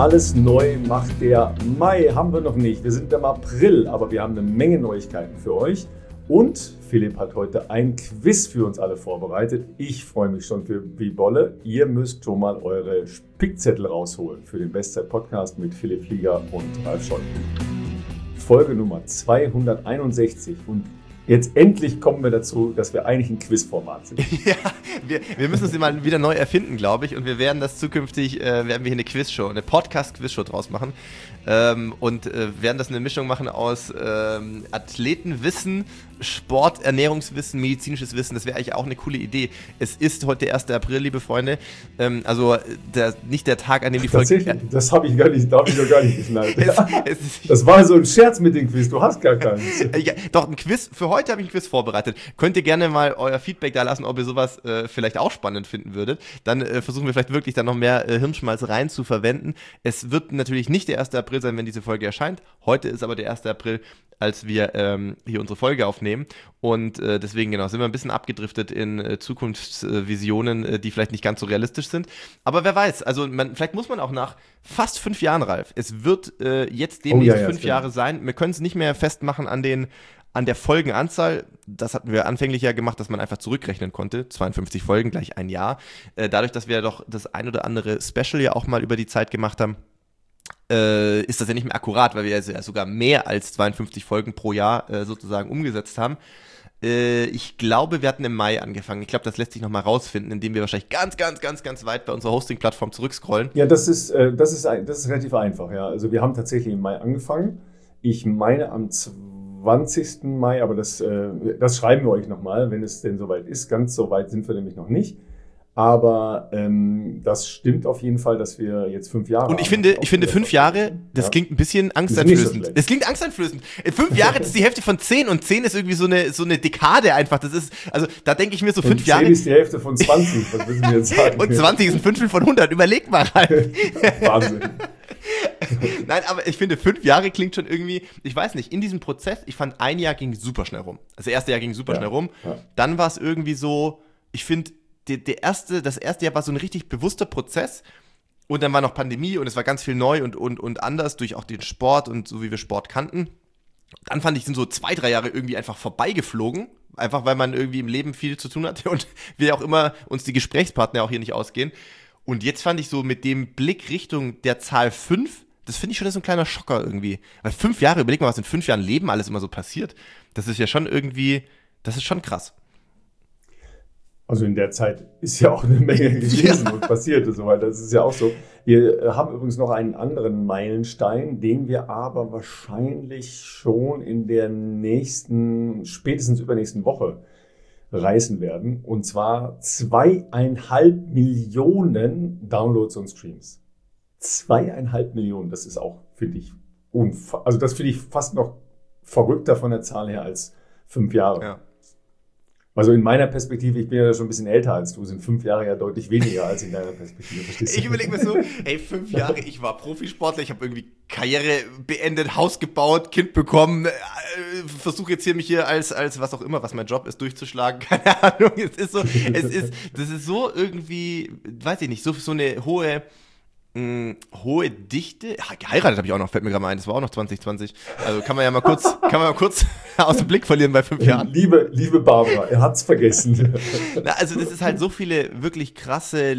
Alles neu macht der Mai, haben wir noch nicht. Wir sind im April, aber wir haben eine Menge Neuigkeiten für euch. Und Philipp hat heute ein Quiz für uns alle vorbereitet. Ich freue mich schon wie Bolle. Ihr müsst schon mal eure Spickzettel rausholen für den Bestzeit-Podcast mit Philipp Flieger und Ralf Scholz. Folge Nummer 261. Und jetzt endlich kommen wir dazu, dass wir eigentlich ein Quizformat sind. Ja, wir müssen es mal wieder neu erfinden, glaube ich. Und wir werden das zukünftig, werden wir hier eine Quizshow, eine Podcast-Quizshow draus machen. Und werden das eine Mischung machen aus Athletenwissen, Sport, Ernährungswissen, medizinisches Wissen. Das wäre eigentlich auch eine coole Idee. Es ist heute der 1. April, liebe Freunde. Also nicht der Tag, an dem die Folge... Tatsächlich, das habe ich gar nicht geschnallt. Das war so ein Scherz mit dem Quiz, du hast gar keins. Ja, doch, ein Quiz, für heute habe ich ein Quiz vorbereitet. Könnt ihr gerne mal euer Feedback da lassen, ob ihr sowas vielleicht auch spannend finden würdet. Dann versuchen wir vielleicht wirklich dann noch mehr Hirnschmalz rein zu verwenden. Es wird natürlich nicht der 1. April sein, wenn diese Folge erscheint. Heute ist aber der 1. April, als wir hier unsere Folge aufnehmen. Und deswegen sind wir ein bisschen abgedriftet in Zukunftsvisionen, die vielleicht nicht ganz so realistisch sind. Aber wer weiß, also vielleicht muss man auch nach fast 5 Jahren, Ralf, es wird jetzt demnächst 5 Jahre sein. Wir können es nicht mehr festmachen an der Folgenanzahl. Das hatten wir anfänglich ja gemacht, dass man einfach zurückrechnen konnte. 52 Folgen, gleich ein Jahr. Dadurch, dass wir doch das ein oder andere Special ja auch mal über die Zeit gemacht haben, ist das ja nicht mehr akkurat, weil wir ja sogar mehr als 52 Folgen pro Jahr sozusagen umgesetzt haben. Ich glaube, wir hatten im Mai angefangen. Ich glaube, das lässt sich nochmal rausfinden, indem wir wahrscheinlich ganz, ganz, ganz, ganz weit bei unserer Hosting-Plattform zurückscrollen. Ja, das ist relativ einfach. Ja. Also wir haben tatsächlich im Mai angefangen. Ich meine am 20. Mai, aber das schreiben wir euch nochmal, wenn es denn soweit ist. Ganz so weit sind wir nämlich noch nicht. Aber das stimmt auf jeden Fall, dass wir jetzt 5 Jahre Und ich finde 5 Jahre, das klingt ein bisschen angsteinflößend. So es klingt angsteinflößend. 5 Jahre, das ist die Hälfte von 10 und 10 ist irgendwie so eine Dekade einfach. Das ist, also da denke ich mir so 5 Jahre. 10 ist die Hälfte von 20, was müssen wir jetzt sagen? Und 20 ist ein Fünftel von 100, überleg mal halt. Wahnsinn. Nein, aber ich finde 5 Jahre klingt schon irgendwie, ich weiß nicht, in diesem Prozess, ich fand ein Jahr ging super schnell rum. Also das erste Jahr ging super schnell rum. Ja. Dann war es irgendwie so, ich finde, das erste Jahr war so ein richtig bewusster Prozess und dann war noch Pandemie und es war ganz viel neu und anders durch auch den Sport und so wie wir Sport kannten. Dann fand ich, sind so 2, 3 Jahre irgendwie einfach vorbeigeflogen, einfach weil man irgendwie im Leben viel zu tun hatte und wir auch immer uns die Gesprächspartner auch hier nicht ausgehen. Und jetzt fand ich so mit dem Blick Richtung der Zahl 5, das finde ich schon so ein kleiner Schocker irgendwie. Weil 5 Jahre, überleg mal, was in 5 Jahren Leben alles immer so passiert. Das ist ja schon irgendwie, das ist schon krass. Also in der Zeit ist ja auch eine Menge gewesen und passiert und so weiter. Das ist ja auch so. Wir haben übrigens noch einen anderen Meilenstein, den wir aber wahrscheinlich schon in der spätestens übernächsten Woche reißen werden. Und zwar 2,5 Millionen Downloads und Streams. 2,5 Millionen, das ist auch, finde ich, also das finde ich fast noch verrückter von der Zahl her als 5 Jahre. Ja. Also in meiner Perspektive, ich bin ja schon ein bisschen älter als du, sind 5 Jahre ja deutlich weniger als in deiner Perspektive. Verstehst du? Ich überlege mir so, 5 Jahre, ich war Profisportler, ich habe irgendwie Karriere beendet, Haus gebaut, Kind bekommen, versuche jetzt hier mich hier als was auch immer, was mein Job ist, durchzuschlagen, keine Ahnung. Das ist so irgendwie, weiß ich nicht, so eine hohe Dichte. Geheiratet habe ich auch noch, fällt mir gerade mal ein, das war auch noch 2020. Also kann man mal kurz aus dem Blick verlieren bei 5 Jahren. Liebe Barbara, er hat's vergessen. Na, also das ist halt so viele wirklich krasse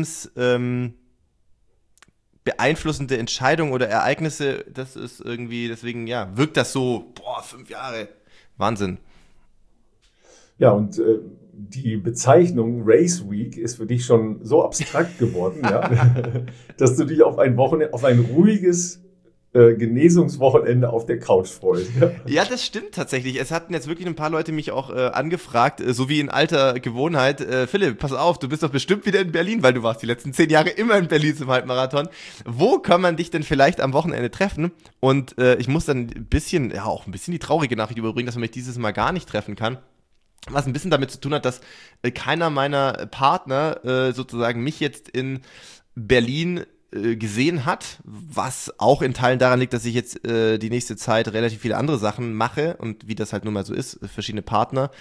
beeinflussende Entscheidungen oder Ereignisse, das ist irgendwie, deswegen, ja, wirkt das so, 5 Jahre, Wahnsinn. Ja, und die Bezeichnung Race Week ist für dich schon so abstrakt geworden, ja, dass du dich auf ein ruhiges Genesungswochenende auf der Couch freust. Ja, das stimmt tatsächlich. Es hatten jetzt wirklich ein paar Leute mich auch angefragt, so wie in alter Gewohnheit. Philipp, pass auf, du bist doch bestimmt wieder in Berlin, weil du warst die letzten 10 Jahre immer in Berlin zum Halbmarathon. Wo kann man dich denn vielleicht am Wochenende treffen? Und ich muss dann auch ein bisschen die traurige Nachricht überbringen, dass man mich dieses Mal gar nicht treffen kann. Was ein bisschen damit zu tun hat, dass keiner meiner Partner sozusagen mich jetzt in Berlin gesehen hat, was auch in Teilen daran liegt, dass ich jetzt die nächste Zeit relativ viele andere Sachen mache und wie das halt nun mal so ist, verschiedene Partner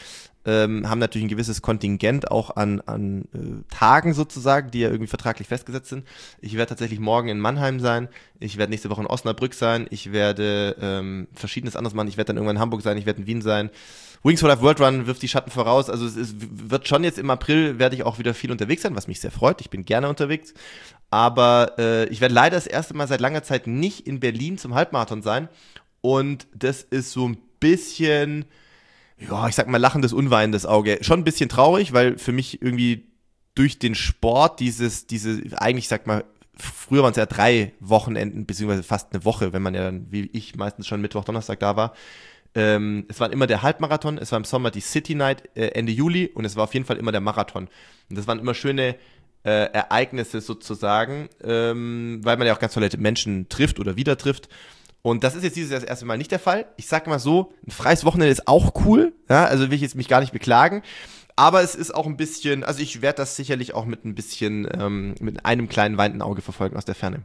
haben natürlich ein gewisses Kontingent auch an Tagen sozusagen, die ja irgendwie vertraglich festgesetzt sind. Ich werde tatsächlich morgen in Mannheim sein, ich werde nächste Woche in Osnabrück sein, ich werde Verschiedenes anderes machen, ich werde dann irgendwann in Hamburg sein, ich werde in Wien sein. Wings for Life World Run wirft die Schatten voraus, also wird schon jetzt im April, werde ich auch wieder viel unterwegs sein, was mich sehr freut, ich bin gerne unterwegs, aber ich werde leider das erste Mal seit langer Zeit nicht in Berlin zum Halbmarathon sein und das ist so ein bisschen, ja, ich sag mal, lachendes, unweinendes Auge. Schon ein bisschen traurig, weil für mich irgendwie durch den Sport eigentlich, sag mal, früher waren es ja 3 Wochenenden, beziehungsweise fast eine Woche, wenn man ja dann, wie ich, meistens schon Mittwoch, Donnerstag da war. Es war immer der Halbmarathon, es war im Sommer die City Night Ende Juli und es war auf jeden Fall immer der Marathon. Und das waren immer schöne Ereignisse sozusagen, weil man ja auch ganz tolle Menschen trifft oder wieder trifft. Und das ist jetzt dieses Jahr das erste Mal nicht der Fall. Ich sag mal so, ein freies Wochenende ist auch cool. Ja, also will ich jetzt mich gar nicht beklagen. Aber es ist auch ein bisschen, also ich werde das sicherlich auch mit ein bisschen, mit einem kleinen weinenden Auge verfolgen aus der Ferne.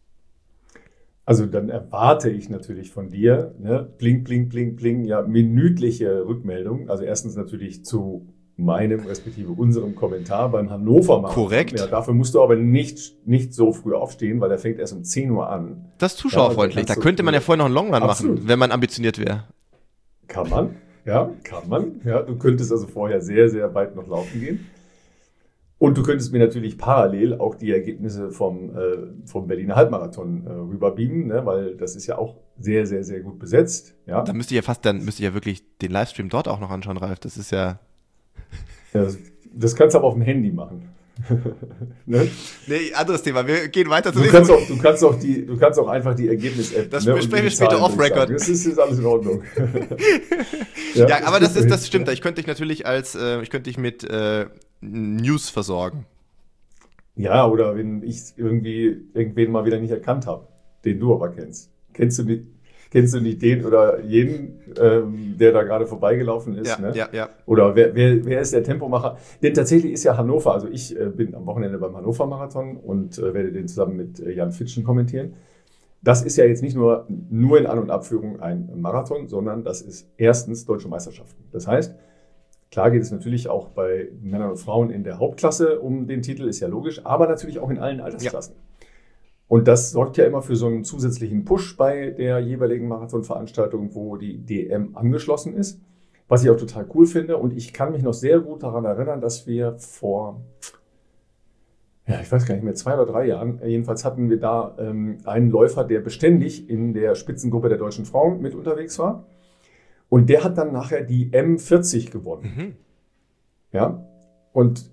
Also dann erwarte ich natürlich von dir, ne, bling, bling, bling, bling, ja, minütliche Rückmeldung. Also erstens natürlich zu meinem, respektive unserem Kommentar beim Hannover Marathon. Korrekt. Ja, dafür musst du aber nicht so früh aufstehen, weil der fängt erst um 10 Uhr an. Das ist zuschauerfreundlich. Da könnte man ja vorher noch einen Longrun machen, wenn man ambitioniert wäre. Kann man. Ja, du könntest also vorher sehr, sehr weit noch laufen gehen. Und du könntest mir natürlich parallel auch die Ergebnisse vom Berliner Halbmarathon rüberbeamen, ne, weil das ist ja auch sehr, sehr, sehr gut besetzt. Ja. Dann müsste ich ja wirklich den Livestream dort auch noch anschauen, Ralf. Das ist ja... Ja, das kannst du aber auf dem Handy machen. Ne? Nee, anderes Thema. Wir gehen weiter zu Du kannst auch einfach die Ergebnis-App. Das besprechen wir später off-Record. Das ist alles in Ordnung. Ja, aber das stimmt. Ich könnte dich mit News versorgen. Ja, oder wenn ich irgendwen mal wieder nicht erkannt habe, den du aber kennst. Kennst du nicht den oder jeden, der da gerade vorbeigelaufen ist? Ja, ne? ja. Oder wer ist der Tempomacher? Denn tatsächlich ist ja Hannover, also ich bin am Wochenende beim Hannover Marathon und werde den zusammen mit Jan Fitschen kommentieren. Das ist ja jetzt nicht nur in An- und Abführung ein Marathon, sondern das ist erstens Deutsche Meisterschaften. Das heißt, klar geht es natürlich auch bei Männern und Frauen in der Hauptklasse um den Titel, ist ja logisch, aber natürlich auch in allen Altersklassen. Ja. Und das sorgt ja immer für so einen zusätzlichen Push bei der jeweiligen Marathonveranstaltung, wo die DM angeschlossen ist, was ich auch total cool finde. Und ich kann mich noch sehr gut daran erinnern, dass wir vor, ich weiß gar nicht mehr, 2 oder 3 Jahren, jedenfalls hatten wir da einen Läufer, der beständig in der Spitzengruppe der deutschen Frauen mit unterwegs war. Und der hat dann nachher die M40 gewonnen. Mhm. Ja, und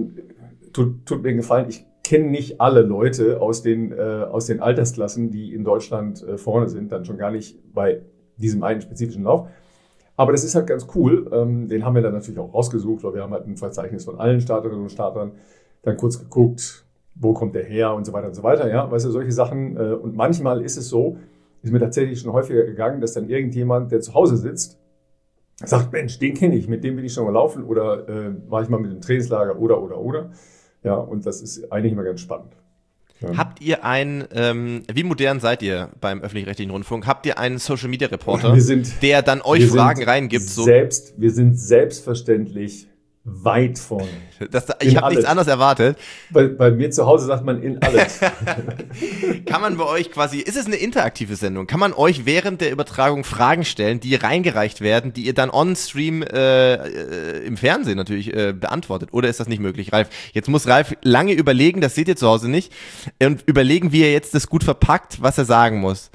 tut mir einen Gefallen, ich kenne nicht alle Leute aus den Altersklassen, die in Deutschland vorne sind, dann schon gar nicht bei diesem einen spezifischen Lauf. Aber das ist halt ganz cool. Den haben wir dann natürlich auch rausgesucht, weil wir haben halt ein Verzeichnis von allen Starterinnen und Startern, dann kurz geguckt, wo kommt der her und so weiter und so weiter. Ja, weißt du, solche Sachen. Und manchmal ist es so, ist mir tatsächlich schon häufiger gegangen, dass dann irgendjemand, der zu Hause sitzt, sagt, Mensch, den kenne ich, mit dem will ich schon mal laufen oder war ich mal mit dem Trainingslager oder. Ja, und das ist eigentlich immer ganz spannend. Ja. Habt ihr wie modern seid ihr beim öffentlich-rechtlichen Rundfunk? Habt ihr einen Social-Media-Reporter, der dann euch Fragen reingibt? Wir sind selbstverständlich weit vorne. Ich habe nichts anderes erwartet. Bei mir zu Hause sagt man in alles. Kann man bei euch quasi, ist es eine interaktive Sendung? Kann man euch während der Übertragung Fragen stellen, die reingereicht werden, die ihr dann on-stream im Fernsehen natürlich beantwortet? Oder ist das nicht möglich, Ralf? Jetzt muss Ralf lange überlegen, das seht ihr zu Hause nicht, und überlegen, wie er jetzt das gut verpackt, was er sagen muss.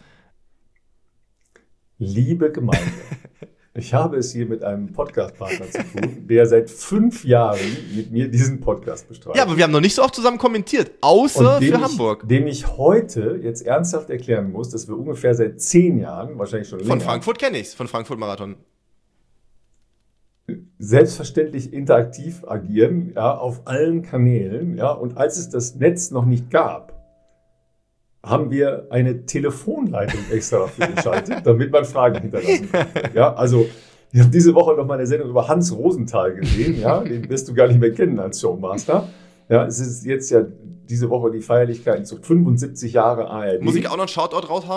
Liebe Gemeinde. Ich habe es hier mit einem Podcast-Partner zu tun, der seit 5 Jahren mit mir diesen Podcast bestreitet. Ja, aber wir haben noch nicht so oft zusammen kommentiert, außer für Hamburg. Dem ich heute jetzt ernsthaft erklären muss, dass wir ungefähr seit 10 Jahren, wahrscheinlich schon länger... Von Frankfurt kenne ich es, von Frankfurt Marathon. Selbstverständlich interaktiv agieren, ja, auf allen Kanälen. Ja, und als es das Netz noch nicht gab, haben wir eine Telefonleitung extra dafür geschaltet, damit man Fragen hinterlassen kann. Ja, also ich habe diese Woche noch mal eine Sendung über Hans Rosenthal gesehen. Ja, den wirst du gar nicht mehr kennen als Showmaster. Ja, es ist jetzt ja diese Woche die Feierlichkeiten zu 75 Jahre ARD. Muss ich auch noch einen Shoutout raushauen?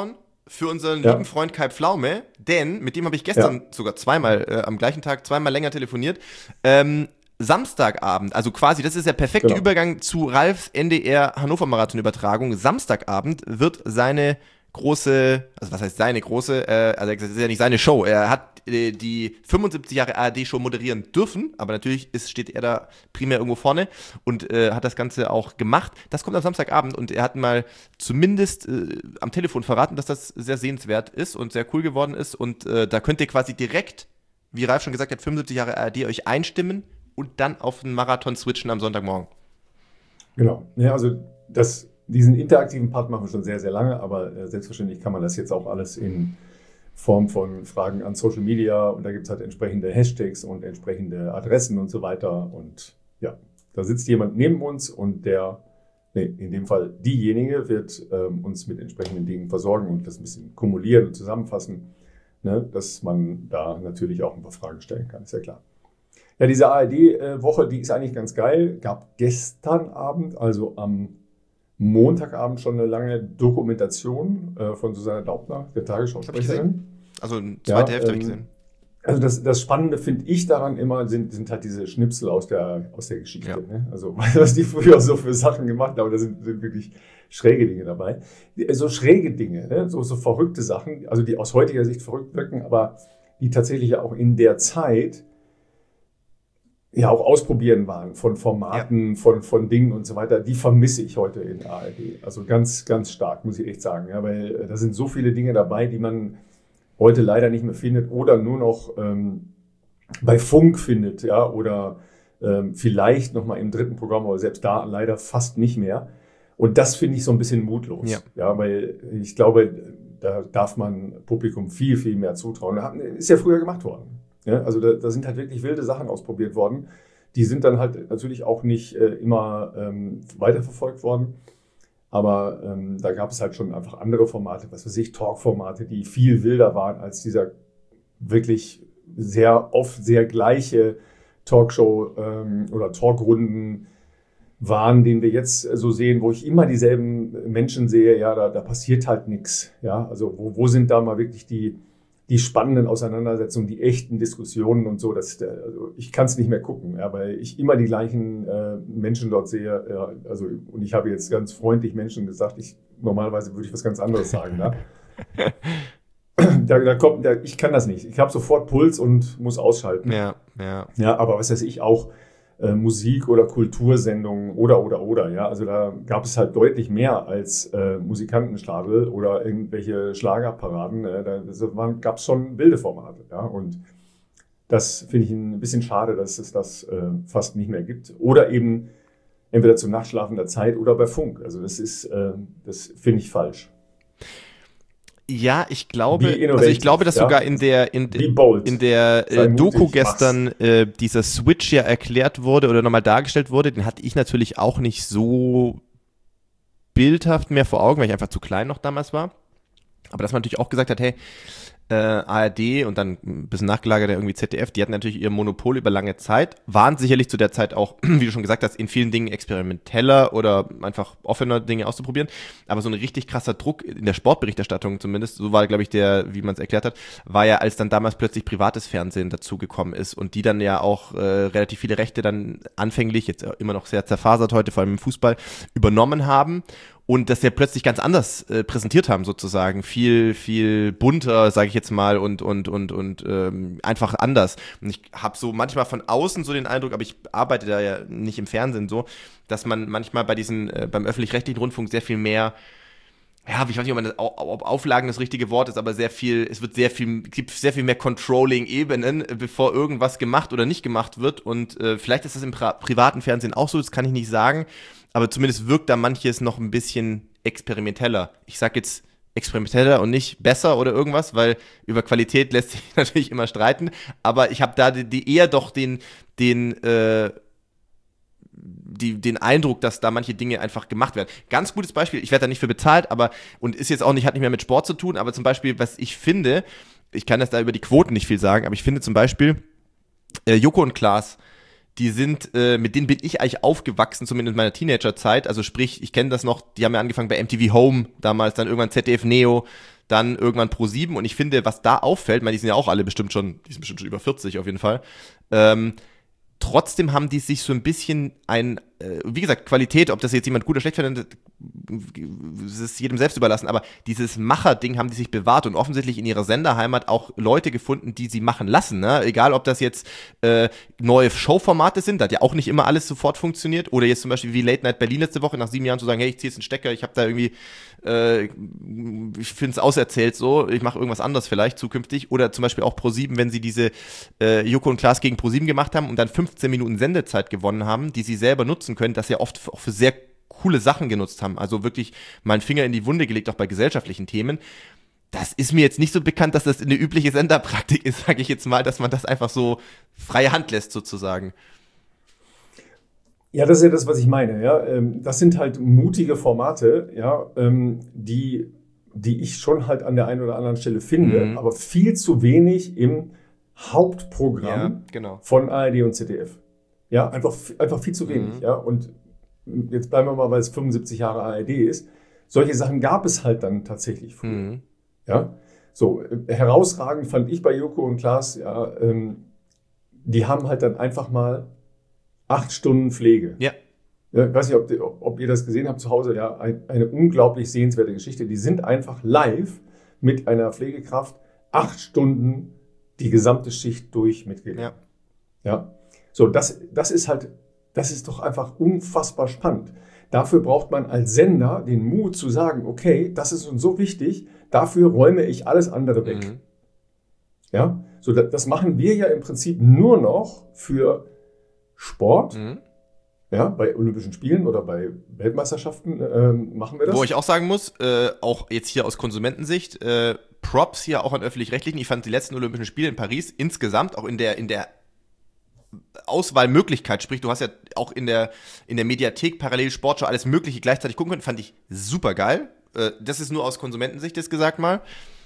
für unseren lieben Freund Kai Pflaume, denn mit dem habe ich gestern sogar zweimal, am gleichen Tag zweimal länger telefoniert. Samstagabend, also quasi, das ist der perfekte Übergang zu Ralfs NDR Hannover Marathon Übertragung. Samstagabend wird seine große, also was heißt seine große, also das ist ja nicht seine Show, er hat die 75 Jahre ARD-Show moderieren dürfen, aber natürlich steht er da primär irgendwo vorne und hat das Ganze auch gemacht. Das kommt am Samstagabend und er hat mal zumindest am Telefon verraten, dass das sehr sehenswert ist und sehr cool geworden ist und da könnt ihr quasi direkt, wie Ralf schon gesagt hat, 75 Jahre ARD euch einstimmen und dann auf den Marathon switchen am Sonntagmorgen. Genau, ja, also diesen interaktiven Part machen wir schon sehr, sehr lange, aber selbstverständlich kann man das jetzt auch alles in Form von Fragen an Social Media und da gibt es halt entsprechende Hashtags und entsprechende Adressen und so weiter und ja, da sitzt jemand neben uns und in dem Fall diejenige wird uns mit entsprechenden Dingen versorgen und das ein bisschen kumulieren und zusammenfassen, ne, dass man da natürlich auch ein paar Fragen stellen kann, ist ja klar. Ja, diese ARD-Woche, die ist eigentlich ganz geil, gab gestern Abend, also am Montagabend schon eine lange Dokumentation von Susanne Daubner, der Tagesschausprecherin. Also zweite Hälfte habe ich gesehen. Also das Spannende finde ich daran immer, sind halt diese Schnipsel aus der Geschichte. Ja. Ne? Also was die früher so für Sachen gemacht haben, da sind wirklich schräge Dinge dabei. So schräge Dinge, ne? so verrückte Sachen, also die aus heutiger Sicht verrückt wirken, aber die tatsächlich ja auch in der Zeit ja auch ausprobieren waren von Formaten, von Dingen und so weiter, die vermisse ich heute in ARD. Also ganz, ganz stark, muss ich echt sagen. Ja, weil da sind so viele Dinge dabei, die man heute leider nicht mehr findet oder nur noch bei Funk findet, ja, oder vielleicht nochmal im dritten Programm, aber selbst da leider fast nicht mehr. Und das finde ich so ein bisschen mutlos. Ja, weil ich glaube, da darf man Publikum viel, viel mehr zutrauen. Ist ja früher gemacht worden. Ja, also da sind halt wirklich wilde Sachen ausprobiert worden. Die sind dann halt natürlich auch nicht immer weiterverfolgt worden. Aber da gab es halt schon einfach andere Formate, was weiß ich, Talk-Formate, die viel wilder waren als dieser wirklich sehr oft sehr gleiche Talkshow oder Talkrunden waren, den wir jetzt so sehen, wo ich immer dieselben Menschen sehe. Ja, da passiert halt nichts. Ja, also wo sind da mal wirklich die spannenden Auseinandersetzungen, die echten Diskussionen und so, also ich kann es nicht mehr gucken, ja, weil ich immer die gleichen Menschen dort sehe. Ja, also, und ich habe jetzt ganz freundlich Menschen gesagt, normalerweise würde ich was ganz anderes sagen. Ja. Ich kann das nicht. Ich habe sofort Puls und muss ausschalten. Ja. Ja, aber was weiß ich auch, Musik- oder Kultursendungen oder. Ja, also da gab es halt deutlich mehr als Musikantenstadel oder irgendwelche Schlagerparaden. Da gab es schon wilde Formate. Ja, und das finde ich ein bisschen schade, dass es das fast nicht mehr gibt. Oder eben entweder zum Nachschlafen der Zeit oder bei Funk. Also das finde ich falsch. Ja, ich glaube, dass sogar in der Doku gestern dieser Switch ja erklärt wurde oder nochmal dargestellt wurde. Den hatte ich natürlich auch nicht so bildhaft mehr vor Augen, weil ich einfach zu klein noch damals war. Aber dass man natürlich auch gesagt hat, hey, ARD und dann ein bisschen nachgelagert irgendwie ZDF, die hatten natürlich ihr Monopol über lange Zeit, waren sicherlich zu der Zeit auch, wie du schon gesagt hast, in vielen Dingen experimenteller oder einfach offener Dinge auszuprobieren, aber so ein richtig krasser Druck in der Sportberichterstattung zumindest, so war, glaube ich, wie man es erklärt hat, war ja, als dann damals plötzlich privates Fernsehen dazugekommen ist und die dann ja auch relativ viele Rechte dann anfänglich, jetzt immer noch sehr zerfasert heute, vor allem im Fußball, übernommen haben. Und das ja plötzlich ganz anders präsentiert haben sozusagen, viel, viel bunter, sage ich jetzt mal, und einfach anders. Und ich habe so manchmal von außen so den Eindruck, aber ich arbeite da ja nicht im Fernsehen so, dass man manchmal bei beim öffentlich-rechtlichen Rundfunk sehr viel mehr, ja, ich weiß nicht, ob Auflagen das richtige Wort ist, aber es gibt sehr viel mehr Controlling-Ebenen, bevor irgendwas gemacht oder nicht gemacht wird. Und vielleicht ist das im privaten Fernsehen auch so, das kann ich nicht sagen. Aber zumindest wirkt da manches noch ein bisschen experimenteller. Ich sage jetzt experimenteller und nicht besser oder irgendwas, weil über Qualität lässt sich natürlich immer streiten. Aber ich habe da eher doch den Eindruck, dass da manche Dinge einfach gemacht werden. Ganz gutes Beispiel, ich werde da nicht für bezahlt, und ist jetzt auch nicht, hat nicht mehr mit Sport zu tun, aber zum Beispiel, was ich finde, ich kann das da über die Quoten nicht viel sagen, aber ich finde zum Beispiel, Joko und Klaas, die sind, mit denen bin ich eigentlich aufgewachsen, zumindest in meiner Teenagerzeit. Also sprich, ich kenne das noch, die haben ja angefangen bei MTV Home damals, dann irgendwann ZDF Neo, dann irgendwann Pro7 und ich finde, was da auffällt, ich meine, die sind ja auch alle bestimmt schon über 40 auf jeden Fall, trotzdem haben die sich so ein bisschen wie gesagt, Qualität, ob das jetzt jemand gut oder schlecht findet, das ist jedem selbst überlassen, aber dieses Macher-Ding haben die sich bewahrt und offensichtlich in ihrer Senderheimat auch Leute gefunden, die sie machen lassen, ne? Egal, ob das jetzt neue Showformate sind, da hat ja auch nicht immer alles sofort funktioniert, oder jetzt zum Beispiel wie Late Night Berlin letzte Woche, nach 7 Jahren zu sagen, hey, ich ziehe jetzt einen Stecker, ich habe da irgendwie ich finde es auserzählt so, ich mache irgendwas anderes vielleicht zukünftig, oder zum Beispiel auch Pro7, wenn sie diese Joko und Klaas gegen Pro7 gemacht haben und dann 15 Minuten Sendezeit gewonnen haben, die sie selber nutzen können, das ja oft auch für sehr coole Sachen genutzt haben, also wirklich mal einen Finger in die Wunde gelegt, auch bei gesellschaftlichen Themen. Das ist mir jetzt nicht so bekannt, dass das eine übliche Senderpraktik ist, sage ich jetzt mal, dass man das einfach so freie Hand lässt sozusagen. Ja, das ist ja das, was ich meine. Ja, das sind halt mutige Formate, ja, die ich schon halt an der einen oder anderen Stelle finde, aber viel zu wenig im Hauptprogramm von ARD und ZDF. Ja, einfach viel zu wenig. Ja, und jetzt bleiben wir mal, weil es 75 Jahre ARD ist. Solche Sachen gab es halt dann tatsächlich früher. Ja, so herausragend fand ich bei Joko und Klaas. Ja, die haben halt dann einfach mal 8 Stunden Pflege. Ja. Ja, ich weiß nicht, ob ihr das gesehen habt zu Hause. Ja, eine unglaublich sehenswerte Geschichte. Die sind einfach live mit einer Pflegekraft 8 Stunden die gesamte Schicht durch mitgegangen. Ja. Ja. So, das ist doch einfach unfassbar spannend. Dafür braucht man als Sender den Mut zu sagen, okay, das ist uns so wichtig, dafür räume ich alles andere weg. Ja, so das machen wir ja im Prinzip nur noch für Sport, ja, bei Olympischen Spielen oder bei Weltmeisterschaften machen wir das. Wo ich auch sagen muss, auch jetzt hier aus Konsumentensicht, Props hier auch an Öffentlich-Rechtlichen. Ich fand die letzten Olympischen Spiele in Paris insgesamt auch in der Auswahlmöglichkeit, sprich, du hast ja auch in der Mediathek parallel Sportschau alles Mögliche gleichzeitig gucken können, fand ich super geil. Das ist nur aus Konsumentensicht jetzt gesagt mal.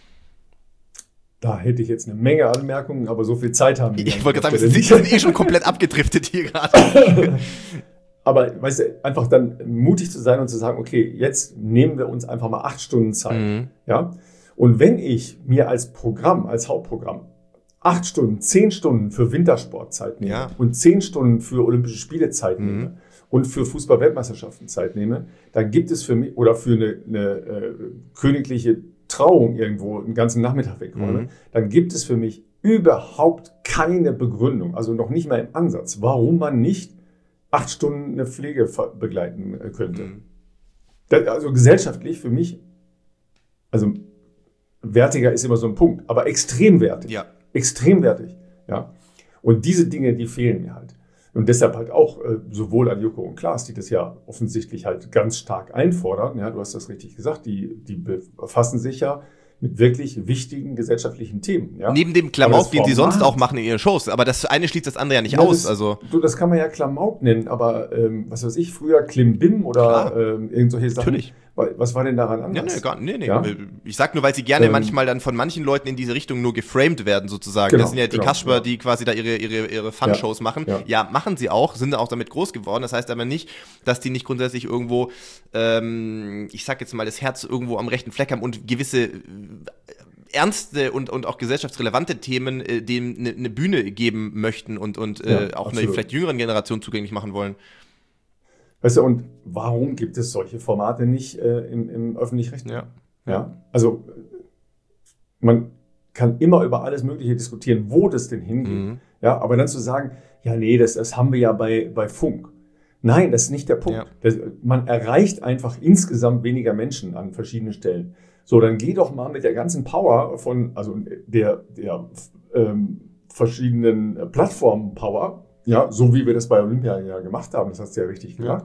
Da hätte ich jetzt eine Menge Anmerkungen, aber so viel Zeit haben wir. Ich wollte gerade sagen, wir sind schon komplett abgedriftet hier gerade. Aber weißt du, einfach dann mutig zu sein und zu sagen, okay, jetzt nehmen wir uns einfach mal 8 Stunden Zeit. Ja? Und wenn ich mir als Hauptprogramm 8 Stunden, 10 Stunden für Wintersport Zeit nehme und 10 Stunden für Olympische Spiele Zeit nehme und für Fußball-Weltmeisterschaften Zeit nehme, dann gibt es für mich, oder für eine königliche Trauung irgendwo einen ganzen Nachmittag wegräume, dann gibt es für mich überhaupt keine Begründung, also noch nicht mal im Ansatz, warum man nicht 8 Stunden eine Pflege begleiten könnte. Also gesellschaftlich für mich, also wertiger ist immer so ein Punkt, aber extrem wertig. Ja. Extrem wertig. Ja. Und diese Dinge, die fehlen mir halt. Und deshalb halt auch sowohl an Joko und Klaas, die das ja offensichtlich halt ganz stark einfordern, ja, du hast das richtig gesagt, die befassen sich ja mit wirklich wichtigen gesellschaftlichen Themen. Ja. Neben dem Klamauk, den sie sonst auch machen in ihren Shows, aber das eine schließt das andere ja nicht aus. Das kann man ja Klamauk nennen, aber was weiß ich, früher Klimbim oder irgend solche Sachen. Natürlich. Was war denn daran anders? Nee. Ja? Ich sag nur, weil sie gerne manchmal dann von manchen Leuten in diese Richtung nur geframed werden, sozusagen. Genau, das sind ja die Kasper, die quasi da ihre Fun-Shows machen. Ja, machen sie auch, sind auch damit groß geworden. Das heißt aber nicht, dass die nicht grundsätzlich irgendwo, ich sag jetzt mal, das Herz irgendwo am rechten Fleck haben und gewisse ernste und auch gesellschaftsrelevante Themen denen eine Bühne geben möchten und auch einer vielleicht jüngeren Generation zugänglich machen wollen. Weißt du, und warum gibt es solche Formate nicht im Öffentlich-Rechtlichen? Ja. Also man kann immer über alles Mögliche diskutieren, wo das denn hingeht. Ja, aber dann zu sagen, ja, nee, das haben wir ja bei Funk. Nein, das ist nicht der Punkt. Ja. Man erreicht einfach insgesamt weniger Menschen an verschiedenen Stellen. So, dann geh doch mal mit der ganzen Power der verschiedenen Plattformen-Power, ja, so wie wir das bei Olympia ja gemacht haben, das hast du ja richtig gesagt.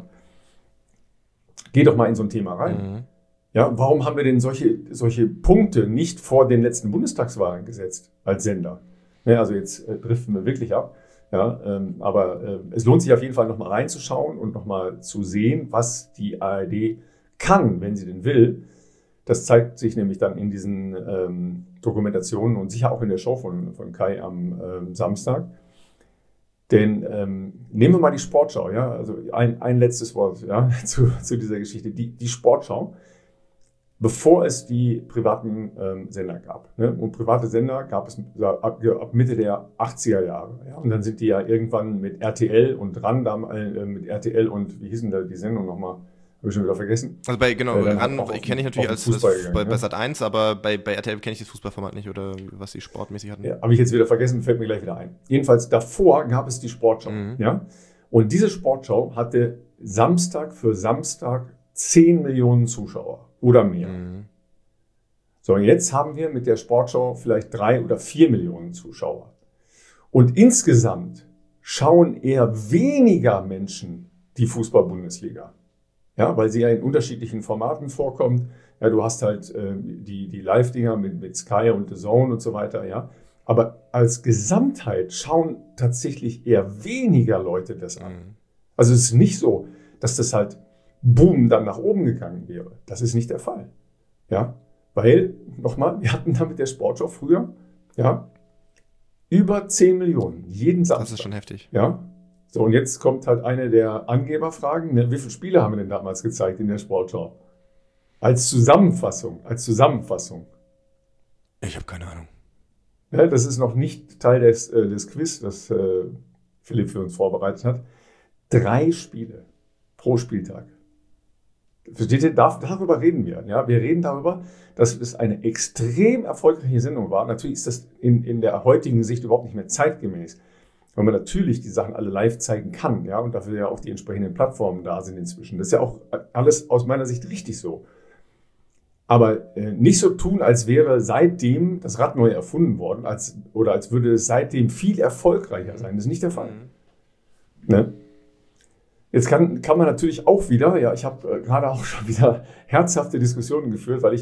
Geh doch mal in so ein Thema rein. Ja, warum haben wir denn solche Punkte nicht vor den letzten Bundestagswahlen gesetzt als Sender? Ja, also jetzt driften wir wirklich ab. Ja, aber es lohnt sich auf jeden Fall nochmal reinzuschauen und nochmal zu sehen, was die ARD kann, wenn sie denn will. Das zeigt sich nämlich dann in diesen Dokumentationen und sicher auch in der Show von Kai am Samstag. Denn nehmen wir mal die Sportschau, ja, also ein letztes Wort, ja, zu dieser Geschichte. Die Sportschau, bevor es die privaten Sender gab. Ne? Und private Sender gab es ab Mitte der 80er Jahre. Ja? Und dann sind die ja irgendwann mit RTL und RAN, mit RTL und wie hießen da die Sendung nochmal? Habe ich schon wieder vergessen. Also RAN kenne ich natürlich als bei Sat.1, aber bei RTL kenne ich das Fußballformat nicht oder was die sportmäßig hatten. Ja, habe ich jetzt wieder vergessen, fällt mir gleich wieder ein. Jedenfalls davor gab es die Sportschau. Ja? Und diese Sportschau hatte Samstag für Samstag 10 Millionen Zuschauer oder mehr. So, jetzt haben wir mit der Sportschau vielleicht 3 oder 4 Millionen Zuschauer. Und insgesamt schauen eher weniger Menschen die Fußball-Bundesliga. Ja, weil sie ja in unterschiedlichen Formaten vorkommt. Ja, du hast halt die Live-Dinger mit Sky und The Zone und so weiter, ja. Aber als Gesamtheit schauen tatsächlich eher weniger Leute das an. Also es ist nicht so, dass das halt boom dann nach oben gegangen wäre. Das ist nicht der Fall. Ja, weil, nochmal, wir hatten da mit der Sportschau früher, ja, über 10 Millionen jeden Samstag. Das ist schon heftig. Ja. So, und jetzt kommt halt eine der Angeberfragen. Ne? Wie viele Spiele haben wir denn damals gezeigt in der Sportschau? Als Zusammenfassung. Ich habe keine Ahnung. Ja, das ist noch nicht Teil des Quiz, das Philipp für uns vorbereitet hat. 3 Spiele pro Spieltag. Versteht ihr? Darüber reden wir. Ja? Wir reden darüber, dass es eine extrem erfolgreiche Sendung war. Natürlich ist das in der heutigen Sicht überhaupt nicht mehr zeitgemäß. Weil man natürlich die Sachen alle live zeigen kann, ja, und dafür ja auch die entsprechenden Plattformen da sind inzwischen. Das ist ja auch alles aus meiner Sicht richtig so. Aber nicht so tun, als wäre seitdem das Rad neu erfunden worden, als würde es seitdem viel erfolgreicher sein. Das ist nicht der Fall. Ne? Jetzt kann man natürlich auch wieder, ja, ich habe gerade auch schon wieder herzhafte Diskussionen geführt, weil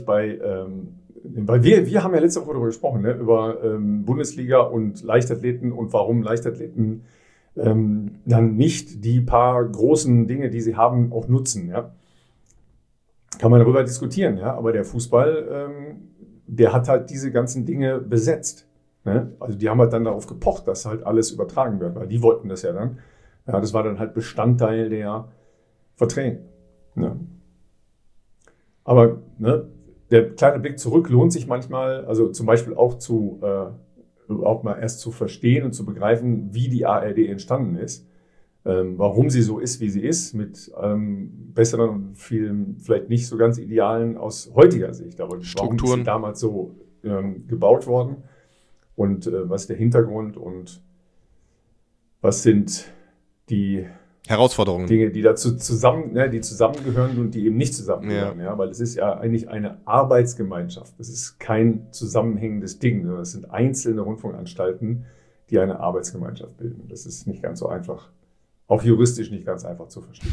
wir haben ja letzte Woche darüber gesprochen, ne, über Bundesliga und Leichtathleten und warum Leichtathleten dann nicht die paar großen Dinge, die sie haben, auch nutzen. Ja. Kann man darüber diskutieren, ja, aber der Fußball, der hat halt diese ganzen Dinge besetzt. Ne? Also die haben halt dann darauf gepocht, dass halt alles übertragen wird, weil die wollten das ja dann. Ja, das war dann halt Bestandteil der Verträge. Ne? Aber ne, der kleine Blick zurück lohnt sich manchmal, also zum Beispiel auch mal erst zu verstehen und zu begreifen, wie die ARD entstanden ist, warum sie so ist, wie sie ist, mit besseren und vielen vielleicht nicht so ganz idealen aus heutiger Sicht, aber warum ist sie damals so gebaut worden und was ist der Hintergrund und was sind die Herausforderungen. Dinge, die dazu zusammengehören und die eben nicht zusammengehören. Ja. Weil es ist ja eigentlich eine Arbeitsgemeinschaft. Das ist kein zusammenhängendes Ding, sondern es sind einzelne Rundfunkanstalten, die eine Arbeitsgemeinschaft bilden. Das ist nicht ganz so einfach, auch juristisch nicht ganz einfach zu verstehen.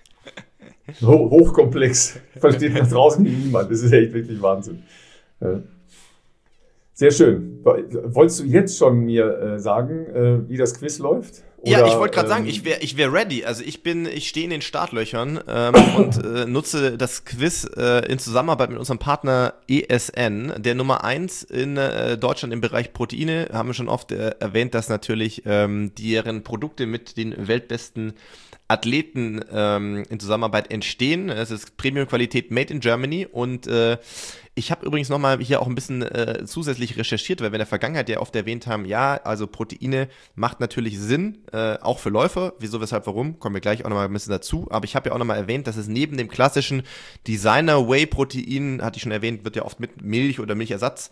Hochkomplex, versteht da draußen niemand. Das ist echt wirklich Wahnsinn. Ja. Sehr schön. Wolltest du jetzt schon mir sagen, wie das Quiz läuft? Oder, ja, ich wollte gerade sagen, ich wär ready. Also ich stehe in den Startlöchern und nutze das Quiz in Zusammenarbeit mit unserem Partner ESN, der Nummer 1 in Deutschland im Bereich Proteine. Haben wir schon oft erwähnt, dass natürlich deren Produkte mit den weltbesten Athleten in Zusammenarbeit entstehen. Es ist Premium-Qualität made in Germany und ich habe übrigens nochmal hier auch ein bisschen zusätzlich recherchiert, weil wir in der Vergangenheit ja oft erwähnt haben, ja, also Proteine macht natürlich Sinn, auch für Läufer. Wieso, weshalb, warum? Kommen wir gleich auch nochmal ein bisschen dazu. Aber ich habe ja auch nochmal erwähnt, dass es neben dem klassischen Designer-Whey-Protein, hatte ich schon erwähnt, wird ja oft mit Milch oder Milchersatz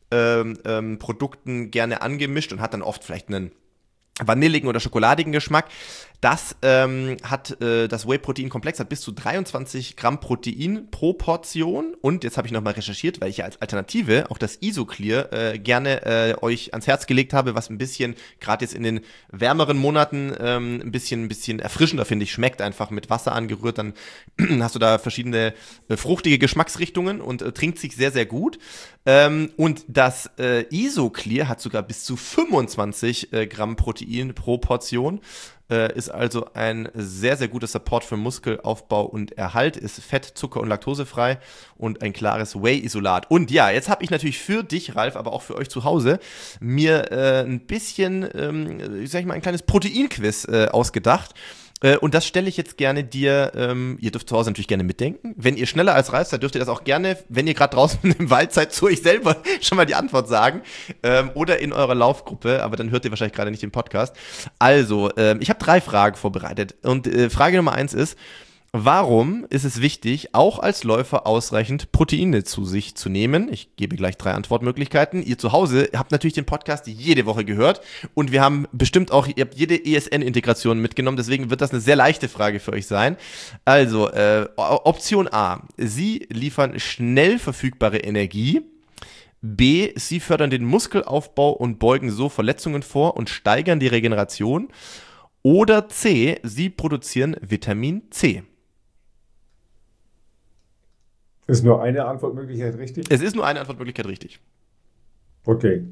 Produkten gerne angemischt und hat dann oft vielleicht einen vanilligen oder schokoladigen Geschmack. Das hat das Whey-Protein-Komplex hat bis zu 23 Gramm Protein pro Portion und jetzt habe ich nochmal recherchiert, weil ich ja als Alternative auch das Isoclear gerne euch ans Herz gelegt habe, was ein bisschen, gerade jetzt in den wärmeren Monaten, ein bisschen erfrischender, finde ich, schmeckt einfach mit Wasser angerührt, dann hast du da verschiedene fruchtige Geschmacksrichtungen und trinkt sich sehr, sehr gut. Und das Isoclear hat sogar bis zu 25 Gramm Protein pro Portion. Ist also ein sehr, sehr guter Support für Muskelaufbau und Erhalt, ist fett-, zucker- und laktosefrei und ein klares Whey-Isolat. Und ja, jetzt habe ich natürlich für dich, Ralf, aber auch für euch zu Hause, mir ein bisschen, ein kleines Protein-Quiz ausgedacht. Und das stelle ich jetzt gerne dir, ihr dürft zu Hause natürlich gerne mitdenken. Wenn ihr schneller als Ralf seid, dürft ihr das auch gerne, wenn ihr gerade draußen im Wald seid, zu euch selber schon mal die Antwort sagen. Oder in eurer Laufgruppe, aber dann hört ihr wahrscheinlich gerade nicht den Podcast. Also, ich habe 3 Fragen vorbereitet. Und Frage Nummer 1 ist, warum ist es wichtig, auch als Läufer ausreichend Proteine zu sich zu nehmen? Ich gebe gleich 3 Antwortmöglichkeiten. Ihr zu Hause habt natürlich den Podcast jede Woche gehört und wir haben bestimmt auch, ihr habt jede ESN-Integration mitgenommen, deswegen wird das eine sehr leichte Frage für euch sein. Also, Option A, sie liefern schnell verfügbare Energie. B, sie fördern den Muskelaufbau und beugen so Verletzungen vor und steigern die Regeneration. Oder C, sie produzieren Vitamin C. Ist nur eine Antwortmöglichkeit richtig? Es ist nur eine Antwortmöglichkeit richtig. Okay.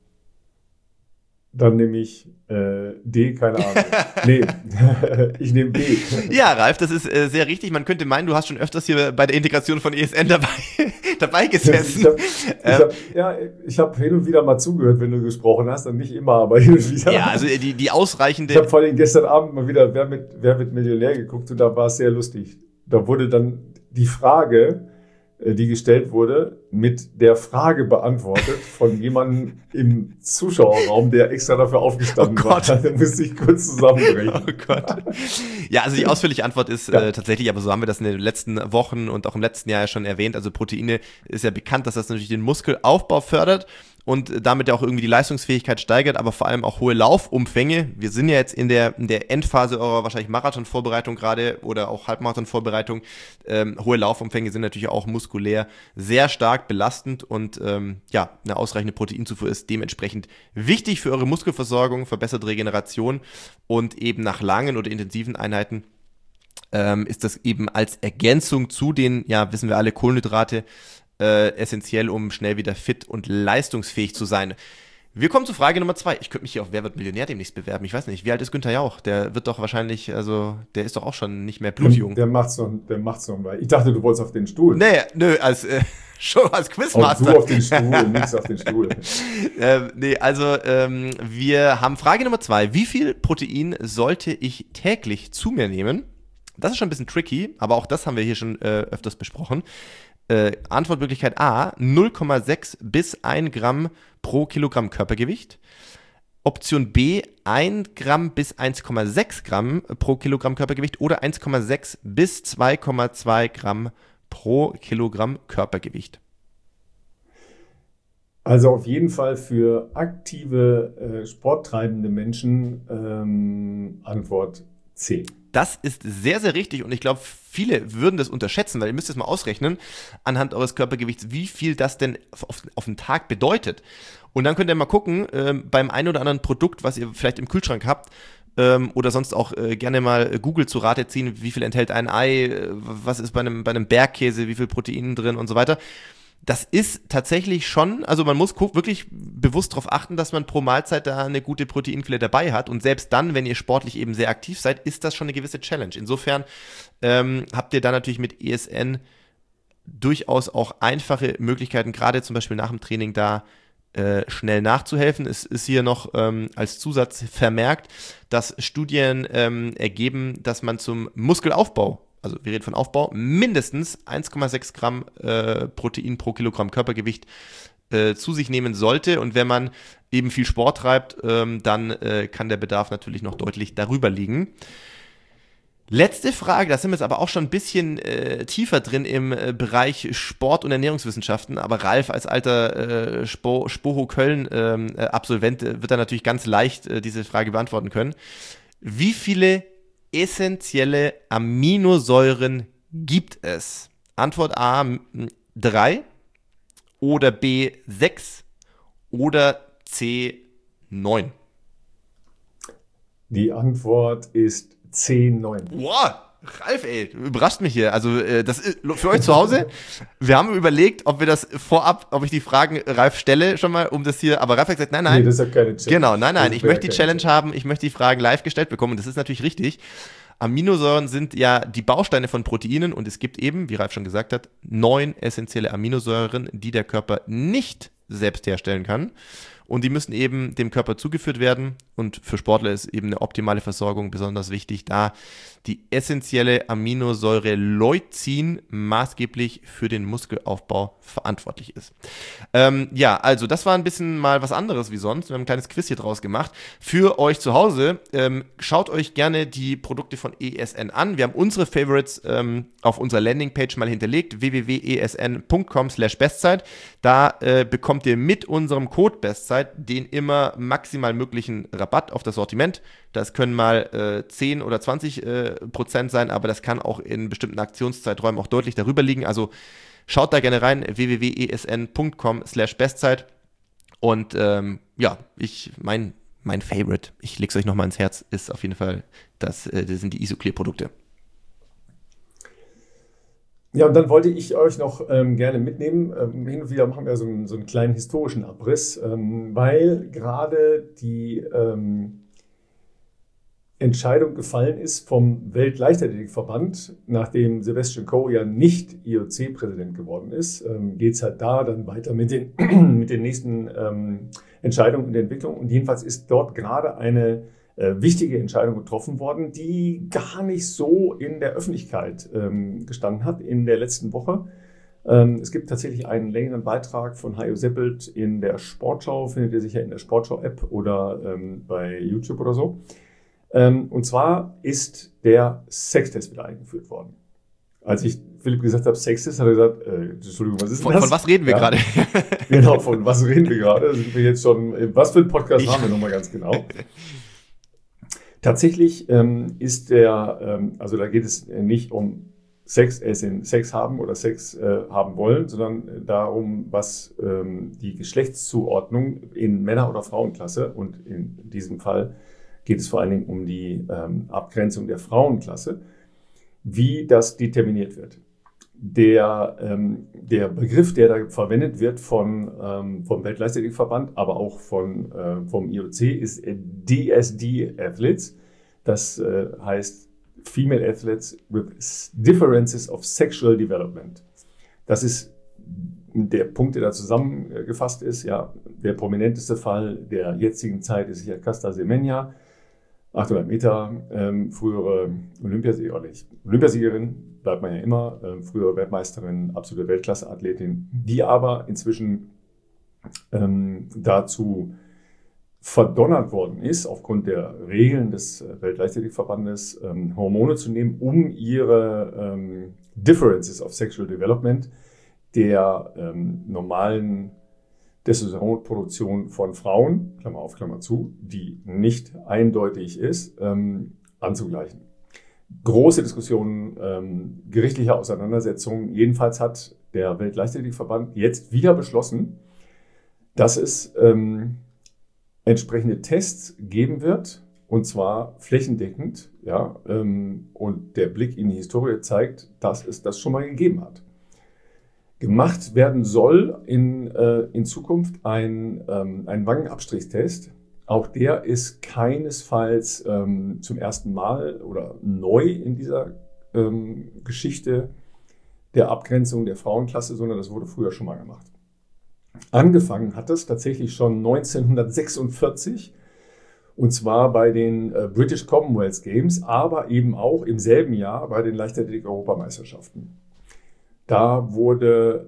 Dann nehme ich D, keine Ahnung. Nee, ich nehme B. Ja, Ralf, das ist sehr richtig. Man könnte meinen, du hast schon öfters hier bei der Integration von ESN dabei gesessen. Ich hab hin und wieder mal zugehört, wenn du gesprochen hast. Und nicht immer, aber hin und wieder. Ja, also die ausreichende... Ich habe vor allem gestern Abend mal wieder Wer wird Millionär geguckt und da war es sehr lustig. Da wurde dann die Frage, die gestellt wurde, mit der Frage beantwortet von jemandem im Zuschauerraum, der extra dafür aufgestanden war. Da musste ich kurz zusammenbrechen. Oh Gott. Ja, also die ausführliche Antwort ist tatsächlich, aber so haben wir das in den letzten Wochen und auch im letzten Jahr ja schon erwähnt. Also Proteine ist ja bekannt, dass das natürlich den Muskelaufbau fördert und damit ja auch irgendwie die Leistungsfähigkeit steigert, aber vor allem auch hohe Laufumfänge. Wir sind ja jetzt in der Endphase eurer wahrscheinlich Marathonvorbereitung gerade oder auch Halbmarathonvorbereitung. Hohe Laufumfänge sind natürlich auch muskulär sehr stark belastend und eine ausreichende Proteinzufuhr ist dementsprechend wichtig für eure Muskelversorgung, verbesserte Regeneration und eben nach langen oder intensiven Einheiten ist das eben als Ergänzung zu den, ja, wissen wir alle, Kohlenhydrate essentiell, um schnell wieder fit und leistungsfähig zu sein. Wir kommen zu Frage Nummer 2. Ich könnte mich hier auf Wer wird Millionär demnächst bewerben. Ich weiß nicht, wie alt ist Günther Jauch? Der wird doch wahrscheinlich, also der ist doch auch schon nicht mehr blutjung. Der macht's noch, weil ich dachte, du wolltest auf den Stuhl. Nö, schon als Quizmaster. Auch du auf den Stuhl, nix auf den Stuhl. Wir haben Frage Nummer 2. Wie viel Protein sollte ich täglich zu mir nehmen? Das ist schon ein bisschen tricky, aber auch das haben wir hier schon öfters besprochen. Antwortmöglichkeit A, 0,6 bis 1 Gramm pro Kilogramm Körpergewicht. Option B, 1 Gramm bis 1,6 Gramm pro Kilogramm Körpergewicht oder 1,6 bis 2,2 Gramm pro Kilogramm Körpergewicht. Also auf jeden Fall für aktive, sporttreibende Menschen Antwort C. Das ist sehr, sehr richtig und ich glaube, viele würden das unterschätzen, weil ihr müsst es mal ausrechnen anhand eures Körpergewichts, wie viel das denn auf den Tag bedeutet. Und dann könnt ihr mal gucken, beim einen oder anderen Produkt, was ihr vielleicht im Kühlschrank habt, oder sonst auch gerne mal Google zu Rate ziehen, wie viel enthält ein Ei, was ist bei einem Bergkäse, wie viel Protein drin und so weiter. Das ist tatsächlich schon, also man muss wirklich bewusst darauf achten, dass man pro Mahlzeit da eine gute Proteinquelle dabei hat und selbst dann, wenn ihr sportlich eben sehr aktiv seid, ist das schon eine gewisse Challenge. Insofern habt ihr da natürlich mit ESN durchaus auch einfache Möglichkeiten, gerade zum Beispiel nach dem Training da schnell nachzuhelfen. Es ist hier noch als Zusatz vermerkt, dass Studien ergeben, dass man zum Muskelaufbau, also wir reden von Aufbau, mindestens 1,6 Gramm Protein pro Kilogramm Körpergewicht zu sich nehmen sollte. Und wenn man eben viel Sport treibt, dann kann der Bedarf natürlich noch deutlich darüber liegen. Letzte Frage, da sind wir jetzt aber auch schon ein bisschen tiefer drin im Bereich Sport- und Ernährungswissenschaften. Aber Ralf als alter Spoho Köln-Absolvent wird da natürlich ganz leicht diese Frage beantworten können. Wie viele essentielle Aminosäuren gibt es? Antwort A 3 oder B 6 oder C 9? Die Antwort ist C 9. Wow, Ralf, ey, du überrascht mich hier. Also das ist für euch zu Hause. Wir haben überlegt, ob wir das vorab, ob ich die Fragen Ralf stelle schon mal, um das hier, aber Ralf hat gesagt, nein. Nee, das ist ja keine Challenge. Genau, nein, ich möchte die Challenge haben, ich möchte die Fragen live gestellt bekommen und das ist natürlich richtig. Aminosäuren sind ja die Bausteine von Proteinen und es gibt eben, wie Ralf schon gesagt hat, 9 essentielle Aminosäuren, die der Körper nicht selbst herstellen kann. und die müssen eben dem Körper zugeführt werden und für Sportler ist eben eine optimale Versorgung besonders wichtig, da die essentielle Aminosäure Leucin maßgeblich für den Muskelaufbau verantwortlich ist. Also das war ein bisschen mal was anderes wie sonst. Wir haben ein kleines Quiz hier draus gemacht. Für euch zu Hause, schaut euch gerne die Produkte von ESN an. Wir haben unsere Favorites auf unserer Landingpage mal hinterlegt, www.esn.com/bestzeit. Da bekommt ihr mit unserem Code Bestzeit den immer maximal möglichen Rabatt auf das Sortiment. Das können mal 10 oder 20% sein, aber das kann auch in bestimmten Aktionszeiträumen auch deutlich darüber liegen. Also schaut da gerne rein, www.esn.com/bestzeit. Und mein Favorite, ich lege es euch nochmal ins Herz, ist auf jeden Fall, das sind die Isoclear-Produkte. Ja, und dann wollte ich euch noch gerne mitnehmen. Hin und wieder machen wir so einen kleinen historischen Abriss, weil gerade die Entscheidung gefallen ist vom Weltleichtathletikverband, nachdem Sebastian Coe ja nicht IOC-Präsident geworden ist, geht es halt da dann weiter mit den nächsten Entscheidungen in der Entwicklung. Und jedenfalls ist dort gerade eine wichtige Entscheidung getroffen worden, die gar nicht so in der Öffentlichkeit gestanden hat in der letzten Woche. Es gibt tatsächlich einen längeren Beitrag von Hajo Seppelt in der Sportschau, findet ihr sicher in der Sportschau-App oder bei YouTube oder so. Und zwar ist der Sextest wieder eingeführt worden. Als ich Philipp gesagt habe, Sextest, hat er gesagt, Entschuldigung, was ist das? Von was reden wir gerade? Genau, von was reden wir gerade? Sind wir jetzt schon, was für ein Podcast haben wir nochmal ganz genau? Tatsächlich ist also da geht es nicht um Sex haben oder Sex haben wollen, sondern darum, was die Geschlechtszuordnung in Männer- oder Frauenklasse, und in diesem Fall geht es vor allen Dingen um die Abgrenzung der Frauenklasse, wie das determiniert wird. Der Begriff, der da verwendet wird vom Weltleichtathletikverband, aber auch vom IOC, ist DSD Athletes. Das heißt Female Athletes with Differences of Sexual Development. Das ist der Punkt, der da zusammengefasst ist. Ja, der prominenteste Fall der jetzigen Zeit ist sicher Caster Semenya, 800 Meter, frühere Olympiasiegerin, bleibt man ja immer, frühere Weltmeisterin, absolute Weltklasse-Athletin, die aber inzwischen dazu verdonnert worden ist, aufgrund der Regeln des Weltleichtathletikverbandes, Hormone zu nehmen, um ihre Differences of Sexual Development der normalen Testosteronproduktion von Frauen, Klammer auf, Klammer zu, die nicht eindeutig ist, anzugleichen. Große Diskussionen, gerichtliche Auseinandersetzungen. Jedenfalls hat der Weltleichtathletikverband jetzt wieder beschlossen, dass es entsprechende Tests geben wird, und zwar flächendeckend. Ja, und der Blick in die Historie zeigt, dass es das schon mal gegeben hat. Gemacht werden soll in Zukunft ein Wangenabstrichstest. Auch der ist keinesfalls zum ersten Mal oder neu in dieser Geschichte der Abgrenzung der Frauenklasse, sondern das wurde früher schon mal gemacht. Angefangen hat es tatsächlich schon 1946, und zwar bei den British Commonwealth Games, aber eben auch im selben Jahr bei den Leichtathletik-Europameisterschaften. Da wurde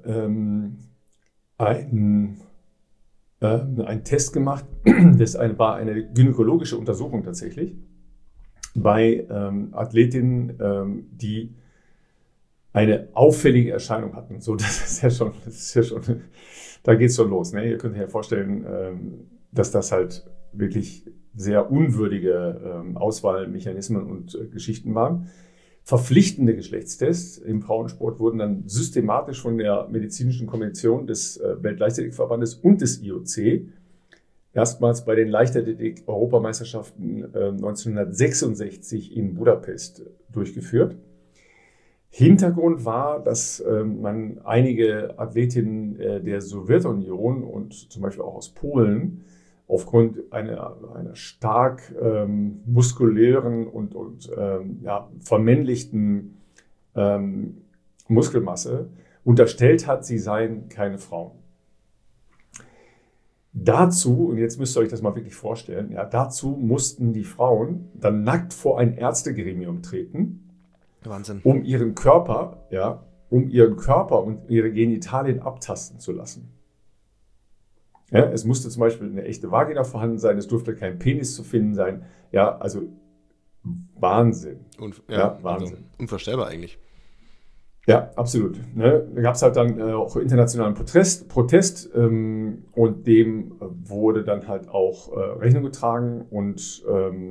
ein Test gemacht, das war eine gynäkologische Untersuchung tatsächlich, bei Athletinnen, die eine auffällige Erscheinung hatten. So, das ist ja schon, da geht es schon los. Ne? Ihr könnt euch ja vorstellen, dass das halt wirklich sehr unwürdige Auswahlmechanismen und Geschichten waren. Verpflichtende Geschlechtstests im Frauensport wurden dann systematisch von der medizinischen Kommission des Weltleichtathletikverbandes und des IOC erstmals bei den Leichtathletik-Europameisterschaften 1966 in Budapest durchgeführt. Hintergrund war, dass man einige Athletinnen der Sowjetunion und zum Beispiel auch aus Polen aufgrund einer stark muskulären und vermännlichten Muskelmasse unterstellt hat, sie seien keine Frauen. Dazu, und jetzt müsst ihr euch das mal wirklich vorstellen, ja, dazu mussten die Frauen dann nackt vor ein Ärztegremium treten, Wahnsinn. um ihren Körper und ihre Genitalien abtasten zu lassen. Ja, es musste zum Beispiel eine echte Vagina vorhanden sein, es durfte kein Penis zu finden sein. Ja, also Wahnsinn. Wahnsinn. Also unvorstellbar eigentlich. Ja, absolut. Ne? Da gab es halt dann auch internationalen Protest und dem wurde dann halt auch Rechnung getragen und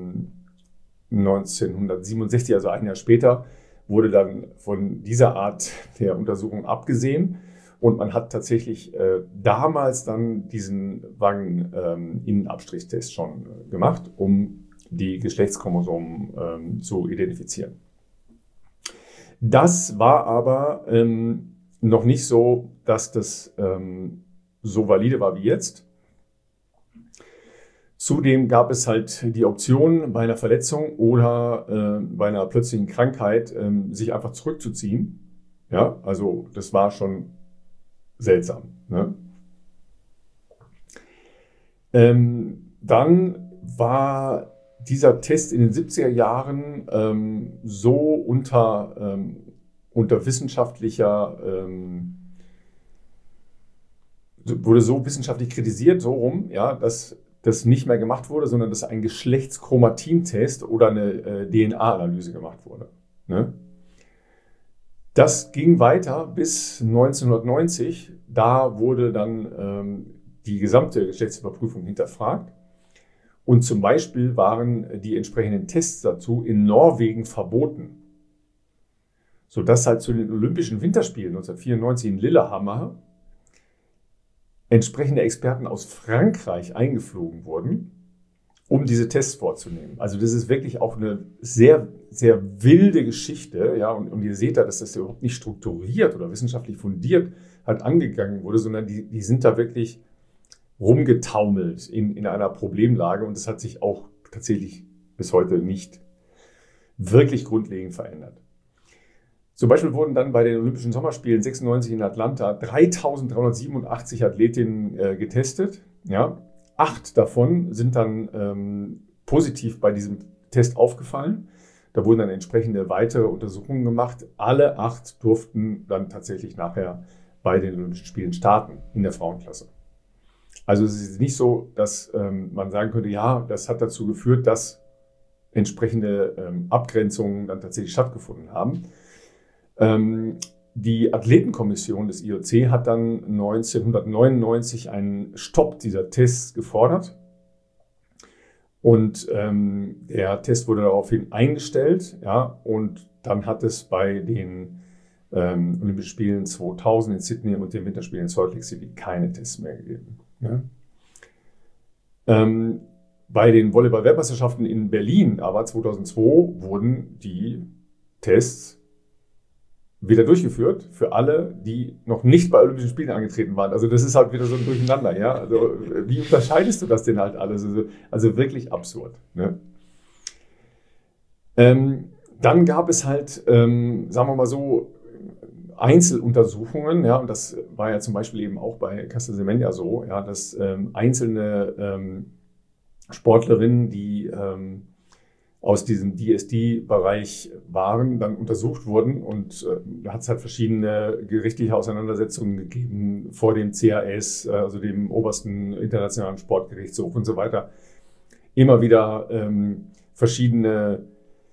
1967, also ein Jahr später, wurde dann von dieser Art der Untersuchung abgesehen und man hat tatsächlich damals dann diesen Wangen-Innenabstrichtest schon gemacht, um die Geschlechtschromosomen zu identifizieren. Das war aber noch nicht so, dass das so valide war wie jetzt. Zudem gab es halt die Option, bei einer Verletzung oder bei einer plötzlichen Krankheit sich einfach zurückzuziehen. Ja, also das war schon seltsam. Ne? Dann war dieser Test in den 70er Jahren so unter wissenschaftlicher, wurde so wissenschaftlich kritisiert, so rum, ja, dass das nicht mehr gemacht wurde, sondern dass ein Geschlechtschromatintest oder eine DNA-Analyse gemacht wurde. Ne? Das ging weiter bis 1990. Da wurde dann die gesamte Geschlechtsüberprüfung hinterfragt. Und zum Beispiel waren die entsprechenden Tests dazu in Norwegen verboten. Sodass halt zu den Olympischen Winterspielen 1994 in Lillehammer entsprechende Experten aus Frankreich eingeflogen wurden, um diese Tests vorzunehmen. Also das ist wirklich auch eine sehr, sehr wilde Geschichte. Ja? Und ihr seht da, dass das überhaupt nicht strukturiert oder wissenschaftlich fundiert halt angegangen wurde, sondern die sind da wirklich rumgetaumelt in einer Problemlage. Und das hat sich auch tatsächlich bis heute nicht wirklich grundlegend verändert. Zum Beispiel wurden dann bei den Olympischen Sommerspielen 96 in Atlanta 3.387 Athletinnen getestet. Ja. 8 davon sind dann positiv bei diesem Test aufgefallen. Da wurden dann entsprechende weitere Untersuchungen gemacht. Alle 8 durften dann tatsächlich nachher bei den Olympischen Spielen starten in der Frauenklasse. Also es ist nicht so, dass man sagen könnte, ja, das hat dazu geführt, dass entsprechende Abgrenzungen dann tatsächlich stattgefunden haben. Die Athletenkommission des IOC hat dann 1999 einen Stopp dieser Tests gefordert. Und der Test wurde daraufhin eingestellt. Ja, und dann hat es bei den Olympischen Spielen 2000 in Sydney und den Winterspielen in Salt Lake City keine Tests mehr gegeben. Ja. Bei den Volleyball-Weltmeisterschaften in Berlin aber 2002 wurden die Tests wieder durchgeführt für alle, die noch nicht bei Olympischen Spielen angetreten waren. Also das ist halt wieder so ein Durcheinander. Ja? Also wie unterscheidest du das denn halt alles? Also wirklich absurd. Ne? Dann gab es halt, sagen wir mal so, Einzeluntersuchungen, ja, und das war ja zum Beispiel eben auch bei Caster Semenya so, ja, dass einzelne Sportlerinnen, die aus diesem DSD-Bereich waren, dann untersucht wurden und da hat es halt verschiedene gerichtliche Auseinandersetzungen gegeben vor dem CAS, also dem obersten internationalen Sportgerichtshof und so weiter. Immer wieder verschiedene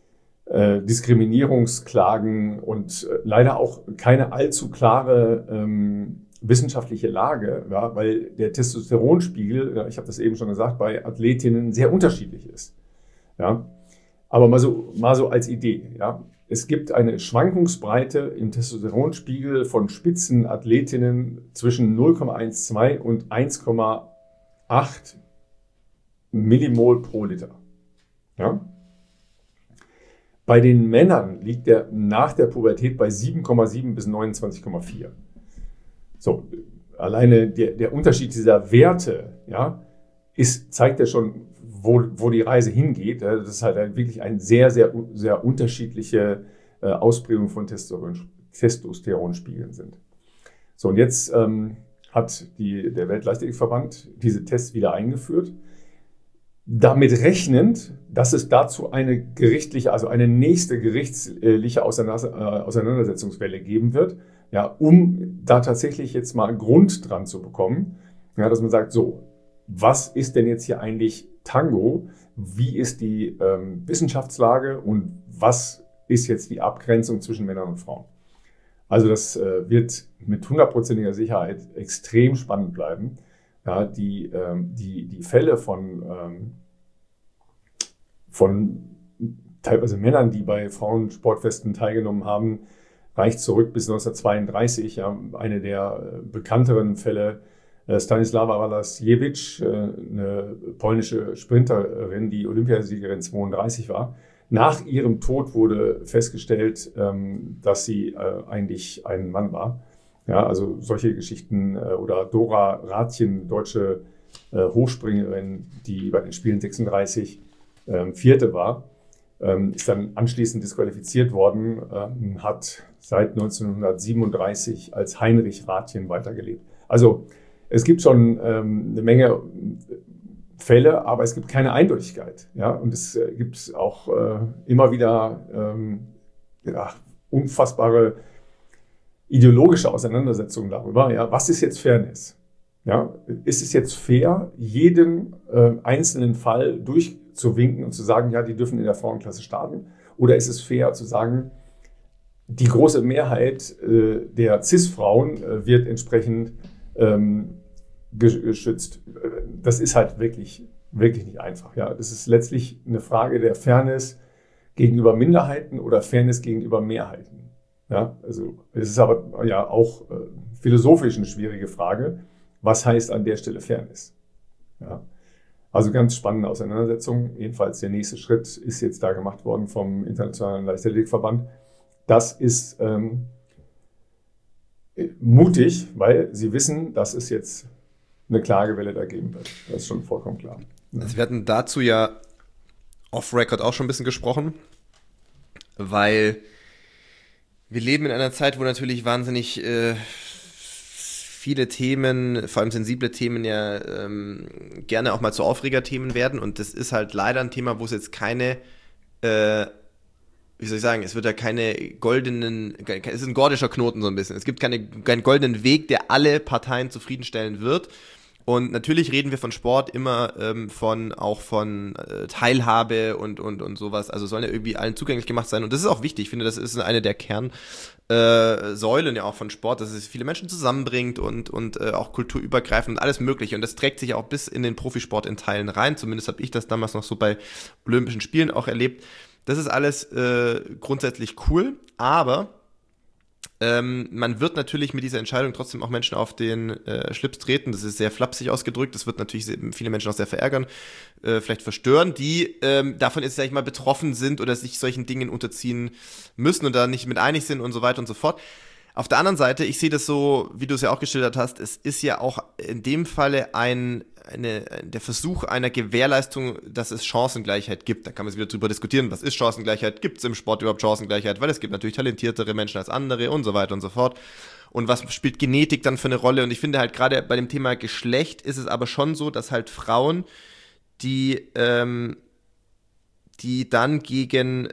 Diskriminierungsklagen und leider auch keine allzu klare wissenschaftliche Lage, ja, weil der Testosteronspiegel, ja, ich habe das eben schon gesagt, bei Athletinnen sehr unterschiedlich ist. Ja. Aber mal so als Idee. Ja. Es gibt eine Schwankungsbreite im Testosteronspiegel von Spitzenathletinnen zwischen 0,12 und 1,8 Millimol pro Liter. Ja. Bei den Männern liegt der nach der Pubertät bei 7,7 bis 29,4. So, alleine der Unterschied dieser Werte, ja, zeigt ja schon, wo die Reise hingeht. Das ist halt wirklich eine sehr, sehr, sehr unterschiedliche Ausprägung von Testosteronspiegeln sind. So, und jetzt hat der Weltleichtathletikverband diese Tests wieder eingeführt, damit rechnend, dass es dazu eine nächste gerichtliche Auseinandersetzungswelle geben wird, ja, um da tatsächlich jetzt mal einen Grund dran zu bekommen, ja, dass man sagt, so, was ist denn jetzt hier eigentlich Tango? Wie ist die Wissenschaftslage und was ist jetzt die Abgrenzung zwischen Männern und Frauen? Also das wird mit 100%iger Sicherheit extrem spannend bleiben. Ja, die Fälle von teilweise Männern, die bei Frauensportfesten teilgenommen haben, reicht zurück bis 1932. Ja, eine der bekannteren Fälle, Stanislawa Walasiewicz, eine polnische Sprinterin, die Olympiasiegerin 32 war. Nach ihrem Tod wurde festgestellt, dass sie eigentlich ein Mann war. Ja, also solche Geschichten. Oder Dora Rathjen, deutsche Hochspringerin, die bei den Spielen 36 Vierte war, ist dann anschließend disqualifiziert worden, hat seit 1937 als Heinrich Rathjen weitergelebt. Also es gibt schon eine Menge Fälle, aber es gibt keine Eindeutigkeit. Ja? Und es gibt auch immer wieder unfassbare ideologische Auseinandersetzungen darüber. Ja? Was ist jetzt Fairness? Ja? Ist es jetzt fair, jeden einzelnen Fall durchzuwinken und zu sagen, ja, die dürfen in der Frauenklasse starten? Oder ist es fair zu sagen, die große Mehrheit der CIS-Frauen wird entsprechend geschützt? Das ist halt wirklich, wirklich nicht einfach. Ja, das ist letztlich eine Frage der Fairness gegenüber Minderheiten oder Fairness gegenüber Mehrheiten. Ja, also es ist aber ja auch philosophisch eine schwierige Frage. Was heißt an der Stelle Fairness? Ja, also ganz spannende Auseinandersetzung. Jedenfalls der nächste Schritt ist jetzt da gemacht worden vom Internationalen Leichtathletikverband. Das ist mutig, weil sie wissen, dass es jetzt eine Klagewelle da geben wird. Das ist schon vollkommen klar. Ja. Also wir hatten dazu ja off-Record auch schon ein bisschen gesprochen, weil wir leben in einer Zeit, wo natürlich wahnsinnig viele Themen, vor allem sensible Themen ja gerne auch mal zu Aufregerthemen werden, und das ist halt leider ein Thema, wo es jetzt keine wie soll ich sagen, es wird ja es ist ein gordischer Knoten so ein bisschen. Es gibt keinen goldenen Weg, der alle Parteien zufriedenstellen wird. Und natürlich reden wir von Sport immer von Teilhabe und sowas. Also sollen ja irgendwie allen zugänglich gemacht sein. Und das ist auch wichtig. Ich finde, das ist eine der Kernsäulen ja auch von Sport, dass es viele Menschen zusammenbringt und auch kulturübergreifend und alles Mögliche. Und das trägt sich auch bis in den Profisport in Teilen rein. Zumindest habe ich das damals noch so bei Olympischen Spielen auch erlebt. Das ist alles grundsätzlich cool, aber man wird natürlich mit dieser Entscheidung trotzdem auch Menschen auf den Schlips treten. Das ist sehr flapsig ausgedrückt. Das wird natürlich viele Menschen auch sehr verärgern, vielleicht verstören, die davon jetzt, sag ich mal, betroffen sind oder sich solchen Dingen unterziehen müssen und da nicht mit einig sind und so weiter und so fort. Auf der anderen Seite, ich sehe das so, wie du es ja auch geschildert hast, es ist ja auch in dem Falle der Versuch einer Gewährleistung, dass es Chancengleichheit gibt. Da kann man sich wieder drüber diskutieren, was ist Chancengleichheit? Gibt es im Sport überhaupt Chancengleichheit? Weil es gibt natürlich talentiertere Menschen als andere und so weiter und so fort. Und was spielt Genetik dann für eine Rolle? Und ich finde halt gerade bei dem Thema Geschlecht ist es aber schon so, dass halt Frauen, die dann gegen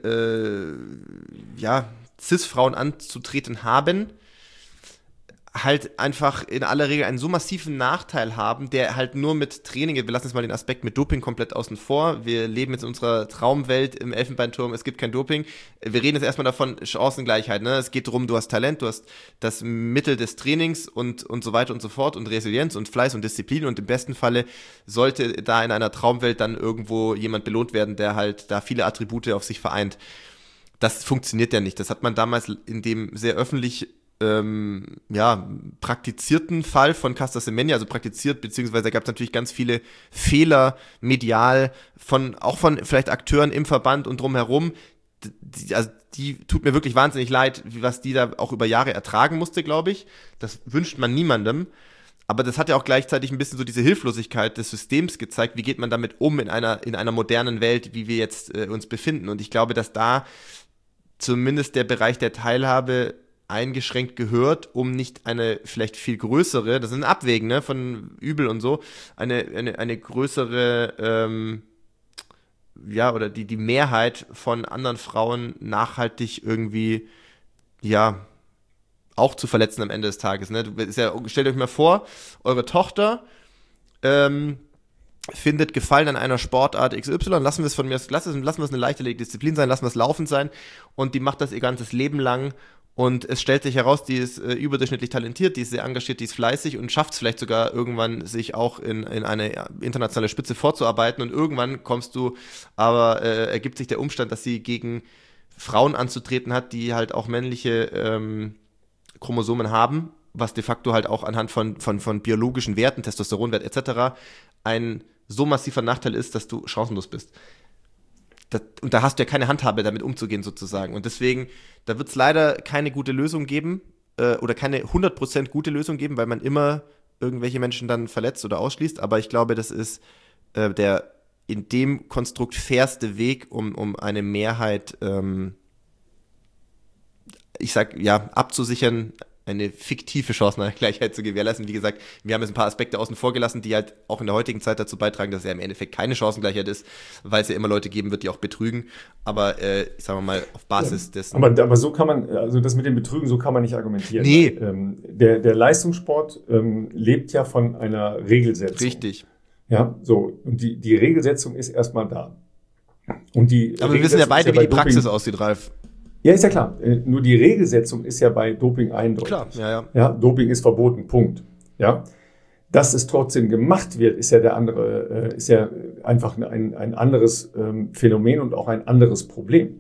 Cis-Frauen anzutreten haben, halt einfach in aller Regel einen so massiven Nachteil haben, der halt nur mit Training, wir lassen jetzt mal den Aspekt mit Doping komplett außen vor, wir leben jetzt in unserer Traumwelt im Elfenbeinturm, es gibt kein Doping, wir reden jetzt erstmal davon, Chancengleichheit, ne? Es geht darum, du hast Talent, du hast das Mittel des Trainings und so weiter und so fort und Resilienz und Fleiß und Disziplin, und im besten Falle sollte da in einer Traumwelt dann irgendwo jemand belohnt werden, der halt da viele Attribute auf sich vereint. Das funktioniert ja nicht. Das hat man damals in dem sehr öffentlich praktizierten Fall von Caster Semenya, also praktiziert, beziehungsweise da gab es natürlich ganz viele Fehler medial auch von vielleicht Akteuren im Verband und drumherum. Die tut mir wirklich wahnsinnig leid, was die da auch über Jahre ertragen musste, glaube ich. Das wünscht man niemandem. Aber das hat ja auch gleichzeitig ein bisschen so diese Hilflosigkeit des Systems gezeigt. Wie geht man damit um in einer modernen Welt, wie wir jetzt uns befinden? Und ich glaube, dass da zumindest der Bereich der Teilhabe eingeschränkt gehört, um nicht eine vielleicht viel größere, das ist ein Abwägen, ne, von Übel und so, eine größere, oder die Mehrheit von anderen Frauen nachhaltig irgendwie, ja, auch zu verletzen am Ende des Tages. Ne? Stellt euch mal vor, eure Tochter findet Gefallen an einer Sportart XY, lassen wir es eine leichte Disziplin sein, lassen wir es Laufen sein, und die macht das ihr ganzes Leben lang, und es stellt sich heraus, die ist überdurchschnittlich talentiert, die ist sehr engagiert, die ist fleißig und schafft es vielleicht sogar irgendwann, sich auch in eine internationale Spitze vorzuarbeiten, und irgendwann ergibt sich der Umstand, dass sie gegen Frauen anzutreten hat, die halt auch männliche Chromosomen haben, was de facto halt auch anhand von biologischen Werten, Testosteronwert etc. ein so massiver Nachteil ist, dass du chancenlos bist. Und da hast du ja keine Handhabe, damit umzugehen sozusagen. Und deswegen, da wird es leider keine gute Lösung geben oder keine 100% gute Lösung geben, weil man immer irgendwelche Menschen dann verletzt oder ausschließt. Aber ich glaube, das ist der in dem Konstrukt fairste Weg, um eine Mehrheit, abzusichern, eine fiktive Chancengleichheit zu gewährleisten. Wie gesagt, wir haben jetzt ein paar Aspekte außen vor gelassen, die halt auch in der heutigen Zeit dazu beitragen, dass es ja im Endeffekt keine Chancengleichheit ist, weil es ja immer Leute geben wird, die auch betrügen. Aber sagen wir mal, auf Basis dessen. Aber so kann man, also das mit dem Betrügen, so kann man nicht argumentieren. Nee. Der Leistungssport lebt ja von einer Regelsetzung. Richtig. Ja, so. Und die Regelsetzung ist erstmal da. Und aber wir wissen ja beide, wie die Praxis aussieht, Ralf. Ja, ist ja klar. Nur die Regelsetzung ist ja bei Doping eindeutig. Klar, ja. Ja, Doping ist verboten, Punkt. Ja. Dass es trotzdem gemacht wird, ist ja einfach ein anderes Phänomen und auch ein anderes Problem.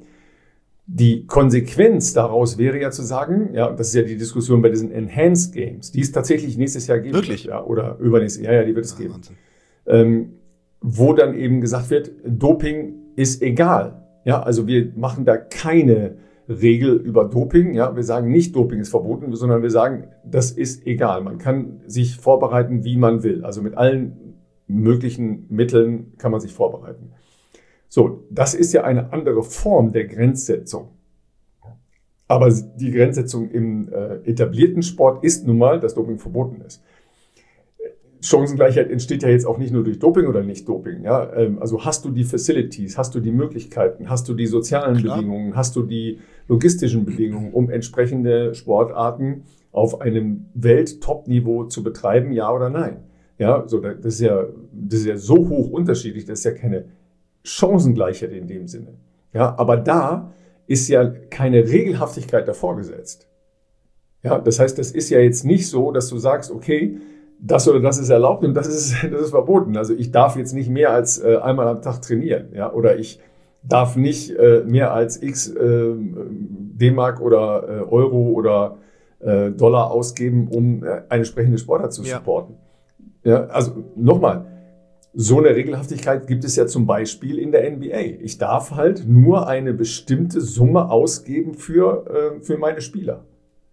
Die Konsequenz daraus wäre ja zu sagen, ja, das ist ja die Diskussion bei diesen Enhanced Games, die es tatsächlich nächstes Jahr geben Wirklich? wird, ja, oder übernächstes Jahr, die wird es geben. Wahnsinn. Wo dann eben gesagt wird, Doping ist egal. Ja, also wir machen da keine Regel über Doping. Ja, wir sagen nicht, Doping ist verboten, sondern wir sagen, das ist egal. Man kann sich vorbereiten, wie man will. Also mit allen möglichen Mitteln kann man sich vorbereiten. So, das ist ja eine andere Form der Grenzsetzung. Aber die Grenzsetzung im etablierten Sport ist nun mal, dass Doping verboten ist. Chancengleichheit entsteht ja jetzt auch nicht nur durch Doping oder nicht Doping. Ja? Also hast du die Facilities, hast du die Möglichkeiten, hast du die sozialen Bedingungen, hast du die logistischen Bedingungen, um entsprechende Sportarten auf einem Welt-Top-Niveau zu betreiben, ja oder nein? Ja, so, das ist ja so hoch unterschiedlich, das ist ja keine Chancengleichheit in dem Sinne. Ja, aber da ist ja keine Regelhaftigkeit davor gesetzt. Ja, das heißt, das ist ja jetzt nicht so, dass du sagst, okay, das oder das ist erlaubt und das ist verboten. Also ich darf jetzt nicht mehr als einmal am Tag trainieren, ja, oder ich darf nicht mehr als X D-Mark oder Euro oder Dollar ausgeben, um eine entsprechende Sportart zu supporten. Ja, also nochmal, so eine Regelhaftigkeit gibt es ja zum Beispiel in der NBA. Ich darf halt nur eine bestimmte Summe ausgeben für meine Spieler.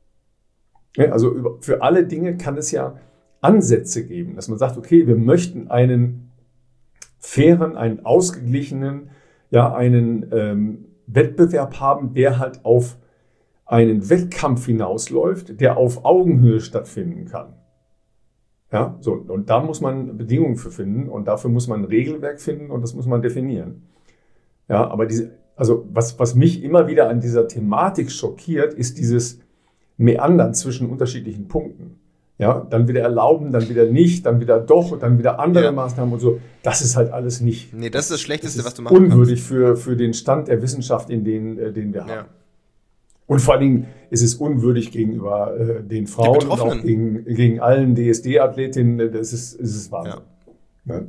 Ja, also für alle Dinge kann es ja Ansätze geben, dass man sagt, okay, wir möchten einen fairen, einen ausgeglichenen, ja, einen Wettbewerb haben, der halt auf einen Wettkampf hinausläuft, der auf Augenhöhe stattfinden kann. Ja, so, und da muss man Bedingungen für finden und dafür muss man ein Regelwerk finden und das muss man definieren. Ja, aber was mich immer wieder an dieser Thematik schockiert, ist dieses Meandern zwischen unterschiedlichen Punkten. Ja, dann wieder erlauben, dann wieder nicht, dann wieder doch und dann wieder andere Maßnahmen und so. Das ist halt alles nicht. Nee, das ist das Schlechteste, was du machen kannst. Unwürdig für den Stand der Wissenschaft, den wir haben. Ja. Und vor allen Dingen ist es unwürdig gegenüber den Frauen und auch gegen allen DSD-Athletinnen. Das ist Wahnsinn. Ja.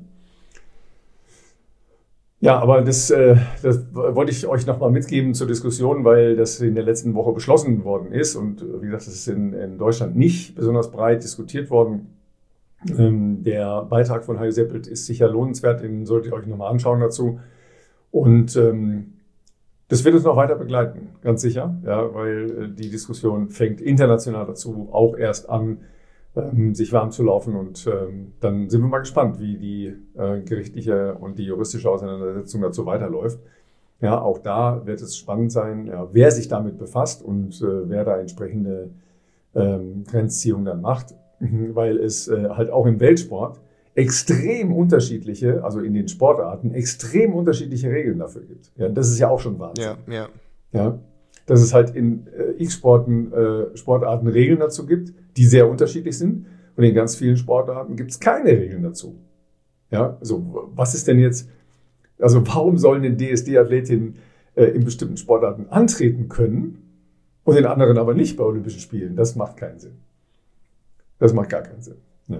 Ja, aber das wollte ich euch nochmal mitgeben zur Diskussion, weil das in der letzten Woche beschlossen worden ist. Und wie gesagt, das ist in Deutschland nicht besonders breit diskutiert worden. Der Beitrag von Hajo Seppelt ist sicher lohnenswert, den solltet ihr euch nochmal anschauen dazu. Und das wird uns noch weiter begleiten, ganz sicher, ja, weil die Diskussion fängt international dazu auch erst an, sich warm zu laufen. Und dann sind wir mal gespannt, wie die gerichtliche und die juristische Auseinandersetzung dazu weiterläuft. Ja, auch da wird es spannend sein, ja, wer sich damit befasst und wer da entsprechende Grenzziehungen dann macht, weil es halt auch im Weltsport extrem unterschiedliche, also in den Sportarten, extrem unterschiedliche Regeln dafür gibt. Ja, das ist ja auch schon Wahnsinn. Ja, dass es halt in Sportarten Regeln dazu gibt, die sehr unterschiedlich sind. Und in ganz vielen Sportarten gibt es keine Regeln dazu. Ja, also was ist denn jetzt, also warum sollen denn DSD-Athletinnen in bestimmten Sportarten antreten können und in anderen aber nicht bei Olympischen Spielen? Das macht keinen Sinn. Das macht gar keinen Sinn. Ja.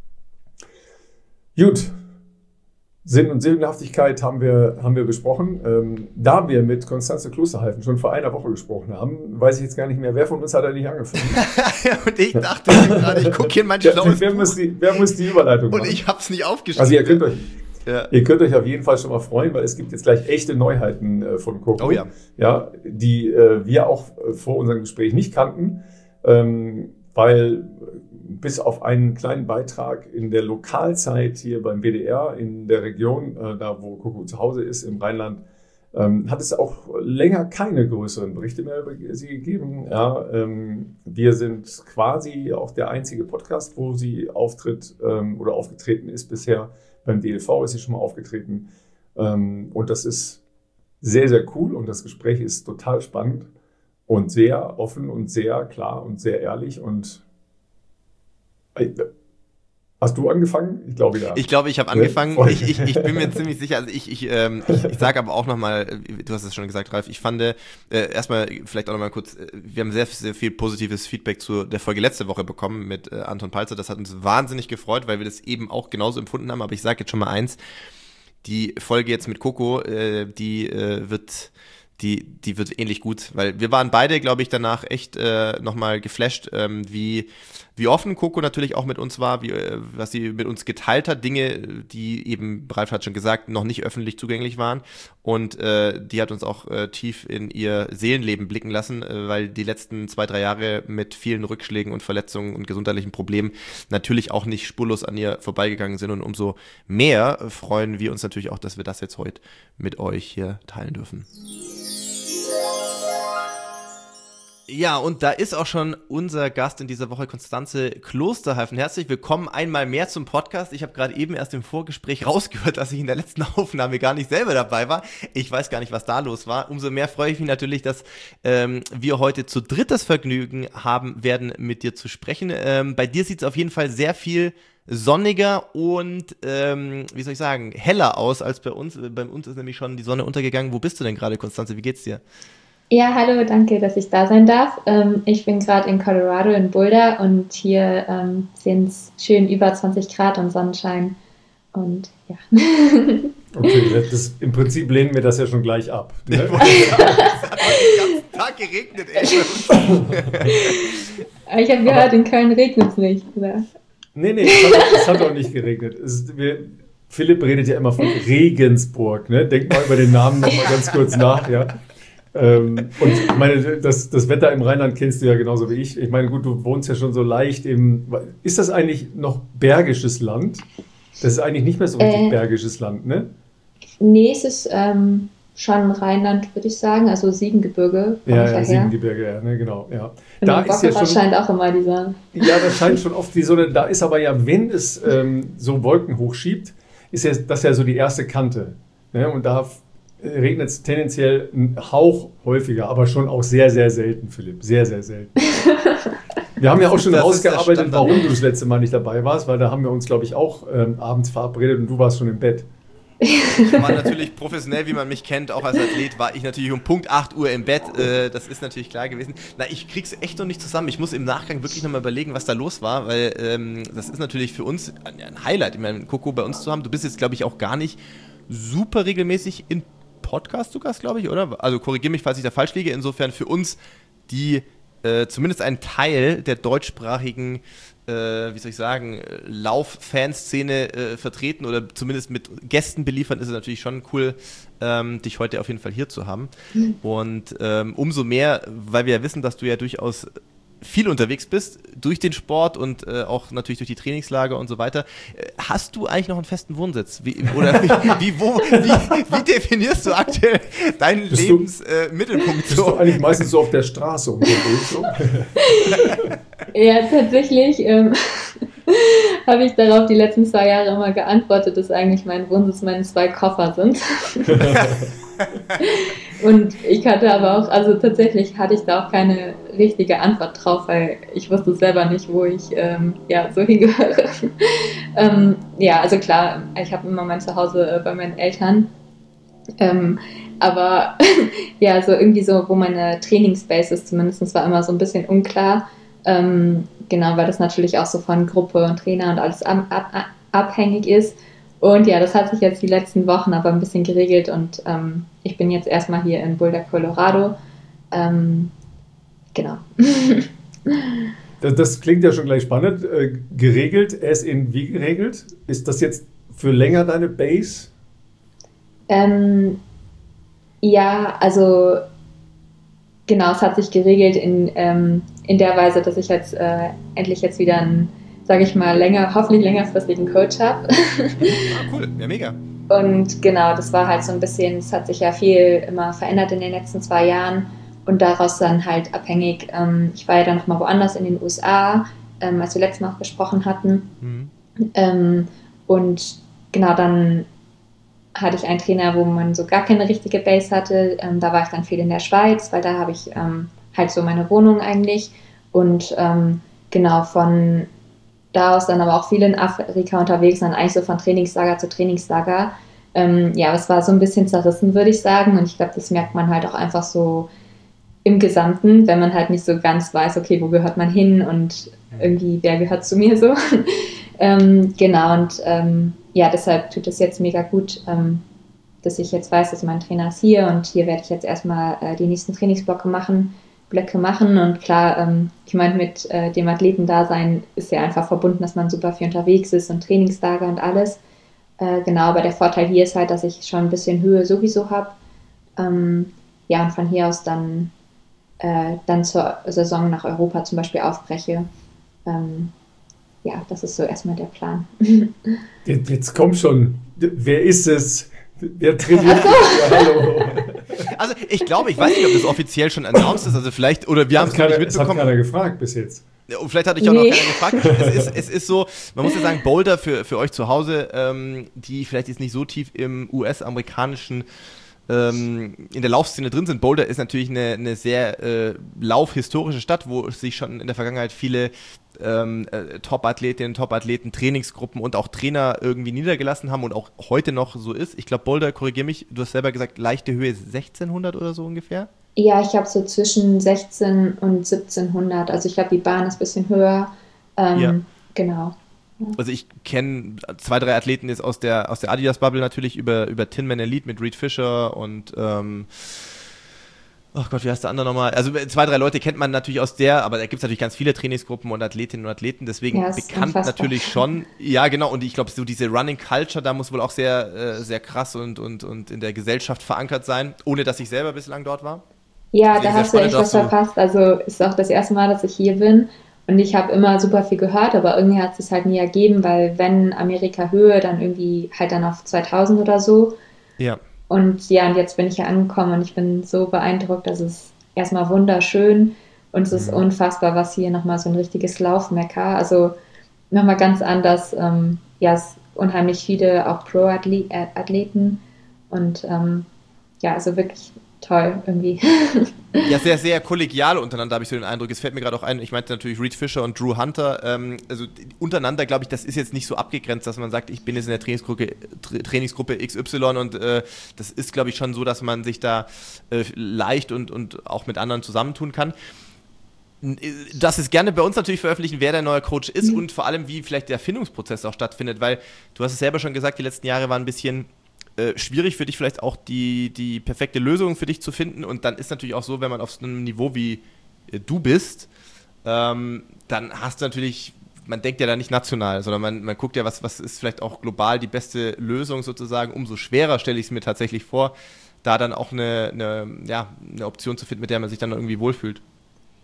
Gut, Sinn und Sinnhaftigkeit haben wir besprochen. Da wir mit Constanze Klosterhalfen schon vor einer Woche gesprochen haben, weiß ich jetzt gar nicht mehr, wer von uns hat eigentlich angefangen. Und ich dachte gerade, ich gucke hier in mein schlaues Buch. Wer muss die Überleitung machen? Und ich habe es nicht aufgeschrieben. Also ihr könnt euch auf jeden Fall schon mal freuen, weil es gibt jetzt gleich echte Neuheiten von Coco. Oh ja. Ja, die wir auch vor unserem Gespräch nicht kannten, weil bis auf einen kleinen Beitrag in der Lokalzeit hier beim WDR in der Region, da wo Coco zu Hause ist, im Rheinland, hat es auch länger keine größeren Berichte mehr über sie gegeben. Ja, wir sind quasi auch der einzige Podcast, wo sie auftritt oder aufgetreten ist bisher. Beim DLV ist sie schon mal aufgetreten. Und das ist sehr, sehr cool und das Gespräch ist total spannend und sehr offen und sehr klar und sehr ehrlich und hast du angefangen? Ich glaube, ja. Ich glaube, ich habe angefangen. Ich bin mir ziemlich sicher. Also ich sage aber auch nochmal, du hast es schon gesagt, Ralf, ich fand erstmal vielleicht auch nochmal kurz, wir haben sehr, sehr viel positives Feedback zu der Folge letzte Woche bekommen mit Anton Palzer. Das hat uns wahnsinnig gefreut, weil wir das eben auch genauso empfunden haben. Aber ich sage jetzt schon mal eins, die Folge jetzt mit Coco, die wird ähnlich gut, weil wir waren beide, glaube ich, danach echt nochmal geflasht, wie offen Coco natürlich auch mit uns war, was sie mit uns geteilt hat, Dinge, die eben, Ralf hat schon gesagt, noch nicht öffentlich zugänglich waren und die hat uns auch tief in ihr Seelenleben blicken lassen, weil die letzten 2-3 Jahre mit vielen Rückschlägen und Verletzungen und gesundheitlichen Problemen natürlich auch nicht spurlos an ihr vorbeigegangen sind und umso mehr freuen wir uns natürlich auch, dass wir das jetzt heute mit euch hier teilen dürfen. Ja, und da ist auch schon unser Gast in dieser Woche, Constanze Klosterhalfen. Herzlich willkommen einmal mehr zum Podcast. Ich habe gerade eben erst im Vorgespräch rausgehört, dass ich in der letzten Aufnahme gar nicht selber dabei war. Ich weiß gar nicht, was da los war. Umso mehr freue ich mich natürlich, dass wir heute zu dritt das Vergnügen haben werden, mit dir zu sprechen. Bei dir sieht es auf jeden Fall sehr viel sonniger und, wie soll ich sagen, heller aus als bei uns. Bei uns ist nämlich schon die Sonne untergegangen. Wo bist du denn gerade, Constanze? Wie geht's dir? Ja, hallo, danke, dass ich da sein darf. Ich bin gerade in Colorado in Boulder und hier sind es schön über 20 Grad und Sonnenschein und ja. Okay, im Prinzip lehnen wir das ja schon gleich ab. Ne? Es hat den ganzen Tag geregnet, ey. Ich habe gehört, in Köln regnet es nicht, oder? Nee, es hat auch nicht geregnet. Philipp redet ja immer von Regensburg, ne? Denk mal über den Namen nochmal ganz kurz nach, ja. Und ich meine, das Wetter im Rheinland kennst du ja genauso wie ich. Ich meine, gut, du wohnst ja schon so leicht ist das eigentlich noch bergisches Land? Das ist eigentlich nicht mehr so richtig bergisches Land, ne? Nee, es ist schon Rheinland, würde ich sagen, also Siebengebirge. Ja, Siebengebirge, ja, ne, genau, ja. Und da ist ja schon, scheint auch immer die Sonne. Ja, da scheint schon oft die Sonne, da ist aber ja, wenn es so Wolken hochschiebt, ist ja das ja so die erste Kante, ne? Und da regnet es tendenziell einen Hauch häufiger, aber schon auch sehr, sehr selten, Philipp. Sehr, sehr selten. Wir haben ja auch schon rausgearbeitet, warum du das letzte Mal nicht dabei warst, weil da haben wir uns, glaube ich, auch abends verabredet und du warst schon im Bett. Ich war natürlich professionell, wie man mich kennt, auch als Athlet, war ich natürlich um Punkt 8 Uhr im Bett. Das ist natürlich klar gewesen. Na, ich krieg's echt noch nicht zusammen. Ich muss im Nachgang wirklich nochmal überlegen, was da los war, weil das ist natürlich für uns ein Highlight, ich meine, Coco bei uns zu haben. Du bist jetzt, glaube ich, auch gar nicht super regelmäßig in Podcast zu Gast, glaube ich, oder? Also korrigiere mich, falls ich da falsch liege. Insofern für uns, die zumindest einen Teil der deutschsprachigen, wie soll ich sagen, Lauf-Fanszene vertreten oder zumindest mit Gästen beliefern, ist es natürlich schon cool, dich heute auf jeden Fall hier zu haben. Und umso mehr, weil wir ja wissen, dass du ja durchaus viel unterwegs bist durch den Sport und auch natürlich durch die Trainingslager und so weiter. Hast du eigentlich noch einen festen Wohnsitz? Wie definierst du aktuell deinen Lebensmittelpunkt? Bist du eigentlich meistens so auf der Straße unterwegs? So? Ja, tatsächlich habe ich darauf die letzten 2 Jahre immer geantwortet, dass eigentlich mein Wohnsitz meine 2 Koffer sind. Und ich hatte aber auch, also tatsächlich hatte ich da auch keine richtige Antwort drauf, weil ich wusste selber nicht, wo ich so hingehöre. Also klar, ich habe immer mein Zuhause bei meinen Eltern, aber ja, so irgendwie so, wo meine Trainingsbase ist zumindest, war immer so ein bisschen unklar. Genau, weil das natürlich auch so von Gruppe und Trainer und alles abhängig ist. Und ja, das hat sich jetzt die letzten Wochen aber ein bisschen geregelt und ich bin jetzt erstmal hier in Boulder, Colorado. Genau. Das klingt ja schon gleich spannend. Geregelt, wie geregelt? Ist das jetzt für länger deine Base? Ja, also genau, es hat sich geregelt in der Weise, dass ich jetzt endlich jetzt wieder einen, sage ich mal, hoffentlich längerfristigen Coach habe. Cool, ja, mega. Und genau, das war halt so ein bisschen, es hat sich ja viel immer verändert in den letzten 2 Jahren und daraus dann halt abhängig, ich war ja dann nochmal woanders in den USA, als wir letztes Mal auch gesprochen hatten. Und genau, dann hatte ich einen Trainer, wo man so gar keine richtige Base hatte. Da war ich dann viel in der Schweiz, weil da habe ich halt so meine Wohnung eigentlich. Und genau, von da aus dann aber auch viel in Afrika unterwegs, dann eigentlich so von Trainingslager zu Trainingslager. Es war so ein bisschen zerrissen, würde ich sagen. Und ich glaube, das merkt man halt auch einfach so im Gesamten, wenn man halt nicht so ganz weiß, okay, wo gehört man hin und irgendwie, wer gehört zu mir so. Genau, und deshalb tut es jetzt mega gut, dass ich jetzt weiß, dass mein Trainer ist hier und hier werde ich jetzt erstmal die nächsten Trainingsblöcke machen. Und klar, ich meine, mit dem Athletendasein ist ja einfach verbunden, dass man super viel unterwegs ist und Trainingslager und alles. Genau, aber der Vorteil hier ist halt, dass ich schon ein bisschen Höhe sowieso habe. Und von hier aus dann zur Saison nach Europa zum Beispiel aufbreche. Das ist so erstmal der Plan. Jetzt komm schon. Wer ist es? Wer trainiert? Ja, hallo. Also ich weiß nicht, ob das offiziell schon announced ist, also vielleicht, oder wir haben es noch nicht mitbekommen. Das hat keiner gefragt bis jetzt. Und vielleicht hatte ich auch noch keiner gefragt. Es ist so, man muss ja sagen, Boulder für euch zu Hause, die vielleicht jetzt nicht so tief im US-amerikanischen in der Laufszene drin sind. Boulder ist natürlich eine sehr laufhistorische Stadt, wo sich schon in der Vergangenheit viele Top-Athletinnen, Top-Athleten, Trainingsgruppen und auch Trainer irgendwie niedergelassen haben und auch heute noch so ist. Ich glaube, Boulder, korrigiere mich, du hast selber gesagt, leichte Höhe ist 1600 oder so ungefähr? Ja, ich habe so zwischen 16 und 1700. Also ich glaube, die Bahn ist ein bisschen höher. Genau. Also ich kenne 2, 3 Athleten jetzt aus der Adidas-Bubble natürlich über Tinman Elite mit Reed Fisher und oh Gott, wie heißt der andere nochmal? Also 2, 3 Leute kennt man natürlich aber da gibt es natürlich ganz viele Trainingsgruppen und Athletinnen und Athleten, deswegen bekannt natürlich schon. Ja, genau, und ich glaube, so diese Running Culture, da muss wohl auch sehr, sehr krass und in der Gesellschaft verankert sein, ohne dass ich selber bislang dort war. Ja, da hast du echt was verpasst. Also ist auch das erste Mal, dass ich hier bin. Und ich habe immer super viel gehört, aber irgendwie hat es sich halt nie ergeben, weil wenn Amerika Höhe, dann irgendwie halt dann auf 2000 oder so. Ja. Und jetzt bin ich hier angekommen und ich bin so beeindruckt, dass es erstmal wunderschön und es ist unfassbar, was hier nochmal so ein richtiges Laufmecker, also nochmal ganz anders, es unheimlich viele auch Pro-Athleten und also wirklich toll irgendwie. Ja, sehr, sehr kollegial untereinander, habe ich so den Eindruck. Es fällt mir gerade auch ein, ich meinte natürlich Reed Fisher und Drew Hunter, also untereinander, glaube ich, das ist jetzt nicht so abgegrenzt, dass man sagt, ich bin jetzt in der Trainingsgruppe XY und das ist, glaube ich, schon so, dass man sich da leicht und auch mit anderen zusammentun kann. Das ist gerne bei uns natürlich veröffentlichen, wer der neue Coach ist und vor allem, wie vielleicht der Findungsprozess auch stattfindet, weil du hast es selber schon gesagt, die letzten Jahre waren ein bisschen schwierig für dich vielleicht auch die perfekte Lösung für dich zu finden und dann ist natürlich auch so, wenn man auf so einem Niveau wie du bist, dann hast du natürlich, man denkt ja da nicht national, sondern man guckt ja, was ist vielleicht auch global die beste Lösung sozusagen, umso schwerer stelle ich es mir tatsächlich vor, da dann auch eine Option zu finden, mit der man sich dann irgendwie wohlfühlt.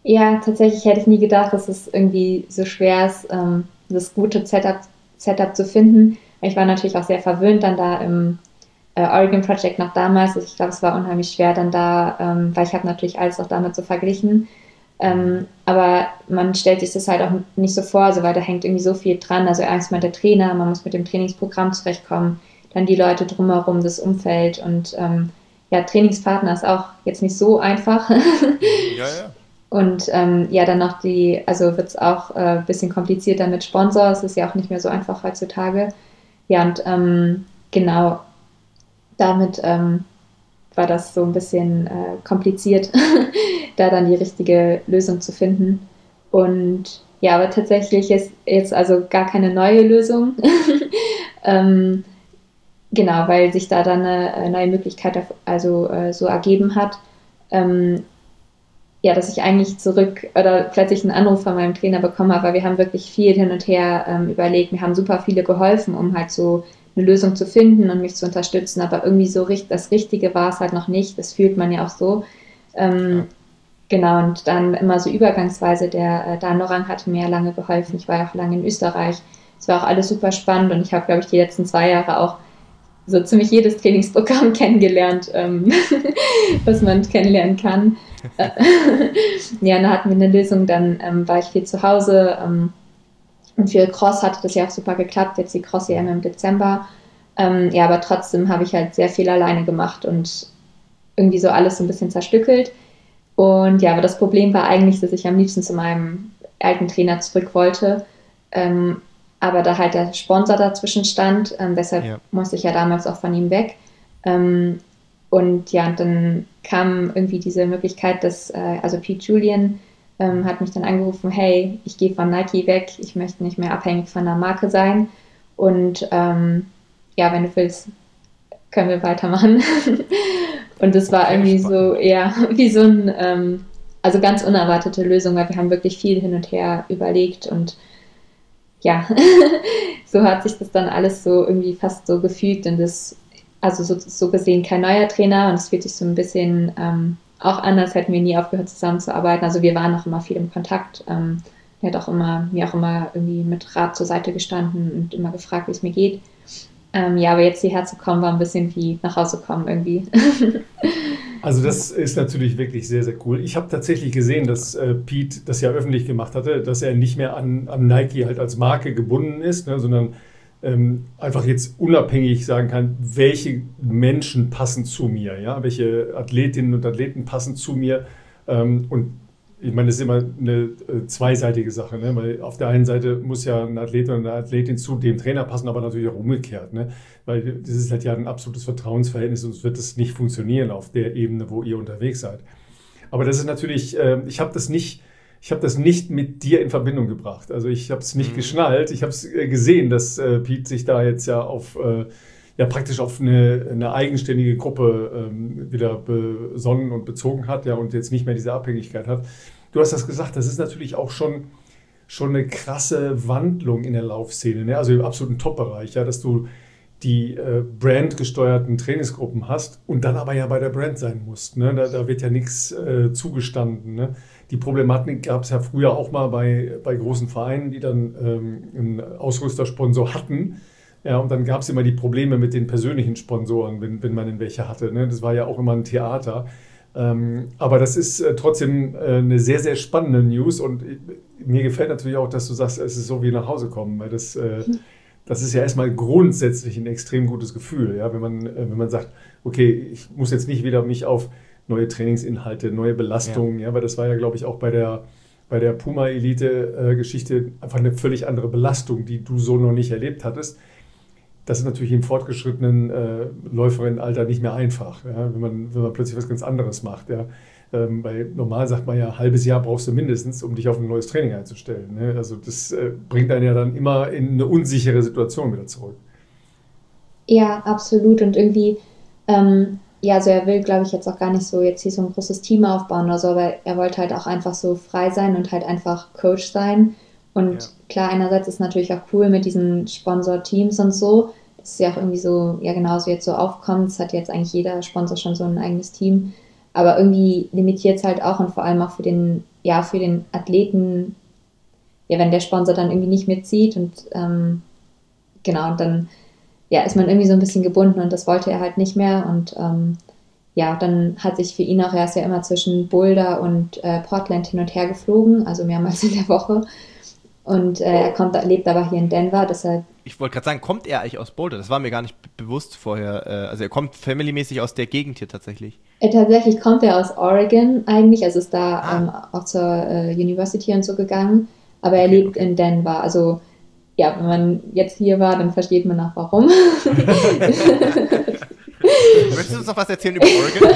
Ja, tatsächlich hätte ich nie gedacht, dass es irgendwie so schwer ist, das gute Setup zu finden. Ich war natürlich auch sehr verwöhnt dann da im Oregon Project noch damals. Also ich glaube, es war unheimlich schwer dann da, weil ich habe natürlich alles auch damit so verglichen. Aber man stellt sich das halt auch nicht so vor, also weil da hängt irgendwie so viel dran. Also erstmal der Trainer, man muss mit dem Trainingsprogramm zurechtkommen, dann die Leute drumherum, das Umfeld und ja, Trainingspartner ist auch jetzt nicht so einfach. Ja, ja. Und ja, dann noch also wird es auch ein bisschen komplizierter mit Sponsor. Es ist ja auch nicht mehr so einfach heutzutage. Ja, und genau, damit war das so ein bisschen kompliziert, da dann die richtige Lösung zu finden. Und ja, aber tatsächlich ist jetzt also gar keine neue Lösung. Genau, weil sich da dann eine neue Möglichkeit so ergeben hat. Ja, dass ich eigentlich plötzlich einen Anruf von meinem Trainer bekommen habe, weil wir haben wirklich viel hin und her überlegt. Mir haben super viele geholfen, um halt so eine Lösung zu finden und mich zu unterstützen, aber irgendwie so das Richtige war es halt noch nicht. Das fühlt man ja auch so. Genau, und dann immer so übergangsweise, der Dan Norang hatte mir ja lange geholfen. Ich war ja auch lange in Österreich. Es war auch alles super spannend und ich habe, glaube ich, die letzten 2 Jahre auch so ziemlich jedes Trainingsprogramm kennengelernt, was man kennenlernen kann. Ja, da hatten wir eine Lösung, dann war ich viel zu Hause und für Cross hatte das ja auch super geklappt, jetzt die Cross-EM im Dezember. Ja, aber trotzdem habe ich halt sehr viel alleine gemacht und irgendwie so alles so ein bisschen zerstückelt. Und ja, aber das Problem war eigentlich, dass ich am liebsten zu meinem alten Trainer zurück wollte. Aber da halt der Sponsor dazwischen stand, deshalb musste ich ja damals auch von ihm weg. Und ja, und dann kam irgendwie diese Möglichkeit, dass, also Pete Julian hat mich dann angerufen, hey, ich gehe von Nike weg, ich möchte nicht mehr abhängig von der Marke sein. Und ja, wenn du willst, können wir weitermachen. Und das war irgendwie so, ja, wie so also ganz unerwartete Lösung, weil wir haben wirklich viel hin und her überlegt und ja, so hat sich das dann alles so irgendwie fast so gefügt und also so gesehen kein neuer Trainer und es fühlt sich so ein bisschen auch an, als hätten wir nie aufgehört zusammenzuarbeiten. Also wir waren auch immer viel im Kontakt. Er hat mir auch immer irgendwie mit Rat zur Seite gestanden und immer gefragt, wie es mir geht. Ja, aber jetzt hierher zu kommen, war ein bisschen wie nach Hause kommen irgendwie. Also das ist natürlich wirklich sehr, sehr cool. Ich habe tatsächlich gesehen, dass Pete das ja öffentlich gemacht hatte, dass er nicht mehr an Nike halt als Marke gebunden ist, ne, sondern einfach jetzt unabhängig sagen kann, welche Menschen passen zu mir, ja, welche Athletinnen und Athleten passen zu mir. Und ich meine, das ist immer eine zweiseitige Sache, ne? Weil auf der einen Seite muss ja ein Athlet oder eine Athletin zu dem Trainer passen, aber natürlich auch umgekehrt, ne? Weil das ist halt ja ein absolutes Vertrauensverhältnis und es wird das nicht funktionieren auf der Ebene, wo ihr unterwegs seid. Aber das ist natürlich, ich habe das nicht mit dir in Verbindung gebracht. Also ich habe es nicht geschnallt. Ich habe es gesehen, dass Pete sich da jetzt ja praktisch auf eine eigenständige Gruppe wieder besonnen und bezogen hat, ja, und jetzt nicht mehr diese Abhängigkeit hat. Du hast das gesagt, das ist natürlich auch schon eine krasse Wandlung in der Laufszene, ne? Also im absoluten Top-Bereich, ja, dass du die brandgesteuerten Trainingsgruppen hast und dann aber ja bei der Brand sein musst, ne? Da wird ja nichts zugestanden, ne? Die Problematik gab es ja früher auch mal bei großen Vereinen, die dann einen Ausrüstersponsor hatten. Ja, und dann gab es immer die Probleme mit den persönlichen Sponsoren, wenn man denn welche hatte, ne? Das war ja auch immer ein Theater. Aber das ist trotzdem eine sehr, sehr spannende News und mir gefällt natürlich auch, dass du sagst, es ist so wie nach Hause kommen, weil das ist ja erstmal grundsätzlich ein extrem gutes Gefühl, ja? Wenn man sagt, okay, ich muss jetzt nicht wieder mich auf neue Trainingsinhalte, neue Belastungen, ja, weil das war ja, glaube ich, auch bei der Puma-Elite-Geschichte einfach eine völlig andere Belastung, die du so noch nicht erlebt hattest. Das ist natürlich im fortgeschrittenen Läuferinnenalter nicht mehr einfach, ja, wenn man plötzlich was ganz anderes macht. Ja. Weil normal sagt man ja, ein halbes Jahr brauchst du mindestens, um dich auf ein neues Training einzustellen. Ne? Also das bringt einen ja dann immer in eine unsichere Situation wieder zurück. Ja, absolut. Und irgendwie, ja, also er will, glaube ich, jetzt auch gar nicht so jetzt hier so ein großes Team aufbauen oder so, aber er wollte halt auch einfach so frei sein und halt einfach Coach sein. Und klar, einerseits ist natürlich auch cool mit diesen Sponsor-Teams und so. Das ist ja auch irgendwie so, ja genauso jetzt so aufkommt. Es hat jetzt eigentlich jeder Sponsor schon so ein eigenes Team. Aber irgendwie limitiert es halt auch und vor allem auch für den ja für den Athleten, ja, wenn der Sponsor dann irgendwie nicht mitzieht und genau, und dann ja, ist man irgendwie so ein bisschen gebunden und das wollte er halt nicht mehr und ja, dann hat sich für ihn auch, er ist ja immer zwischen Boulder und Portland hin und her geflogen, also mehrmals in der Woche und lebt aber hier in Denver, deshalb. Ich wollte gerade sagen, kommt er eigentlich aus Boulder? Das war mir gar nicht bewusst vorher, also er kommt familymäßig aus der Gegend hier tatsächlich. Tatsächlich kommt er aus Oregon eigentlich, also ist da auch zur University und so gegangen, aber er lebt in Denver, also ja, wenn man jetzt hier war, dann versteht man auch warum. Möchtest du uns noch was erzählen über Oregon?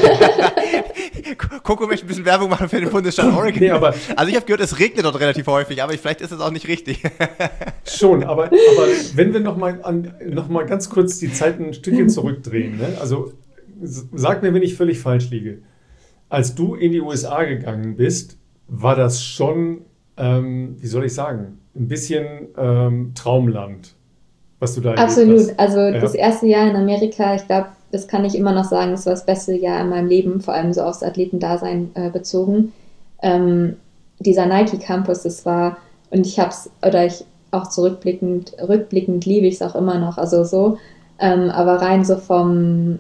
Coco möchte ein bisschen Werbung machen für den Bundesstaat Oregon. Nee, also ich habe gehört, es regnet dort relativ häufig, aber vielleicht ist es auch nicht richtig. Schon, aber wenn wir noch mal ganz kurz die Zeit ein Stückchen zurückdrehen, ne? Also sag mir, wenn ich völlig falsch liege. Als du in die USA gegangen bist, war das schon, wie soll ich sagen, ein bisschen Traumland, was du da erlebt hast. Absolut, also das erste Jahr in Amerika, ich glaube, das kann ich immer noch sagen, das war das beste Jahr in meinem Leben, vor allem so aufs Athletendasein bezogen. Dieser Nike Campus, das war, und ich auch rückblickend liebe ich es auch immer noch, also so, aber rein so vom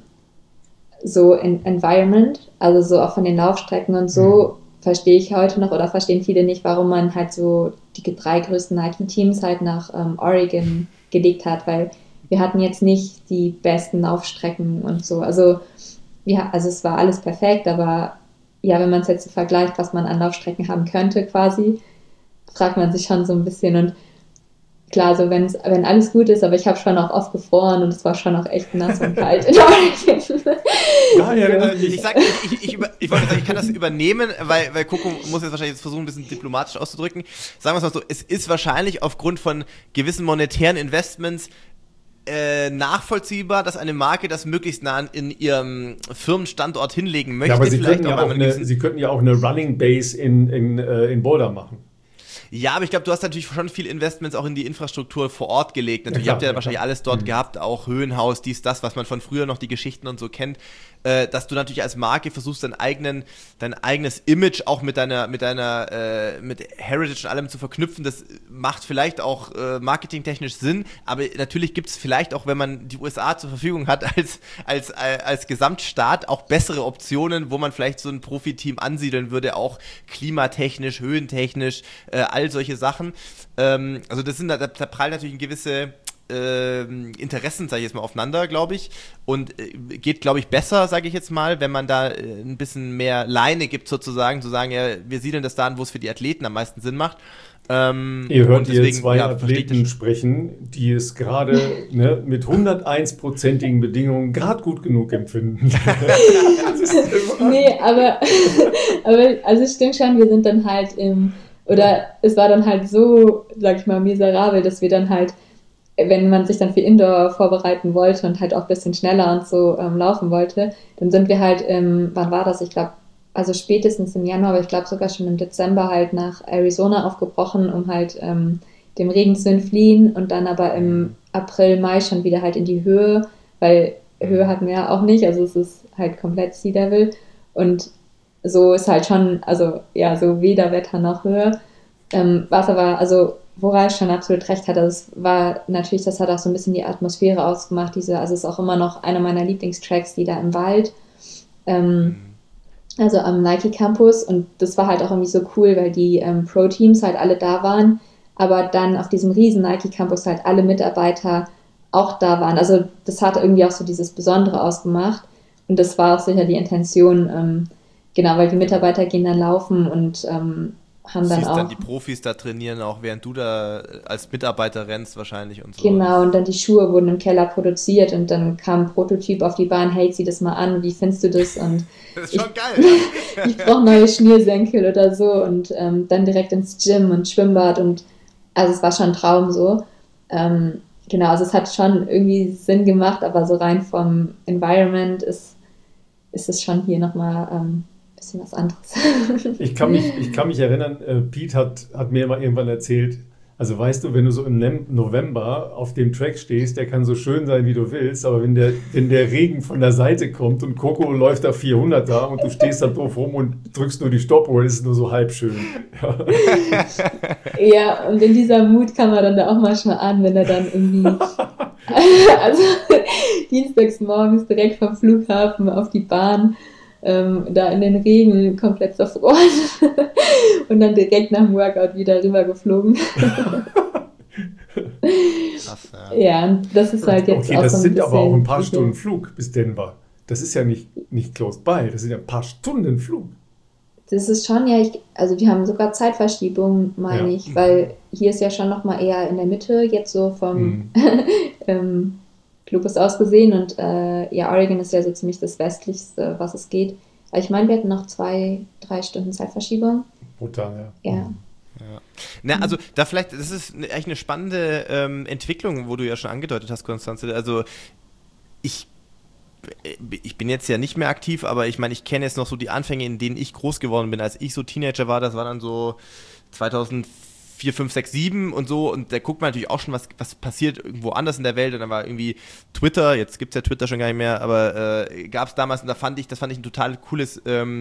so Environment, also so auch von den Laufstrecken und so, verstehe ich heute noch oder verstehen viele nicht, warum man halt so die 3 größten Nike-Teams halt nach Oregon gelegt hat, weil wir hatten jetzt nicht die besten Laufstrecken und so. Also es war alles perfekt, aber ja, wenn man es jetzt so vergleicht, was man an Laufstrecken haben könnte quasi, fragt man sich schon so ein bisschen und klar, so wenn alles gut ist, aber ich habe schon auch oft gefroren und es war schon auch echt nass und kalt in Oregon. Ich wollte sagen, ich kann das übernehmen, weil Coco muss jetzt wahrscheinlich versuchen, ein bisschen diplomatisch auszudrücken. Sagen wir es mal so, es ist wahrscheinlich aufgrund von gewissen monetären Investments nachvollziehbar, dass eine Marke das möglichst nah in ihrem Firmenstandort hinlegen möchte. Ja, aber Sie könnten ja auch eine Running Base in Boulder machen. Ja, aber ich glaube, du hast natürlich schon viel Investments auch in die Infrastruktur vor Ort gelegt. Natürlich, ihr habt ja wahrscheinlich alles dort gehabt, auch Höhenhaus, das, was man von früher noch die Geschichten und so kennt, dass du natürlich als Marke versuchst, dein eigenes Image auch mit Heritage und allem zu verknüpfen. Das macht vielleicht auch marketingtechnisch Sinn, aber natürlich gibt es vielleicht auch, wenn man die USA zur Verfügung hat, als Gesamtstaat auch bessere Optionen, wo man vielleicht so ein Profiteam ansiedeln würde, auch klimatechnisch, höhentechnisch, all solche Sachen. Also da prallen natürlich gewisse Interessen, sage ich jetzt mal, aufeinander, glaube ich. Und geht, glaube ich, besser, sage ich jetzt mal, wenn man da ein bisschen mehr Leine gibt, sozusagen, zu sagen, ja, wir siedeln das da an, wo es für die Athleten am meisten Sinn macht. Ihr hört hier 2 Athleten sprechen, die es gerade mit 101%igen Bedingungen gerade gut genug empfinden. Nee, aber also es stimmt schon, wir sind dann halt es war dann halt so, sag ich mal, miserabel, dass wir dann halt, wenn man sich dann für Indoor vorbereiten wollte und halt auch ein bisschen schneller und so laufen wollte, dann sind wir halt, wann war das? Ich glaube, also spätestens im Januar, aber ich glaube sogar schon im Dezember halt nach Arizona aufgebrochen, um halt dem Regen zu entfliehen und dann aber im April, Mai schon wieder halt in die Höhe, weil Höhe hatten wir ja auch nicht, also es ist halt komplett Sea Level und so ist halt schon, also ja, so weder Wetter noch Höhe, was aber, also wo Ralf schon absolut recht hat, das war natürlich, das hat auch so ein bisschen die Atmosphäre ausgemacht, also es ist auch immer noch einer meiner Lieblingstracks, die da im Wald, also am Nike Campus und das war halt auch irgendwie so cool, weil die Pro-Teams halt alle da waren, aber dann auf diesem riesen Nike Campus halt alle Mitarbeiter auch da waren, also das hat irgendwie auch so dieses Besondere ausgemacht und das war auch sicher die Intention, genau, weil die Mitarbeiter gehen dann laufen und haben dann auch... dann die Profis da trainieren, auch während du da als Mitarbeiter rennst wahrscheinlich und so. Genau, und dann die Schuhe wurden im Keller produziert und dann kam ein Prototyp auf die Bahn, hey, zieh das mal an, wie findest du das? Und das ist schon geil. Ich brauche neue Schnürsenkel oder so und dann direkt ins Gym und Schwimmbad und also es war schon ein Traum so. Genau, also es hat schon irgendwie Sinn gemacht, aber so rein vom Environment ist es schon hier nochmal bisschen was anderes. Ich kann mich erinnern, Pete hat mir mal irgendwann erzählt, Also weißt du, wenn du so im November auf dem Track stehst, der kann so schön sein, wie du willst, aber wenn der Regen von der Seite kommt und Coco läuft da 400er und du stehst da doof rum und drückst nur die Stoppuhr, ist es nur so halb schön. Ja. Ja, und in dieser Mut kam er dann da auch manchmal an, wenn er dann irgendwie, also dienstags morgens direkt vom Flughafen auf die Bahn, da in den Regen komplett zerfroren und dann direkt nach dem Workout wieder rübergeflogen. Krass, ja. Ja, und das ist halt jetzt okay, auch das so ein sind bisschen aber auch ein paar Stunden Flug bis Denver. Das ist ja nicht close by, das sind ja ein paar Stunden Flug. Das ist schon, ja, also wir haben sogar Zeitverschiebung, meine Ja. ich, weil hier ist ja schon nochmal eher in der Mitte, jetzt so vom Globus aus gesehen und ja, Oregon ist ja so ziemlich das westlichste, was es geht. Aber ich meine, wir hatten noch 2-3 Stunden Zeitverschiebung. Brutal, Ja. Ja. Na, also da vielleicht, das ist eigentlich eine spannende Entwicklung, wo du ja schon angedeutet hast, Konstanze. Also ich bin jetzt ja nicht mehr aktiv, aber ich meine, ich kenne jetzt noch so die Anfänge, in denen ich groß geworden bin. Als ich so Teenager war, das war dann so 2004, 5, 6, 7 und so, und da guckt man natürlich auch schon, was passiert irgendwo anders in der Welt, und dann war irgendwie Twitter, jetzt gibt es ja Twitter schon gar nicht mehr, aber gab es damals, und das fand ich ein total cooles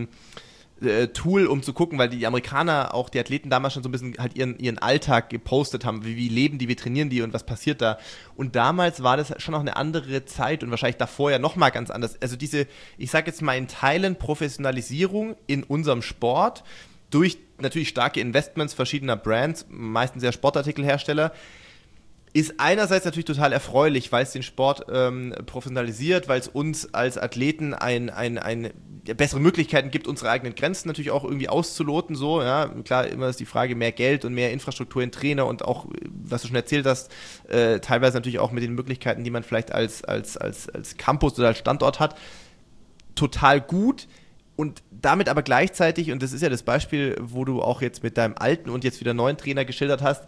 Tool, um zu gucken, weil die Amerikaner, auch die Athleten damals schon so ein bisschen halt ihren Alltag gepostet haben, wie leben die, wie trainieren die und was passiert da. Und damals war das schon noch eine andere Zeit und wahrscheinlich davor ja nochmal ganz anders. Also diese, ich sag jetzt mal in Teilen Professionalisierung in unserem Sport durch natürlich starke Investments verschiedener Brands, meistens ja Sportartikelhersteller, ist einerseits natürlich total erfreulich, weil es den Sport professionalisiert, weil es uns als Athleten bessere Möglichkeiten gibt, unsere eigenen Grenzen natürlich auch irgendwie auszuloten, so, ja, klar, immer ist die Frage, mehr Geld und mehr Infrastruktur in Trainer und auch, was du schon erzählt hast, teilweise natürlich auch mit den Möglichkeiten, die man vielleicht als Campus oder als Standort hat, total gut. Und damit aber gleichzeitig, und das ist ja das Beispiel, wo du auch jetzt mit deinem alten und jetzt wieder neuen Trainer geschildert hast,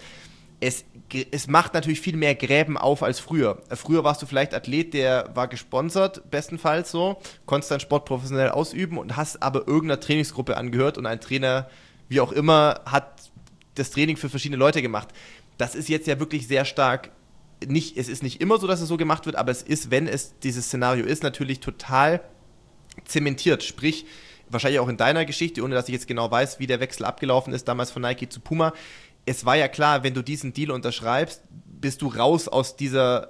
es macht natürlich viel mehr Gräben auf als früher. Früher warst du vielleicht Athlet, der war gesponsert, bestenfalls so, konntest deinen Sport professionell ausüben und hast aber irgendeiner Trainingsgruppe angehört und ein Trainer, wie auch immer, hat das Training für verschiedene Leute gemacht. Das ist jetzt ja wirklich sehr stark, es ist nicht immer so, dass es so gemacht wird, aber es ist, wenn es dieses Szenario ist, natürlich total zementiert. Sprich, wahrscheinlich auch in deiner Geschichte, ohne dass ich jetzt genau weiß, wie der Wechsel abgelaufen ist, damals von Nike zu Puma. Es war ja klar, wenn du diesen Deal unterschreibst, bist du raus aus diesem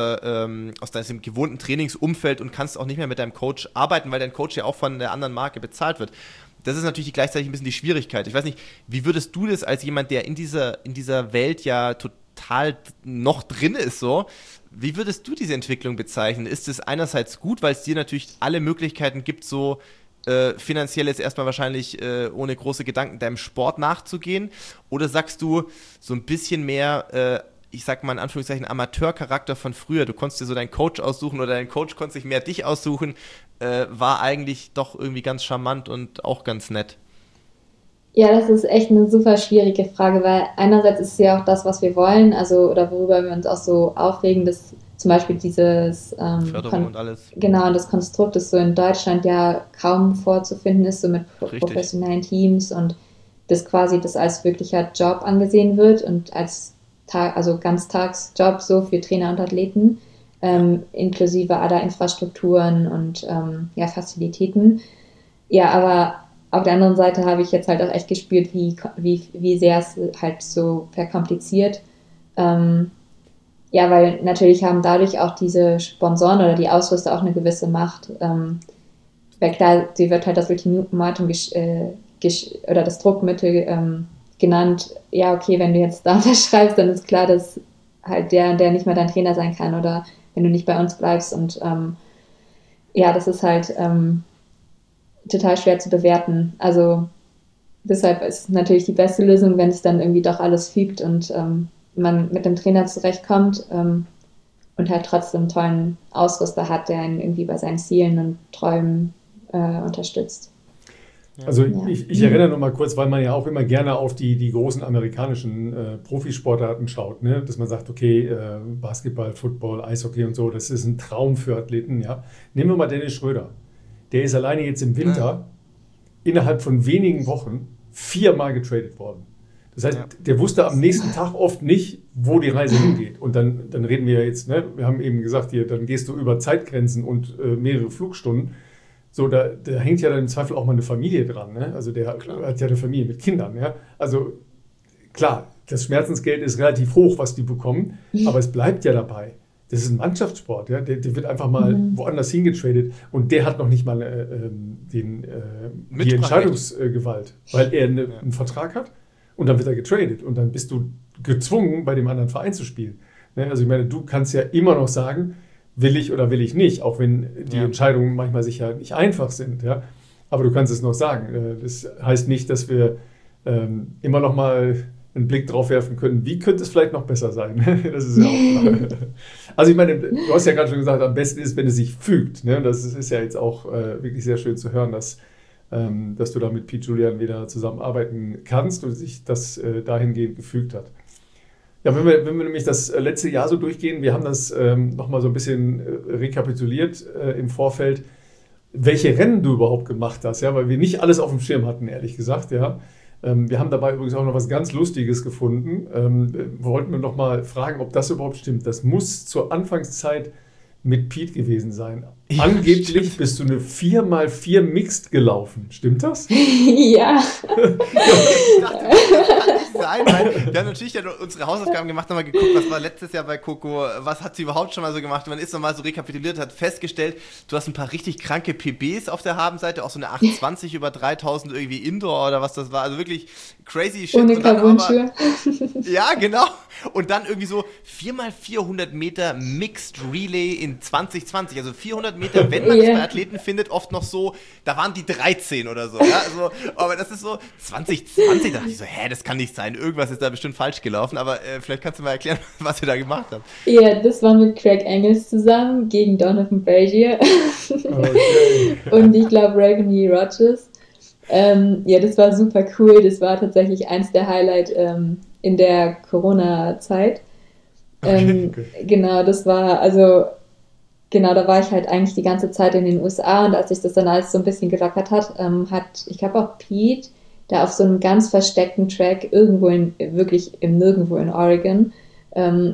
gewohnten Trainingsumfeld und kannst auch nicht mehr mit deinem Coach arbeiten, weil dein Coach ja auch von der anderen Marke bezahlt wird. Das ist natürlich gleichzeitig ein bisschen die Schwierigkeit. Ich weiß nicht, wie würdest du das als jemand, der in dieser Welt ja total noch drin ist, so, wie würdest du diese Entwicklung bezeichnen? Ist es einerseits gut, weil es dir natürlich alle Möglichkeiten gibt, so finanziell jetzt erstmal wahrscheinlich ohne große Gedanken deinem Sport nachzugehen? Oder sagst du so ein bisschen mehr, ich sag mal in Anführungszeichen, Amateurcharakter von früher, du konntest dir so deinen Coach aussuchen oder dein Coach konnte sich mehr dich aussuchen, war eigentlich doch irgendwie ganz charmant und auch ganz nett? Ja, das ist echt eine super schwierige Frage, weil einerseits ist es ja auch das, was wir wollen, also oder worüber wir uns auch so aufregen, dass zum Beispiel dieses Förderung und alles. Genau, das Konstrukt, das so in Deutschland ja kaum vorzufinden ist, so mit Richtig. professionellen Teams und das quasi das als wirklicher Job angesehen wird und als also Ganztagsjob so für Trainer und Athleten, inklusive aller Infrastrukturen und ja, Fazilitäten. Ja, aber auf der anderen Seite habe ich jetzt halt auch echt gespürt, wie sehr es halt so verkompliziert. Ja, weil natürlich haben dadurch auch diese Sponsoren oder die Ausrüster auch eine gewisse Macht. Weil klar, sie wird halt das Ultimatum oder das Druckmittel genannt. Ja, okay, wenn du jetzt da unterschreibst, dann ist klar, dass halt der nicht mehr dein Trainer sein kann oder wenn du nicht bei uns bleibst. Und ja, das ist halt total schwer zu bewerten. Also deshalb ist es natürlich die beste Lösung, wenn es dann irgendwie doch alles fügt und man mit dem Trainer zurechtkommt und halt trotzdem einen tollen Ausrüster hat, der ihn irgendwie bei seinen Zielen und Träumen unterstützt. Also ich erinnere noch mal kurz, weil man ja auch immer gerne auf die großen amerikanischen Profisportarten schaut, ne? Dass man sagt, okay, Basketball, Football, Eishockey und so, das ist ein Traum für Athleten. Ja? Nehmen wir mal Dennis Schröder. Der ist alleine jetzt im Winter innerhalb von wenigen Wochen 4-mal getradet worden. Das heißt, der wusste am nächsten Tag oft nicht, wo die Reise hingeht. Und dann reden wir jetzt, ne, wir haben eben gesagt, hier, dann gehst du über Zeitgrenzen und mehrere Flugstunden. So, da hängt ja dann im Zweifel auch mal eine Familie dran. Ne? Also der hat ja eine Familie mit Kindern. Ja? Also klar, das Schmerzensgeld ist relativ hoch, was die bekommen, aber es bleibt ja dabei. Das ist ein Mannschaftssport. Ja? Der wird einfach mal woanders hingetradet und der hat noch nicht mal die Entscheidungsgewalt, weil er einen Vertrag hat und dann wird er getradet und dann bist du gezwungen, bei dem anderen Verein zu spielen. Ne? Also ich meine, du kannst ja immer noch sagen, will ich oder will ich nicht, auch wenn die Entscheidungen manchmal sicher nicht einfach sind. Ja? Aber du kannst es noch sagen. Das heißt nicht, dass wir immer noch mal einen Blick drauf werfen können, wie könnte es vielleicht noch besser sein. Das ist ja auch klar. Also ich meine, du hast ja gerade schon gesagt, am besten ist, wenn es sich fügt. Ne? Das ist ja jetzt auch wirklich sehr schön zu hören, dass du da mit Pete Julian wieder zusammenarbeiten kannst und sich das dahingehend gefügt hat. Ja, wenn wir nämlich das letzte Jahr so durchgehen, wir haben das nochmal so ein bisschen rekapituliert im Vorfeld, welche Rennen du überhaupt gemacht hast, ja, weil wir nicht alles auf dem Schirm hatten, ehrlich gesagt, ja. Wir haben dabei übrigens auch noch was ganz Lustiges gefunden. Wollten wir noch mal fragen, ob das überhaupt stimmt. Das muss zur Anfangszeit mit Pete gewesen sein. Ja, angeblich stimmt. Bist du eine 4x4 Mixed gelaufen. Stimmt das? Ja. Ich dachte, das kann nicht sein, weil wir haben natürlich dann unsere Hausaufgaben gemacht, haben mal geguckt, was war letztes Jahr bei Coco, was hat sie überhaupt schon mal so gemacht. Und man ist nochmal so rekapituliert, hat festgestellt, du hast ein paar richtig kranke PBs auf der Habenseite, auch so eine 820 über 3000 irgendwie Indoor oder was das war. Also wirklich crazy shit. Ohne Carbon-Schuhe. Ja, genau. Und dann irgendwie so 4x400 Meter Mixed Relay in 2020. Also 400 Meter, wenn man es bei Athleten findet, oft noch so, da waren die 13 oder so. Ja? Also, aber das ist so 2020, da dachte ich so, das kann nicht sein. Irgendwas ist da bestimmt falsch gelaufen. Aber vielleicht kannst du mal erklären, was ihr da gemacht habt. Ja, das war mit Craig Engels zusammen gegen Donovan Brazier. Okay. Und ich glaube Ravenny Rogers. Ja, das war super cool. Das war tatsächlich eins der Highlights in der Corona-Zeit. Okay. Genau, das war, also genau, da war ich halt eigentlich die ganze Zeit in den USA und als sich das dann alles so ein bisschen gelockert hat, ich glaube auch Pete, da auf so einem ganz versteckten Track irgendwo wirklich im Nirgendwo in Oregon. Also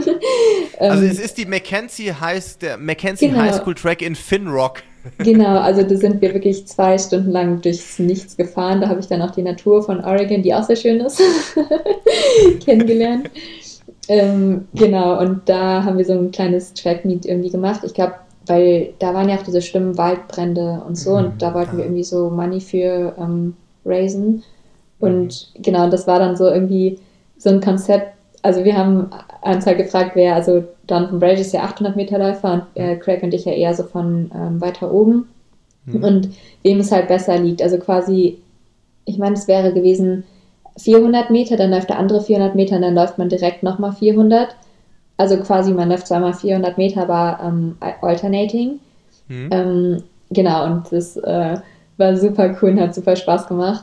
es ist die Mackenzie High School Track in Finn Rock. Genau, also da sind wir wirklich 2 Stunden lang durchs Nichts gefahren. Da habe ich dann auch die Natur von Oregon, die auch sehr schön ist, kennengelernt. Genau, und da haben wir so ein kleines Track-Meet irgendwie gemacht. Ich glaube, weil da waren ja auch diese schlimmen Waldbrände und so und da wollten wir irgendwie so Money für raisen. Und genau, das war dann so irgendwie so ein Konzept. Also wir haben uns halt gefragt, also Donovan Brazier ist ja 800 Meter Läufer und Craig und ich ja eher so von weiter oben. Und wem es halt besser liegt. Also quasi, ich meine, es wäre gewesen 400 Meter, dann läuft der andere 400 Meter und dann läuft man direkt nochmal 400. Also quasi, man läuft zweimal 400 Meter, aber alternating. Genau, und das war super cool und hat super Spaß gemacht.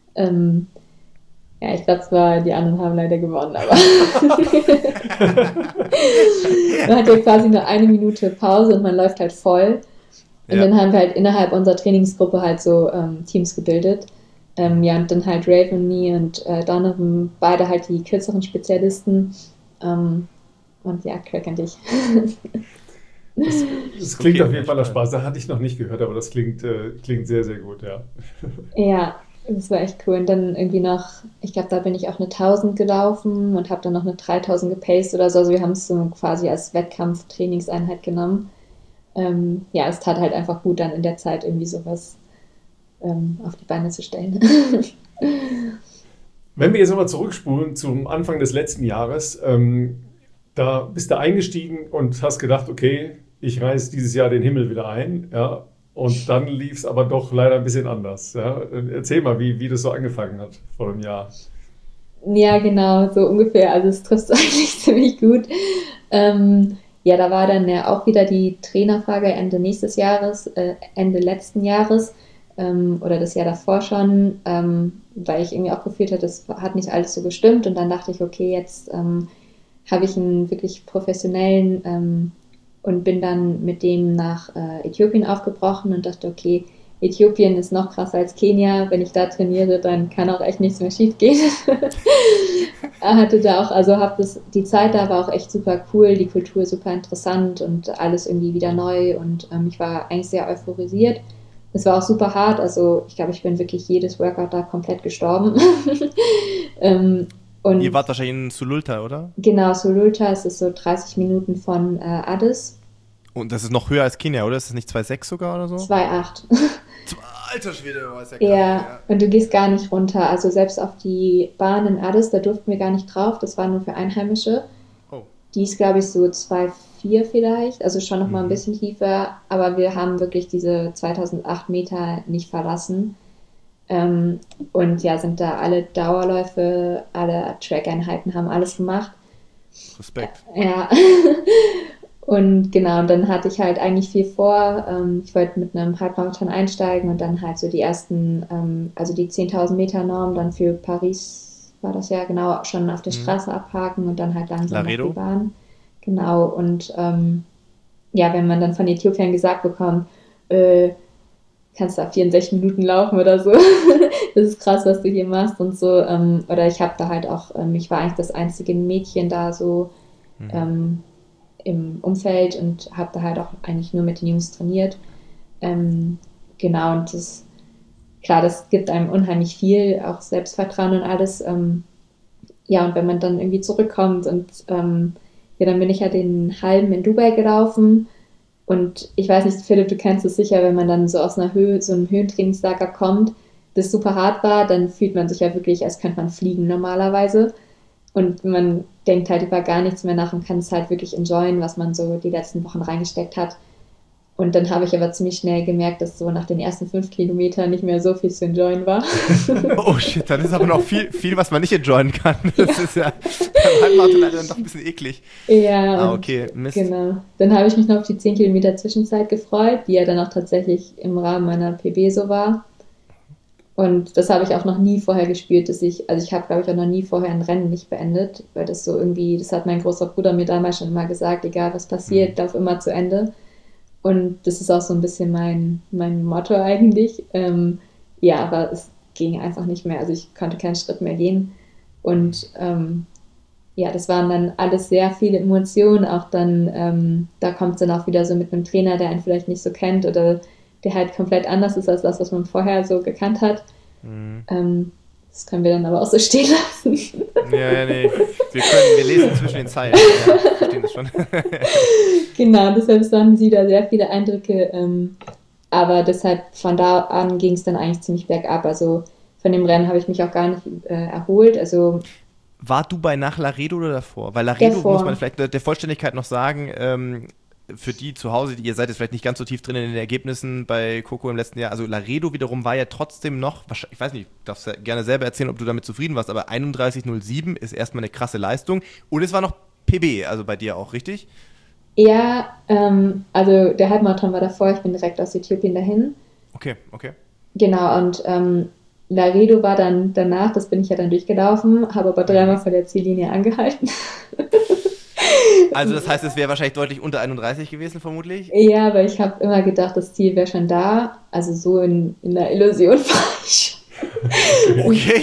Ja, ich glaube, die anderen haben leider gewonnen, aber man hat ja quasi nur 1 Minute Pause und man läuft halt voll. Und dann haben wir halt innerhalb unserer Trainingsgruppe halt so Teams gebildet. Und dann halt Ravenny und Donovan, beide halt die kürzeren Spezialisten. Und ja, Craig und ich. Das klingt auf jeden Fall nach Spaß. Da hatte ich noch nicht gehört, aber das klingt sehr, sehr gut, ja. Ja. Das war echt cool. Und dann irgendwie noch, ich glaube, da bin ich auch eine 1000 gelaufen und habe dann noch eine 3000 gepaced oder so. Also wir haben es so quasi als Wettkampf-Trainingseinheit genommen. Es tat halt einfach gut, dann in der Zeit irgendwie sowas auf die Beine zu stellen. Wenn wir jetzt nochmal zurückspulen zum Anfang des letzten Jahres, da bist du eingestiegen und hast gedacht, okay, ich reiße dieses Jahr den Himmel wieder ein, ja. Und dann lief es aber doch leider ein bisschen anders. Ja? Erzähl mal, wie das so angefangen hat vor einem Jahr. Ja, genau, so ungefähr. Also es trifft eigentlich ziemlich gut. Da war dann ja auch wieder die Trainerfrage Ende letzten Jahres oder das Jahr davor schon, weil ich irgendwie auch gefühlt habe, das hat nicht alles so gestimmt. Und dann dachte ich, okay, jetzt habe ich einen wirklich professionellen und bin dann mit dem nach Äthiopien aufgebrochen und dachte, okay, Äthiopien ist noch krasser als Kenia. Wenn ich da trainiere, dann kann auch echt nichts mehr schief gehen. Hatte da auch, also die Zeit da war auch echt super cool, die Kultur super interessant und alles irgendwie wieder neu und ich war eigentlich sehr euphorisiert. Es war auch super hart, also ich glaube, ich bin wirklich jedes Workout da komplett gestorben. Und ihr wart wahrscheinlich in Sululta, oder? Genau, Sululta, es ist so 30 Minuten von Addis. Und das ist noch höher als Kenia, oder? Ist das nicht 2,6 sogar oder so? 2,8. Alter Schwede, was ja krass. Ja, und du gehst gar nicht runter. Also selbst auf die Bahn in Addis, da durften wir gar nicht drauf. Das war nur für Einheimische. Oh. Die ist, glaube ich, so 2,4 vielleicht. Also schon nochmal ein bisschen tiefer. Aber wir haben wirklich diese 2008 Meter nicht verlassen. Und ja, sind da alle Dauerläufe, alle Track-Einheiten, haben alles gemacht. Respekt. Ja. Und genau, und dann hatte ich halt eigentlich viel vor. Ich wollte mit einem Halbmarathon einsteigen und dann halt so die ersten, also die 10.000 Meter Norm dann für Paris war das ja genau, schon auf der Straße abhaken und dann halt langsam auf die Bahn. Genau, und ja, wenn man dann von Äthiopien gesagt bekommt, kannst da 64 Minuten laufen oder so. Das ist krass, was du hier machst und so. Oder ich habe da halt auch, ich war eigentlich das einzige Mädchen da so im Umfeld und habe da halt auch eigentlich nur mit den Jungs trainiert. Genau, und das gibt einem unheimlich viel, auch Selbstvertrauen und alles. Ja, und wenn man dann irgendwie zurückkommt und ja, dann bin ich ja den halben in Dubai gelaufen. Und ich weiß nicht, Philipp, du kennst es sicher, wenn man dann so aus einer Höhe, so einem Höhentrainingslager kommt, das super hart war, dann fühlt man sich ja wirklich, als könnte man fliegen normalerweise. Und man denkt halt über gar nichts mehr nach und kann es halt wirklich enjoyen, was man so die letzten Wochen reingesteckt hat. Und dann habe ich aber ziemlich schnell gemerkt, dass so nach den ersten 5 Kilometern nicht mehr so viel zu enjoyen war. Oh shit, dann ist aber noch viel, was man nicht enjoyen kann. Das ist ja beim Halbmarathon leider dann doch ein bisschen eklig. Ja, okay, Mist. Genau. Dann habe ich mich noch auf die 10 Kilometer Zwischenzeit gefreut, die ja dann auch tatsächlich im Rahmen meiner PB so war. Und das habe ich auch noch nie vorher gespürt, also ich habe, glaube ich, auch noch nie vorher ein Rennen nicht beendet, weil das so irgendwie, das hat mein großer Bruder mir damals schon immer gesagt, egal was passiert, lauf immer zu Ende. Und das ist auch so ein bisschen mein Motto eigentlich. Ja, aber es ging einfach nicht mehr. Also ich konnte keinen Schritt mehr gehen. Und ja, das waren dann alles sehr viele Emotionen. Auch dann, da kommt es dann auch wieder so mit einem Trainer, der einen vielleicht nicht so kennt oder der halt komplett anders ist als das, was man vorher so gekannt hat. Das können wir dann aber auch so stehen lassen. Ja, nee. Wir lesen zwischen den Zeilen. Ja, verstehen das schon. Genau, deshalb waren sie da sehr viele Eindrücke. Aber deshalb von da an ging es dann eigentlich ziemlich bergab. Also von dem Rennen habe ich mich auch gar nicht erholt. Also war Dubai nach Laredo oder davor? Weil Laredo davor. Muss man vielleicht der Vollständigkeit noch sagen, für die zu Hause, ihr seid jetzt vielleicht nicht ganz so tief drin in den Ergebnissen bei Coco im letzten Jahr, also Laredo wiederum war ja trotzdem noch, ich weiß nicht, du darfst ja gerne selber erzählen, ob du damit zufrieden warst, aber 31,07 ist erstmal eine krasse Leistung und es war noch PB, also bei dir auch, richtig? Ja, also der Halbmarathon war davor, ich bin direkt aus Äthiopien dahin. Okay. Genau, und Laredo war dann danach, das bin ich ja dann durchgelaufen, habe aber 3-mal vor der Ziellinie angehalten. Also das heißt, es wäre wahrscheinlich deutlich unter 31 gewesen, vermutlich? Ja, aber ich habe immer gedacht, das Ziel wäre schon da. Also so in der Illusion war ich. Okay.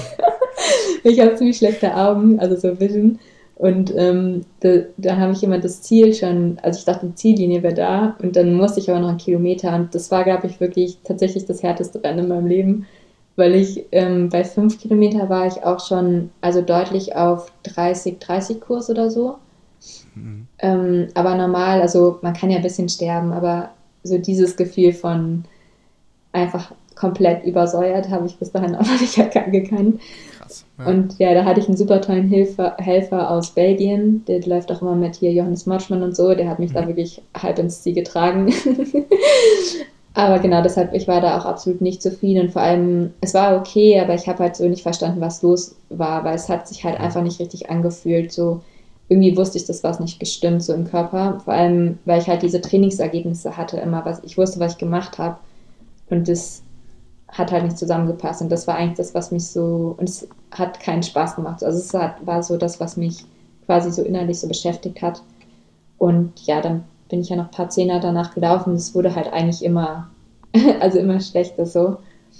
Ich habe ziemlich schlechte Augen, also so Vision. Und da habe ich immer das Ziel schon, also ich dachte, die Ziellinie wäre da. Und dann musste ich aber noch einen Kilometer. Und das war, glaube ich, wirklich tatsächlich das härteste Rennen in meinem Leben. Weil ich bei 5 Kilometer war ich auch schon, also deutlich auf 30 Kurs oder so. Aber normal, also man kann ja ein bisschen sterben, aber so dieses Gefühl von einfach komplett übersäuert habe ich bis dahin auch noch nicht gekannt. Krass. Ja. Und ja, da hatte ich einen super tollen Helfer aus Belgien, der läuft auch immer mit hier Johannes Motschmann und so, der hat mich da wirklich halb ins Ziel getragen. Aber genau, deshalb, ich war da auch absolut nicht zufrieden und vor allem, es war okay, aber ich habe halt so nicht verstanden, was los war, weil es hat sich halt einfach nicht richtig angefühlt, so irgendwie wusste ich, dass was nicht gestimmt, so im Körper, vor allem, weil ich halt diese Trainingsergebnisse hatte immer, ich wusste, was ich gemacht habe und das hat halt nicht zusammengepasst und das war eigentlich das, was mich so, und es hat keinen Spaß gemacht, also es war so das, was mich quasi so innerlich so beschäftigt hat und ja, dann bin ich ja noch ein paar Zehner danach gelaufen, es wurde halt eigentlich immer Also immer schlechter so.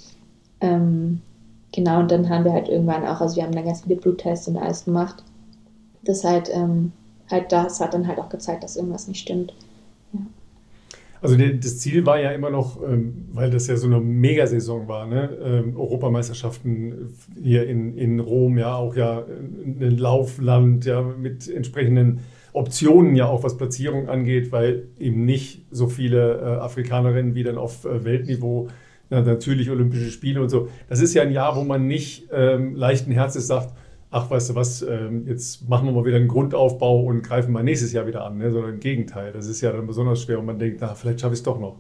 Genau, und dann haben wir halt irgendwann auch, also wir haben dann ganz viele Bluttests und alles gemacht. Das das hat dann halt auch gezeigt, dass irgendwas nicht stimmt. Ja. Also das Ziel war ja immer noch, weil das ja so eine Megasaison war, ne? Europameisterschaften hier in Rom, ja auch ja ein Laufland, ja mit entsprechenden Optionen ja auch was Platzierung angeht, weil eben nicht so viele Afrikanerinnen wie dann auf Weltniveau, natürlich Olympische Spiele und so. Das ist ja ein Jahr, wo man nicht leichten Herzens sagt, ach, weißt du was, jetzt machen wir mal wieder einen Grundaufbau und greifen mal nächstes Jahr wieder an, ne? Sondern im Gegenteil. Das ist ja dann besonders schwer und man denkt, na, vielleicht schaffe ich es doch noch.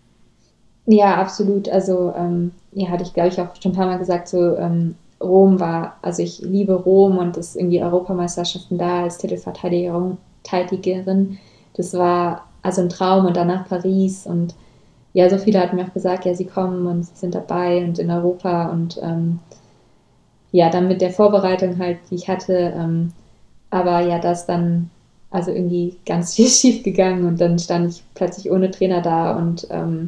Ja, absolut. Also, hatte ich, glaube ich, auch schon ein paar Mal gesagt, so Rom war, also ich liebe Rom und das irgendwie Europameisterschaften da als Titelverteidigerin. Das war also ein Traum und danach Paris und ja, so viele hatten mir auch gesagt, ja, sie kommen und sie sind dabei und in Europa und dann mit der Vorbereitung halt, die ich hatte, aber ja, das dann also irgendwie ganz viel schief gegangen und dann stand ich plötzlich ohne Trainer da und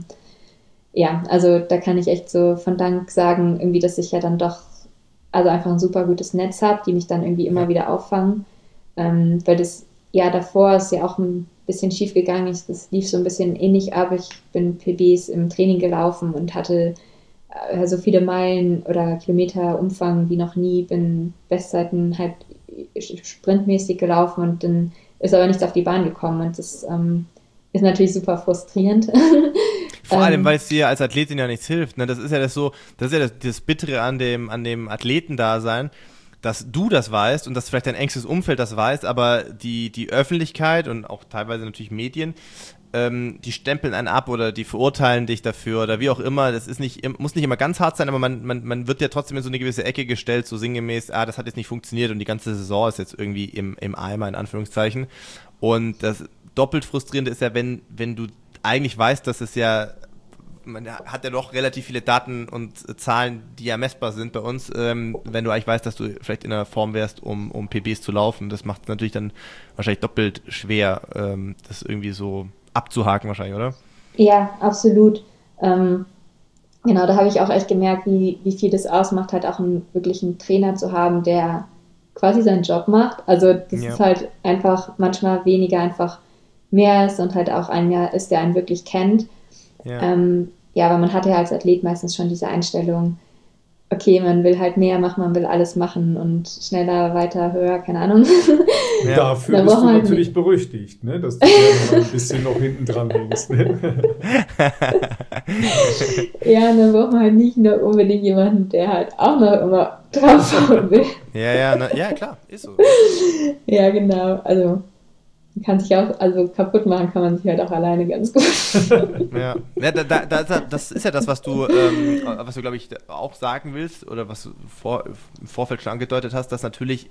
also da kann ich echt so von Dank sagen, irgendwie, dass ich ja dann doch also einfach ein super gutes Netz habe, die mich dann irgendwie immer wieder auffangen, weil das Jahr davor ist ja auch ein bisschen schief gegangen, das lief so ein bisschen ähnlich ab, ich bin PBs im Training gelaufen und hatte so viele Meilen oder Kilometer Umfang wie noch nie, bin Bestzeiten halt sprintmäßig gelaufen und dann ist aber nichts auf die Bahn gekommen und das ist natürlich super frustrierend. Vor allem, weil es dir als Athletin ja nichts hilft. Ne? Das ist ja das Bittere an dem Athletendasein, dass du das weißt und dass vielleicht dein engstes Umfeld das weiß, aber die Öffentlichkeit und auch teilweise natürlich Medien, die stempeln einen ab oder die verurteilen dich dafür oder wie auch immer. Das ist muss nicht immer ganz hart sein, aber man wird ja trotzdem in so eine gewisse Ecke gestellt, so sinngemäß, das hat jetzt nicht funktioniert und die ganze Saison ist jetzt irgendwie im Eimer, in Anführungszeichen. Und das doppelt frustrierende ist ja, wenn du eigentlich weißt, dass es ja, man hat ja doch relativ viele Daten und Zahlen, die ja messbar sind bei uns, wenn du eigentlich weißt, dass du vielleicht in der Form wärst, um PBs zu laufen. Das macht es natürlich dann wahrscheinlich doppelt schwer, das irgendwie so abzuhaken wahrscheinlich, oder? Ja, absolut. Genau, da habe ich auch echt gemerkt, wie viel das ausmacht, halt auch einen wirklichen Trainer zu haben, der quasi seinen Job macht. Also das ist halt einfach manchmal weniger einfach mehr ist und halt auch einer ist, der einen wirklich kennt. Aber man hat ja als Athlet meistens schon diese Einstellung, okay, man will halt mehr machen, man will alles machen und schneller, weiter, höher, keine Ahnung. Ja. Dafür bist du halt natürlich berüchtigt, ne? Dass du gerne mal ein bisschen noch hinten dran hängst. Ne? Ja, dann braucht man halt nicht nur unbedingt jemanden, der halt auch noch immer draufhauen will. Ja, klar, ist so. Ja, genau, also man kann sich auch, also kaputt machen kann man sich halt auch alleine ganz gut. Das ist ja das, was du glaube ich, auch sagen willst oder was du im Vorfeld schon angedeutet hast, dass natürlich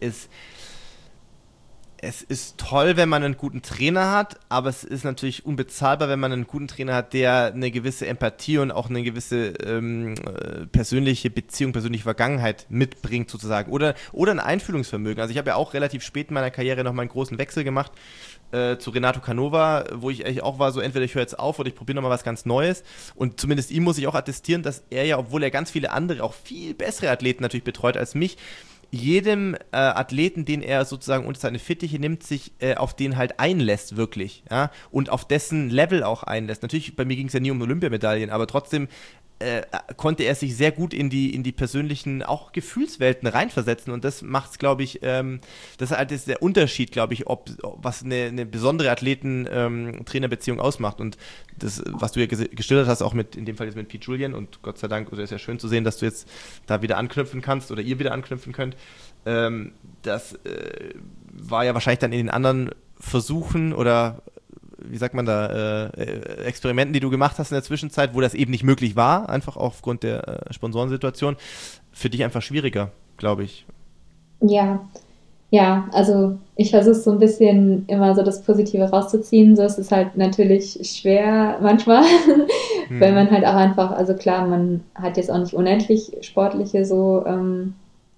es ist toll, wenn man einen guten Trainer hat, aber es ist natürlich unbezahlbar, wenn man einen guten Trainer hat, der eine gewisse Empathie und auch eine gewisse persönliche Beziehung, persönliche Vergangenheit mitbringt sozusagen oder ein Einfühlungsvermögen. Also ich habe ja auch relativ spät in meiner Karriere nochmal einen großen Wechsel gemacht zu Renato Canova, wo ich eigentlich auch war, so entweder ich höre jetzt auf oder ich probiere nochmal was ganz Neues und zumindest ihm muss ich auch attestieren, dass er ja, obwohl er ganz viele andere, auch viel bessere Athleten natürlich betreut als mich, jedem Athleten, den er sozusagen unter seine Fittiche nimmt, sich auf den halt einlässt, wirklich, ja, und auf dessen Level auch einlässt. Natürlich, bei mir ging es ja nie um Olympiamedaillen, aber trotzdem konnte er sich sehr gut in die persönlichen, auch Gefühlswelten reinversetzen und das macht es, glaube ich, das ist halt der Unterschied, glaube ich, was eine besondere Athleten-Trainer-Beziehung ausmacht und das, was du ja geschildert hast, auch in dem Fall jetzt mit Pete Julian und Gott sei Dank, oder ist ja schön zu sehen, dass du jetzt da wieder anknüpfen kannst oder ihr wieder anknüpfen könnt, das war ja wahrscheinlich dann in den anderen Versuchen oder wie sagt man da, Experimenten, die du gemacht hast in der Zwischenzeit, wo das eben nicht möglich war, einfach aufgrund der Sponsorensituation, für dich einfach schwieriger, glaube ich. Ja, also ich versuche so ein bisschen immer so das Positive rauszuziehen, so ist es halt natürlich schwer manchmal, weil man halt auch einfach, also klar, man hat jetzt auch nicht unendlich sportliche so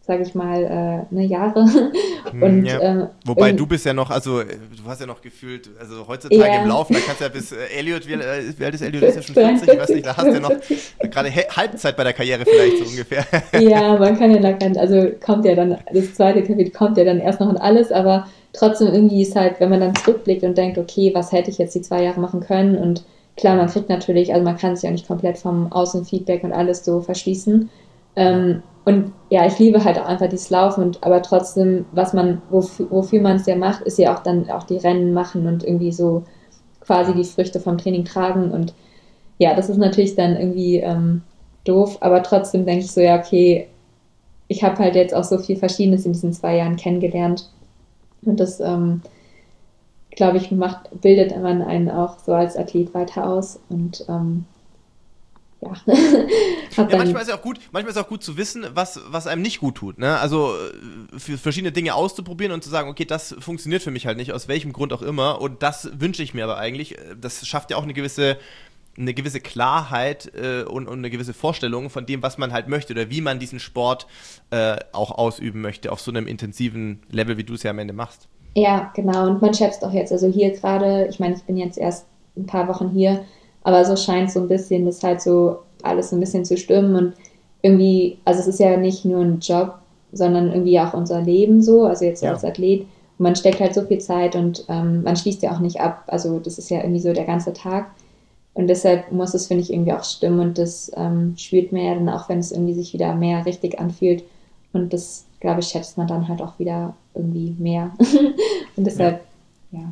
sage ich mal, Jahre. Und, wobei du bist ja noch, also du hast ja noch gefühlt, also heutzutage im Laufen, da kannst du ja bis Elliot, wie alt ist Elliot? Ist ja schon 40, ich weiß nicht, da hast du ja noch gerade Halbzeit bei der Karriere vielleicht so ungefähr. Ja, man kann ja noch, also kommt ja dann, das zweite Kapitel kommt ja dann erst noch in alles, aber trotzdem irgendwie ist halt, wenn man dann zurückblickt und denkt, okay, was hätte ich jetzt die 2 Jahre machen können, und klar, man kriegt natürlich, also man kann sich ja nicht komplett vom Außenfeedback und alles so verschließen. Und ja, ich liebe halt auch einfach dieses Laufen, aber trotzdem, wofür man es ja macht, ist ja auch dann auch die Rennen machen und irgendwie so quasi die Früchte vom Training tragen. Und ja, das ist natürlich dann irgendwie doof, aber trotzdem denke ich so, ja, okay, ich habe halt jetzt auch so viel Verschiedenes in diesen 2 Jahren kennengelernt. Und das, glaube ich, bildet man einen auch so als Athlet weiter aus. Und ja. Manchmal ist es auch gut zu wissen, was einem nicht gut tut. Ne? Also für verschiedene Dinge auszuprobieren und zu sagen, okay, das funktioniert für mich halt nicht, aus welchem Grund auch immer. Und das wünsche ich mir aber eigentlich. Das schafft ja auch eine gewisse Klarheit und eine gewisse Vorstellung von dem, was man halt möchte oder wie man diesen Sport auch ausüben möchte, auf so einem intensiven Level, wie du es ja am Ende machst. Ja, genau. Und man schätzt auch jetzt, also hier gerade, ich meine, ich bin jetzt erst ein paar Wochen hier, aber so scheint so ein bisschen, das halt so alles so ein bisschen zu stimmen und irgendwie, also es ist ja nicht nur ein Job, sondern irgendwie auch unser Leben so, also jetzt als Athlet. Und man steckt halt so viel Zeit und man schließt ja auch nicht ab, also das ist ja irgendwie so der ganze Tag. Und deshalb muss es, finde ich, irgendwie auch stimmen und das spürt man ja dann auch, wenn es irgendwie sich wieder mehr richtig anfühlt. Und das, glaube ich, schätzt man dann halt auch wieder irgendwie mehr. Und deshalb, ja.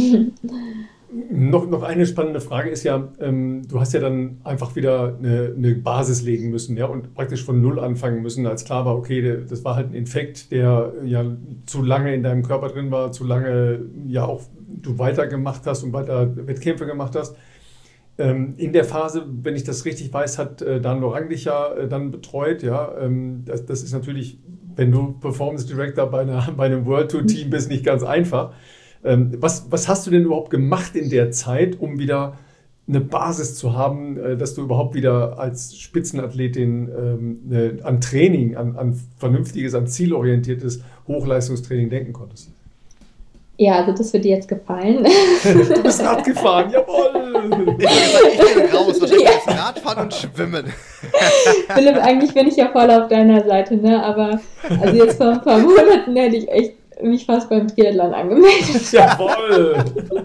Noch eine spannende Frage ist ja, du hast ja dann einfach wieder eine Basis legen müssen, ja, und praktisch von Null anfangen müssen, als klar war, okay, das war halt ein Infekt, der ja zu lange in deinem Körper drin war, zu lange ja auch du weitergemacht hast und weiter Wettkämpfe gemacht hast. In der Phase, wenn ich das richtig weiß, hat Dan Lorang dich ja dann betreut, ja. Das ist natürlich, wenn du Performance Director bei einem World Tour Team bist, nicht ganz einfach. Was hast du denn überhaupt gemacht in der Zeit, um wieder eine Basis zu haben, dass du überhaupt wieder als Spitzenathletin an Training, an vernünftiges, an zielorientiertes Hochleistungstraining denken konntest? Ja, also das wird dir jetzt gefallen. Du bist Rad gefahren, jawohl! Ich bin raus, wahrscheinlich jetzt Radfahren und Schwimmen. Philipp, eigentlich bin ich ja voll auf deiner Seite, ne? Aber also jetzt vor ein paar Monaten hätte ich echt mich fast beim Triathlon angemeldet. Jawohl!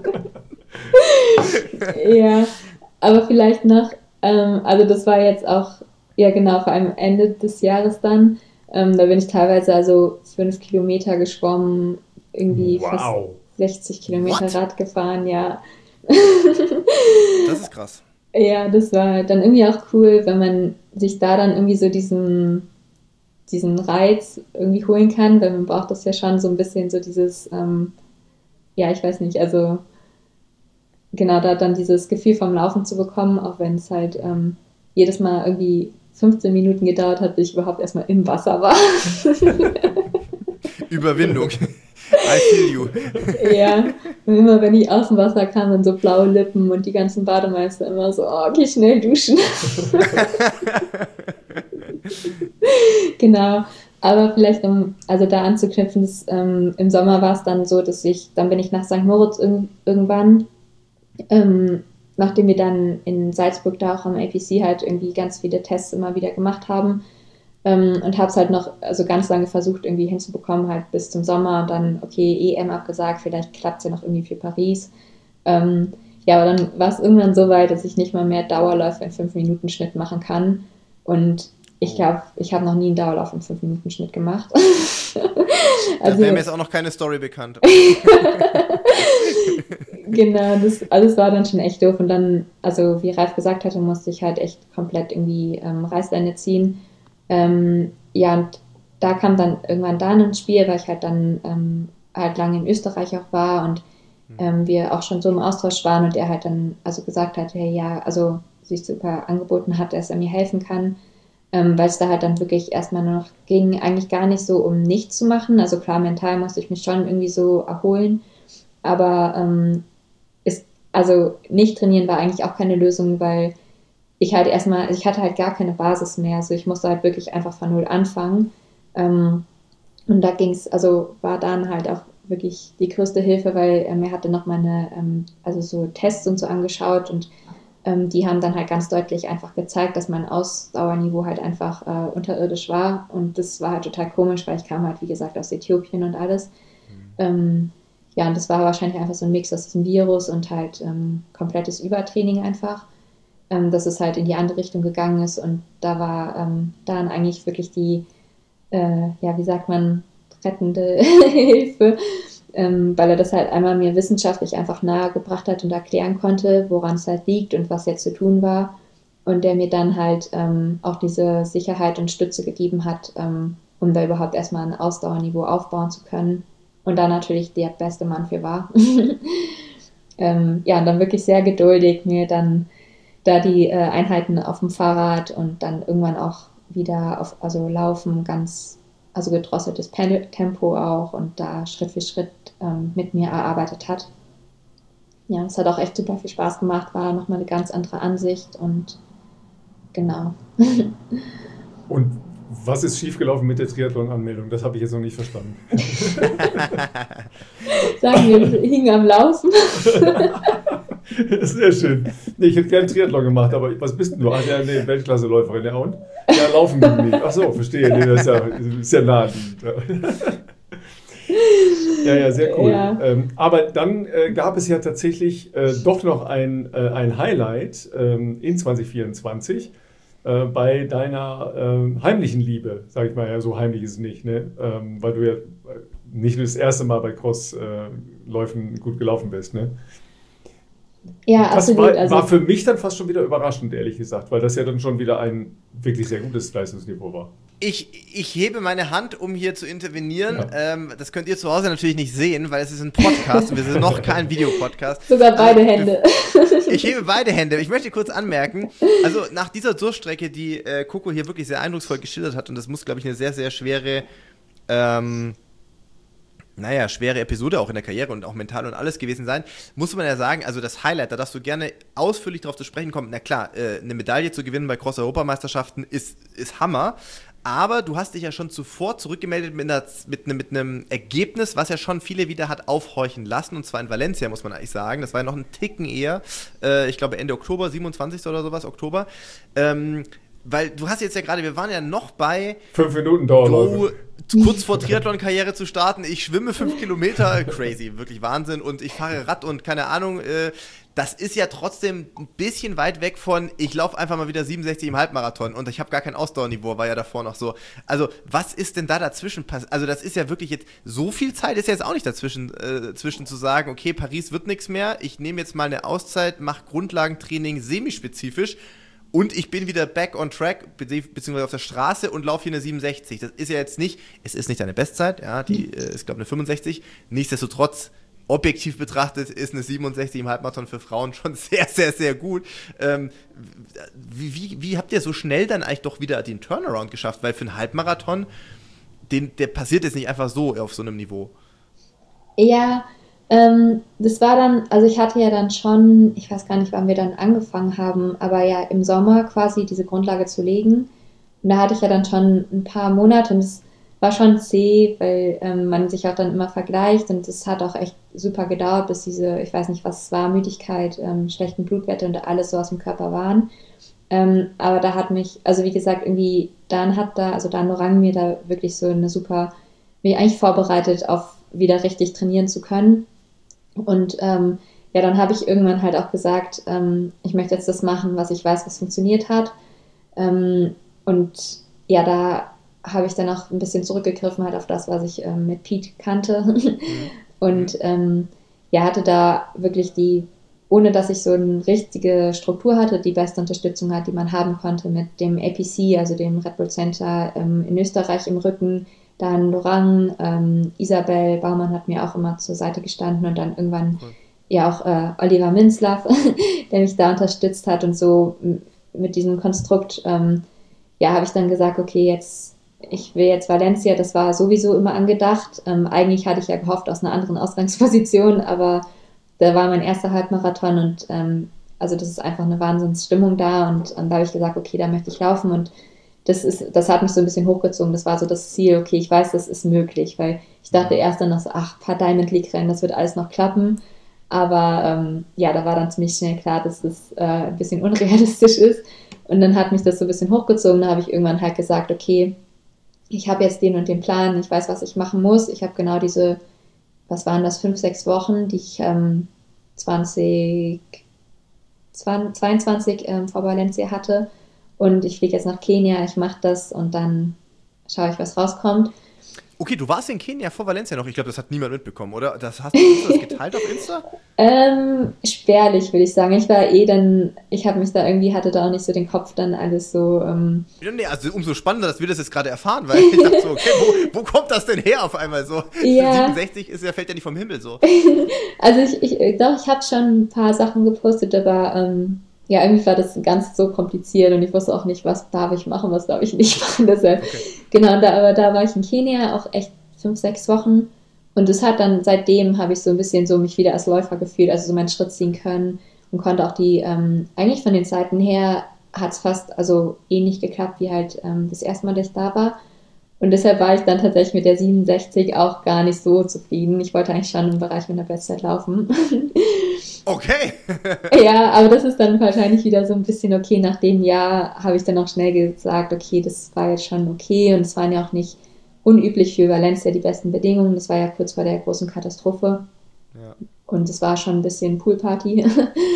Ja, aber vielleicht noch, also das war jetzt auch, ja genau, vor allem Ende des Jahres dann, da bin ich teilweise also 5 Kilometer geschwommen, irgendwie fast 60 Kilometer Rad gefahren, ja. Das ist krass. Ja, das war dann irgendwie auch cool, wenn man sich da dann irgendwie so diesen Reiz irgendwie holen kann, weil man braucht das ja schon so ein bisschen so dieses, ja, ich weiß nicht, also genau, da dann dieses Gefühl vom Laufen zu bekommen, auch wenn es halt jedes Mal irgendwie 15 Minuten gedauert hat, bis ich überhaupt erstmal im Wasser war. Überwindung. I feel you. Ja, und immer wenn ich aus dem Wasser kam, dann so blaue Lippen und die ganzen Bademeister immer so, oh, geh schnell duschen. Genau, aber vielleicht, um also da anzuknüpfen, im Sommer war es dann so, dann bin ich nach St. Moritz irgendwann, nachdem wir dann in Salzburg da auch am APC halt irgendwie ganz viele Tests immer wieder gemacht haben, und habe es halt noch also ganz lange versucht irgendwie hinzubekommen, halt bis zum Sommer und dann, okay, EM abgesagt, vielleicht klappt es ja noch irgendwie für Paris. Ja, aber dann war es irgendwann so weit, dass ich nicht mal mehr Dauerläufe in 5-Minuten-Schnitt machen kann und ich glaube, ich habe noch nie einen Dauerlauf in 5-Minuten-Schnitt gemacht. Also, da wäre mir jetzt auch noch keine Story bekannt. Genau, das war dann schon echt doof und dann, also wie Ralf gesagt hatte, musste ich halt echt komplett irgendwie Reißleine ziehen. Ja, und da kam dann irgendwann Dan ins Spiel, weil ich halt dann halt lange in Österreich auch war und wir auch schon so im Austausch waren und er halt dann also gesagt hat, hey, ja, also sich super angeboten hat, dass er mir helfen kann, weil es da halt dann wirklich erstmal nur noch ging, eigentlich gar nicht so um nichts zu machen, also klar, mental musste ich mich schon irgendwie so erholen, aber also nicht trainieren war eigentlich auch keine Lösung, weil ich hatte halt gar keine Basis mehr, also ich musste halt wirklich einfach von null anfangen Und da war dann halt auch wirklich die größte Hilfe, weil er hatte nochmal also so Tests und so angeschaut und die haben dann halt ganz deutlich einfach gezeigt, dass mein Ausdauerniveau halt einfach unterirdisch war und das war halt total komisch, weil ich kam halt, wie gesagt, aus Äthiopien und alles. Ja, und das war wahrscheinlich einfach so ein Mix aus diesem Virus und halt komplettes Übertraining einfach, dass es halt in die andere Richtung gegangen ist und da war dann eigentlich wirklich die, wie sagt man, rettende Hilfe, weil er das halt einmal mir wissenschaftlich einfach nahegebracht hat und erklären konnte, woran es halt liegt und was jetzt zu tun war und der mir dann halt auch diese Sicherheit und Stütze gegeben hat, um da überhaupt erstmal ein Ausdauerniveau aufbauen zu können und da natürlich der beste Mann für war. Und dann wirklich sehr geduldig mir dann da die Einheiten auf dem Fahrrad und dann irgendwann auch wieder Laufen, also gedrosseltes Tempo auch und da Schritt für Schritt mit mir erarbeitet hat. Ja, es hat auch echt super viel Spaß gemacht, war nochmal eine ganz andere Ansicht und genau. Und was ist schiefgelaufen mit der Triathlon-Anmeldung? Das habe ich jetzt noch nicht verstanden. Sagen wir, hing am Laufen. Sehr schön. Nee, ich hätte gerne Triathlon gemacht, aber was bist denn du? Ach ja, nee, Weltklasse-Läuferin, ja und? Ja, laufen ging nicht. Ach so, verstehe. Nee, das ist ja naheliegend. Ja, sehr cool. Ja. Aber dann gab es ja tatsächlich doch noch ein Highlight in 2024 bei deiner heimlichen Liebe, sag ich mal. Ja, so heimlich ist es nicht, ne? Weil du ja nicht nur das erste Mal bei Crossläufen gut gelaufen bist, ne? Ja, das absolut. War für mich dann fast schon wieder überraschend, ehrlich gesagt, weil das ja dann schon wieder ein wirklich sehr gutes Leistungsniveau war. Ich hebe meine Hand, um hier zu intervenieren. Ja. Das könnt ihr zu Hause natürlich nicht sehen, weil es ist ein Podcast und wir sind noch kein Videopodcast. Sogar beide Hände. Ich hebe beide Hände. Ich möchte kurz anmerken, also nach dieser Durchstrecke, die Coco hier wirklich sehr eindrucksvoll geschildert hat, und das muss, glaube ich, eine sehr, sehr schwere schwere Episode auch in der Karriere und auch mental und alles gewesen sein, muss man ja sagen, also das Highlight, da darfst du gerne ausführlich darauf zu sprechen kommen. Na klar, eine Medaille zu gewinnen bei Cross-Europameisterschaften ist Hammer, aber du hast dich ja schon zuvor zurückgemeldet mit einem Ergebnis, was ja schon viele wieder hat aufhorchen lassen, und zwar in Valencia, muss man eigentlich sagen. Das war ja noch ein Ticken eher, ich glaube Ende Oktober, 27. oder sowas, Oktober. Weil du hast jetzt ja gerade, wir waren ja noch bei 5 Minuten Dauerläufe. Kurz vor Triathlon-Karriere zu starten, ich schwimme 5 Kilometer, crazy, wirklich Wahnsinn, und ich fahre Rad und keine Ahnung, das ist ja trotzdem ein bisschen weit weg von, ich laufe einfach mal wieder 67 im Halbmarathon und ich habe gar kein Ausdauerniveau, war ja davor noch so. Also was ist denn da dazwischen passiert? Also das ist ja wirklich jetzt, so viel Zeit ist ja jetzt auch nicht dazwischen, zwischen zu sagen, okay, Paris wird nichts mehr, ich nehme jetzt mal eine Auszeit, mache Grundlagentraining semispezifisch, und ich bin wieder back on track, beziehungsweise auf der Straße, und laufe hier eine 67. Das ist ja jetzt nicht, es ist nicht deine Bestzeit, ja, die ist, glaube ich, eine 65. Nichtsdestotrotz, objektiv betrachtet, ist eine 67 im Halbmarathon für Frauen schon sehr, sehr, sehr gut. Wie habt ihr so schnell dann eigentlich doch wieder den Turnaround geschafft? Weil für einen Halbmarathon, der passiert jetzt nicht einfach so auf so einem Niveau. Ja, das war dann, also ich hatte ja dann schon, ich weiß gar nicht, wann wir dann angefangen haben, aber ja im Sommer quasi diese Grundlage zu legen. Und da hatte ich ja dann schon ein paar Monate und es war schon zäh, weil man sich auch dann immer vergleicht, und es hat auch echt super gedauert, bis diese, ich weiß nicht, was es war, Müdigkeit, schlechten Blutwerte und alles so aus dem Körper waren. Aber da hat mich, also wie gesagt, irgendwie, Dan Lorang mir da wirklich so eine super, mich eigentlich vorbereitet, auf wieder richtig trainieren zu können. Und dann habe ich irgendwann halt auch gesagt, ich möchte jetzt das machen, was ich weiß, was funktioniert hat. Und ja, da habe ich dann auch ein bisschen zurückgegriffen halt auf das, was ich mit Pete kannte. Und hatte da wirklich ohne dass ich so eine richtige Struktur hatte, die beste Unterstützung hat, die man haben konnte mit dem APC, also dem Red Bull Center in Österreich im Rücken. Dann Lorang, Isabel Baumann hat mir auch immer zur Seite gestanden, und dann irgendwann auch Oliver Minzlaff, der mich da unterstützt hat, und so mit diesem Konstrukt, habe ich dann gesagt, okay, ich will jetzt Valencia, das war sowieso immer angedacht. Eigentlich hatte ich ja gehofft aus einer anderen Ausgangsposition, aber da war mein erster Halbmarathon, und also das ist einfach eine Wahnsinnsstimmung da, und da habe ich gesagt, okay, da möchte ich laufen, und das hat mich so ein bisschen hochgezogen. Das war so das Ziel, okay, ich weiß, das ist möglich, weil ich dachte erst dann noch so, ach, ein paar Diamond League Rennen, das wird alles noch klappen. Aber ja, da war dann ziemlich schnell klar, dass das ein bisschen unrealistisch ist. Und dann hat mich das so ein bisschen hochgezogen. Da habe ich irgendwann halt gesagt, okay, ich habe jetzt den und den Plan, ich weiß, was ich machen muss. Ich habe genau diese, was waren das, 5, 6 Wochen, die ich 2022 vor Valencia hatte. Und ich fliege jetzt nach Kenia, ich mache das und dann schaue ich, was rauskommt. Okay, du warst in Kenia vor Valencia noch. Ich glaube, das hat niemand mitbekommen, oder? Hast du das geteilt auf Insta? Spärlich, würde ich sagen. Ich war ich habe mich da irgendwie, hatte da auch nicht so den Kopf dann alles so. Nee, also umso spannender, dass wir das jetzt gerade erfahren, weil ich dachte so, okay, wo kommt das denn her auf einmal so? Ja. 67 fällt ja nicht vom Himmel so. Also ich habe schon ein paar Sachen gepostet, aber ja, irgendwie war das Ganze so kompliziert und ich wusste auch nicht, was darf ich machen, was darf ich nicht machen. Deshalb, Okay. genau, aber da war ich in Kenia auch echt 5, 6 Wochen und das hat dann, seitdem habe ich so ein bisschen so mich wieder als Läufer gefühlt, also so meinen Schritt ziehen können und konnte auch eigentlich von den Zeiten her hat es fast also ähnlich geklappt wie halt das erste Mal, dass ich da war. Und deshalb war ich dann tatsächlich mit der 67 auch gar nicht so zufrieden. Ich wollte eigentlich schon im Bereich mit der Bestzeit laufen. Okay. Ja, aber das ist dann wahrscheinlich wieder so ein bisschen okay. Nach dem Jahr habe ich dann auch schnell gesagt, okay, das war jetzt schon okay. Und es waren ja auch nicht unüblich für Valencia die besten Bedingungen. Das war ja kurz vor der großen Katastrophe. Ja. Und es war schon ein bisschen Poolparty.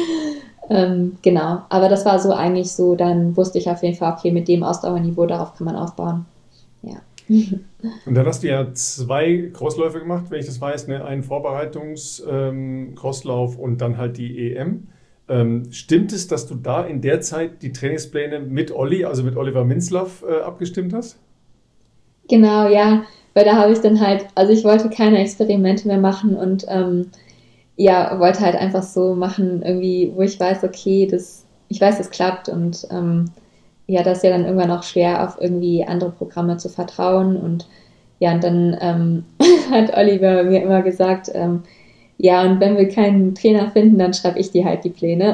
Genau, aber das war so eigentlich so, dann wusste ich auf jeden Fall, okay, mit dem Ausdauerniveau, darauf kann man aufbauen. Ja. Und dann hast du ja 2 Crossläufe gemacht, wenn ich das weiß, ne? Einen Vorbereitungs-Crosslauf und dann halt die EM. Stimmt es, dass du da in der Zeit die Trainingspläne mit Olli, also mit Oliver Minzlaff, abgestimmt hast? Genau, ja, weil da habe ich dann halt, also ich wollte keine Experimente mehr machen und ja, wollte halt einfach so machen, irgendwie, wo ich weiß, okay, ich weiß, das klappt und ja, das ist ja dann irgendwann auch schwer, auf irgendwie andere Programme zu vertrauen. Und ja, und dann hat Oliver mir immer gesagt, ja, und wenn wir keinen Trainer finden, dann schreibe ich dir halt die Pläne.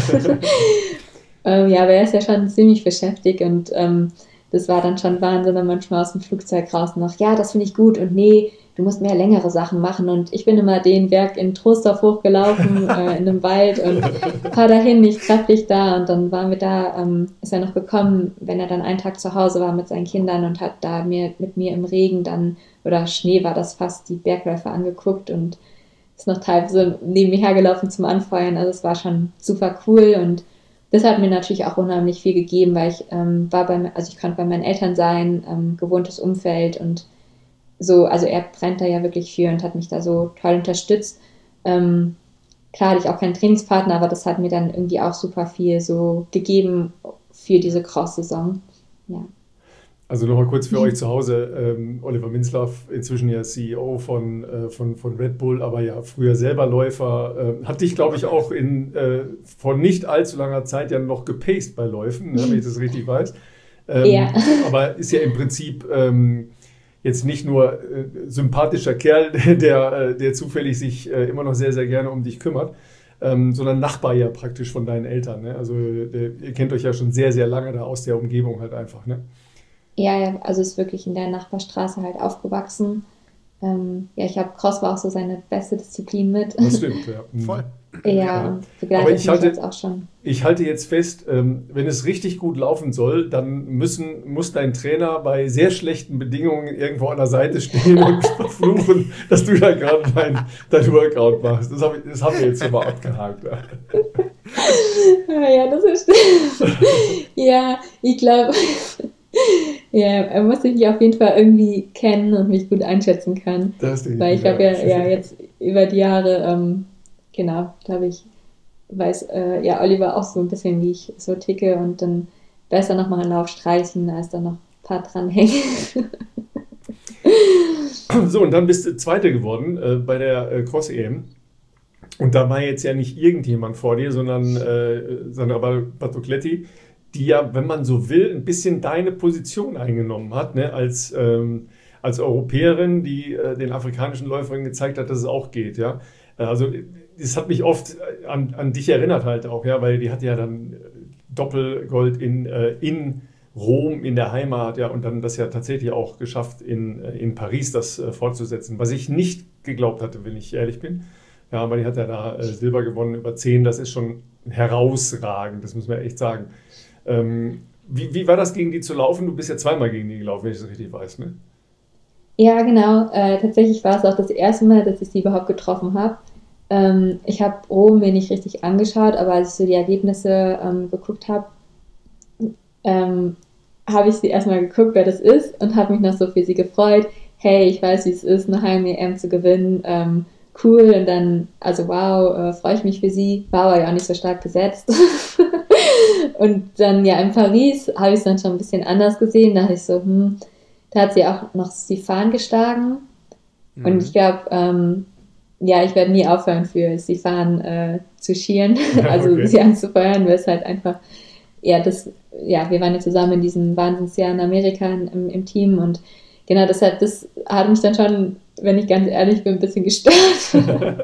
Ja, aber er ist ja schon ziemlich beschäftigt und das war dann schon Wahnsinn, dann manchmal aus dem Flugzeug raus noch, ja, das finde ich gut und nee, du musst mehr längere Sachen machen und ich bin immer den Berg in Troisdorf hochgelaufen, in einem Wald und fahr dahin, ich treffe dich da und dann waren wir da, ist er noch gekommen, wenn er dann einen Tag zu Hause war mit seinen Kindern und hat da mit mir im Regen dann, oder Schnee war das fast, die Bergläufe angeguckt und ist noch teilweise neben mir hergelaufen zum Anfeuern, also es war schon super cool und das hat mir natürlich auch unheimlich viel gegeben, weil ich ich konnte bei meinen Eltern sein, gewohntes Umfeld und so, also er brennt da ja wirklich für und hat mich da so toll unterstützt. Klar hatte ich auch keinen Trainingspartner, aber das hat mir dann irgendwie auch super viel so gegeben für diese Cross-Saison. Ja. Also nochmal kurz für euch zu Hause, Oliver Minzlaff, inzwischen ja CEO von Red Bull, aber ja früher selber Läufer, hat dich, glaube ich, auch vor nicht allzu langer Zeit ja noch gepaced bei Läufen, ne, wenn ich das richtig weiß. Ja. Aber ist ja im Prinzip jetzt nicht nur sympathischer Kerl, der zufällig sich immer noch sehr, sehr gerne um dich kümmert, sondern Nachbar ja praktisch von deinen Eltern. Ne? Also ihr kennt euch ja schon sehr, sehr lange da aus der Umgebung halt einfach, ne? Ja, also ist wirklich in der Nachbarstraße halt aufgewachsen. Ja, ich habe Cross war auch so seine beste Disziplin mit. Das stimmt, ja. Voll. Ja, und begleitet mich jetzt auch schon. Ich halte jetzt fest, wenn es richtig gut laufen soll, dann muss dein Trainer bei sehr schlechten Bedingungen irgendwo an der Seite stehen und verfluchen, dass du da gerade dein Workout machst. Das haben wir jetzt schon mal abgehakt. Ja, das ist ja, ich glaube, ja, er muss sich auf jeden Fall irgendwie kennen und mich gut einschätzen kann. Weil ich habe ja jetzt über die Jahre, genau, glaube ich, weiß ja Oliver auch so ein bisschen, wie ich so ticke und dann besser nochmal einen Lauf streichen, als dann noch ein paar dranhängen. So, und dann bist du Zweite geworden bei der Cross-EM. Und da war jetzt ja nicht irgendjemand vor dir, sondern Sandra Battocletti, die ja, wenn man so will, ein bisschen deine Position eingenommen hat, ne? Als Europäerin, die den afrikanischen Läuferinnen gezeigt hat, dass es auch geht. Ja? Also das hat mich oft an dich erinnert halt auch, ja, weil die hat ja dann Doppelgold in Rom in der Heimat, ja, und dann das ja tatsächlich auch geschafft, in Paris das fortzusetzen, was ich nicht geglaubt hatte, wenn ich ehrlich bin. Ja, aber die hat ja da Silber gewonnen über 10, das ist schon herausragend, das muss man echt sagen. Wie war das, gegen die zu laufen? Du bist ja zweimal gegen die gelaufen, wenn ich das richtig weiß, ne? Ja, genau. Tatsächlich war es auch das erste Mal, dass ich sie überhaupt getroffen habe. Ich habe Rom mir nicht richtig angeschaut, aber als ich so die Ergebnisse geguckt habe, habe ich sie erstmal geguckt, wer das ist, und habe mich noch so für sie gefreut. Hey, ich weiß, wie es ist, eine Heim-EM zu gewinnen. Cool, und dann, also wow, freue ich mich für sie. War aber ja auch nicht so stark besetzt. Und dann ja in Paris habe ich es dann schon ein bisschen anders gesehen. Da dachte ich so, da hat sie auch noch Sifan geschlagen. Und ich glaube, ja, ich werde nie aufhören, für Sifan zu schieren, also okay, sie anzufeuern, weil es halt einfach, ja, wir waren ja zusammen in diesem Wahnsinnsjahr in Amerika im Team, und genau deshalb, das hat mich dann schon, wenn ich ganz ehrlich bin, ein bisschen gestört.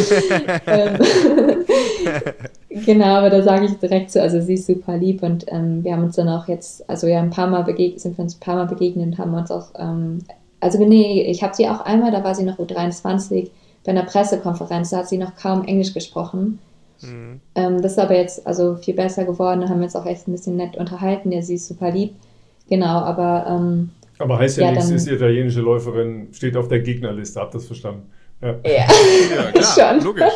Genau, aber da sage ich direkt so, also sie ist super lieb, und wir haben uns dann auch jetzt, also ja, sind wir uns ein paar Mal begegnet und haben uns auch, also nee, ich habe sie auch einmal, da war sie noch U23, bei einer Pressekonferenz, da hat sie noch kaum Englisch gesprochen. Mhm. Das ist aber jetzt also viel besser geworden, da haben wir uns auch echt ein bisschen nett unterhalten, ja, sie ist super lieb, genau, aber heißt ja nichts, ist italienische Läuferin, steht auf der Gegnerliste, habt ihr das verstanden? Ja, ja klar, schon. Logisch.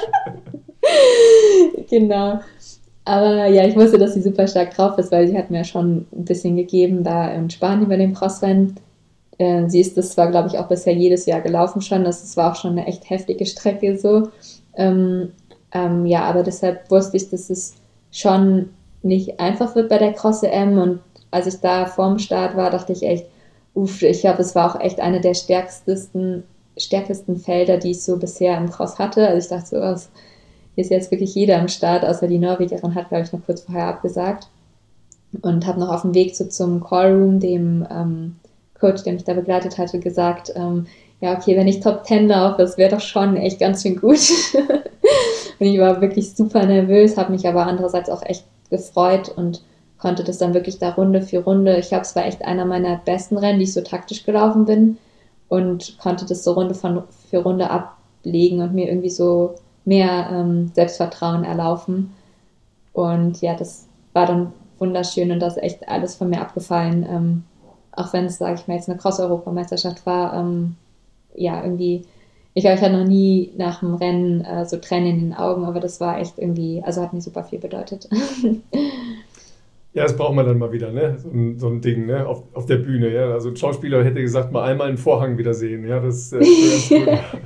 Genau. Aber ja, ich wusste, dass sie super stark drauf ist, weil sie hat mir schon ein bisschen gegeben da in Spanien bei dem Crossrennen. Sie ist das zwar, glaube ich, auch bisher jedes Jahr gelaufen schon. Das war auch schon eine echt heftige Strecke so. Ja, aber deshalb wusste ich, dass es schon nicht einfach wird bei der Cross-EM. Und als ich da vorm Start war, dachte ich echt, ich glaube, es war auch echt eine der stärksten Felder, die ich so bisher im Cross hatte. Also ich dachte so, hier ist jetzt wirklich jeder am Start, außer die Norwegerin hat, glaube ich, noch kurz vorher abgesagt. Und habe noch auf dem Weg zum Callroom, dem Coach, der mich da begleitet hatte, gesagt, ja, okay, wenn ich Top 10 laufe, das wäre doch schon echt ganz schön gut. Und ich war wirklich super nervös, habe mich aber andererseits auch echt gefreut und konnte das dann wirklich da Runde für Runde. Ich glaube, es war echt einer meiner besten Rennen, die ich so taktisch gelaufen bin, und konnte das so Runde für Runde ablegen und mir irgendwie so mehr Selbstvertrauen erlaufen. Und ja, das war dann wunderschön, und das ist echt alles von mir abgefallen. Auch wenn es, sage ich mal, jetzt eine Cross-Europameisterschaft war, ja, irgendwie, ich glaube, ich hatte noch nie nach dem Rennen so Tränen in den Augen, aber das war echt irgendwie, also hat mir super viel bedeutet. Ja, das braucht man dann mal wieder, ne? So ein Ding, ne? Auf der Bühne, ja. Also ein Schauspieler hätte gesagt, mal einmal einen Vorhang wieder sehen, ja, das ist gut.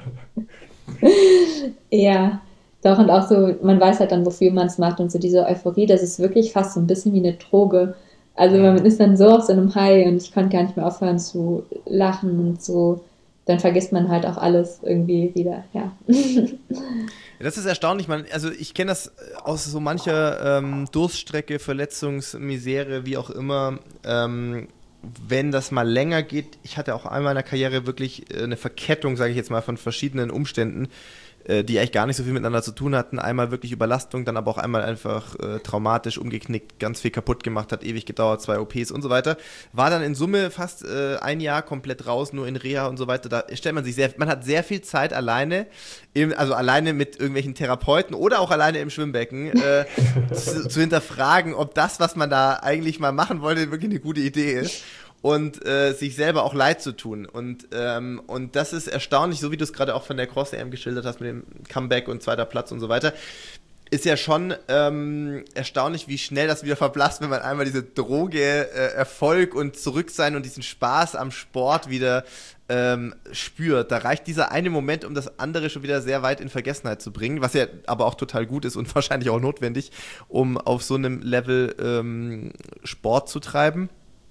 Ja, doch, und auch so, man weiß halt dann, wofür man es macht, und so diese Euphorie, das ist wirklich fast so ein bisschen wie eine Droge. Also man ist dann so auf so einem High, und ich konnte gar nicht mehr aufhören zu lachen und so, dann vergisst man halt auch alles irgendwie wieder, ja. Das ist erstaunlich, also ich kenne das aus so mancher Durststrecke, Verletzungsmisere, wie auch immer, wenn das mal länger geht. Ich hatte auch einmal in der Karriere wirklich eine Verkettung, sage ich jetzt mal, von verschiedenen Umständen, die eigentlich gar nicht so viel miteinander zu tun hatten. Einmal wirklich Überlastung, dann aber auch einmal einfach traumatisch umgeknickt, ganz viel kaputt gemacht, hat ewig gedauert, 2 OPs und so weiter. War dann in Summe fast ein Jahr komplett raus, nur in Reha und so weiter. Da stellt man hat sehr viel Zeit alleine, also alleine mit irgendwelchen Therapeuten oder auch alleine im Schwimmbecken, zu hinterfragen, ob das, was man da eigentlich mal machen wollte, wirklich eine gute Idee ist. Und sich selber auch leid zu tun. Und das ist erstaunlich, so wie du es gerade auch von der Cross-EM geschildert hast mit dem Comeback und 2. Platz und so weiter, ist ja schon erstaunlich, wie schnell das wieder verblasst, wenn man einmal diese Droge, Erfolg und Zurücksein und diesen Spaß am Sport wieder spürt. Da reicht dieser eine Moment, um das andere schon wieder sehr weit in Vergessenheit zu bringen, was ja aber auch total gut ist und wahrscheinlich auch notwendig, um auf so einem Level Sport zu treiben.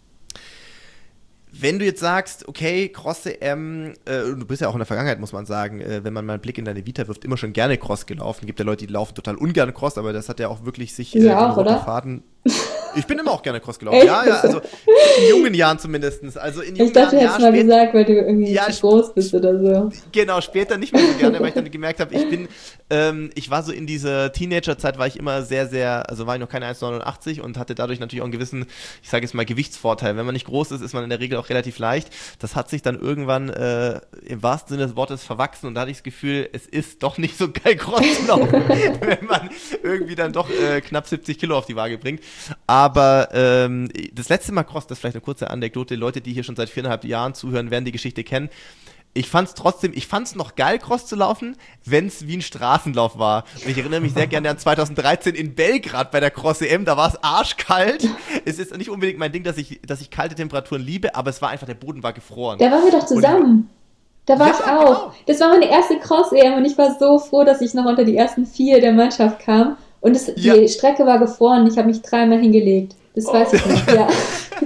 Wenn du jetzt sagst, okay, Cross-EM, du bist ja auch in der Vergangenheit, muss man sagen, wenn man mal einen Blick in deine Vita wirft, immer schon gerne Cross gelaufen. Gibt ja Leute, die laufen total ungern Cross, aber das hat ja auch wirklich sich auch, oder? Faden. Ich bin immer auch gerne Cross gelaufen. Ja, also in jungen Jahren zumindest. Also in jungen ich dachte, du Jahren, hättest mal gesagt, weil du irgendwie zu groß bist oder so. Genau, später nicht mehr so gerne, weil ich dann gemerkt habe, ich war so in dieser Teenagerzeit, war ich immer sehr, sehr, also war ich noch keine 1,89 und hatte dadurch natürlich auch einen gewissen, ich sage jetzt mal, Gewichtsvorteil. Wenn man nicht groß ist, ist man in der Regel auch relativ leicht. Das hat sich dann irgendwann im wahrsten Sinne des Wortes verwachsen und da hatte ich das Gefühl, es ist doch nicht so geil, Cross zu laufen, wenn man irgendwie dann doch knapp 70 Kilo auf die Waage bringt. Aber das letzte Mal Cross, das ist vielleicht eine kurze Anekdote, Leute, die hier schon seit 4,5 Jahren zuhören, werden die Geschichte kennen. Ich fand's noch geil, Cross zu laufen, wenn es wie ein Straßenlauf war. Und ich erinnere mich sehr gerne an 2013 in Belgrad bei der Cross-EM, da war es arschkalt. Es ist nicht unbedingt mein Ding, dass ich kalte Temperaturen liebe, aber es war einfach, der Boden war gefroren. Da waren wir doch zusammen. Da war ich auch. Genau. Das war meine erste Cross-EM und ich war so froh, dass ich noch unter die ersten 4 der Mannschaft kam. Und die Strecke war gefroren, ich habe mich 3-mal hingelegt. Das weiß ich noch, ja.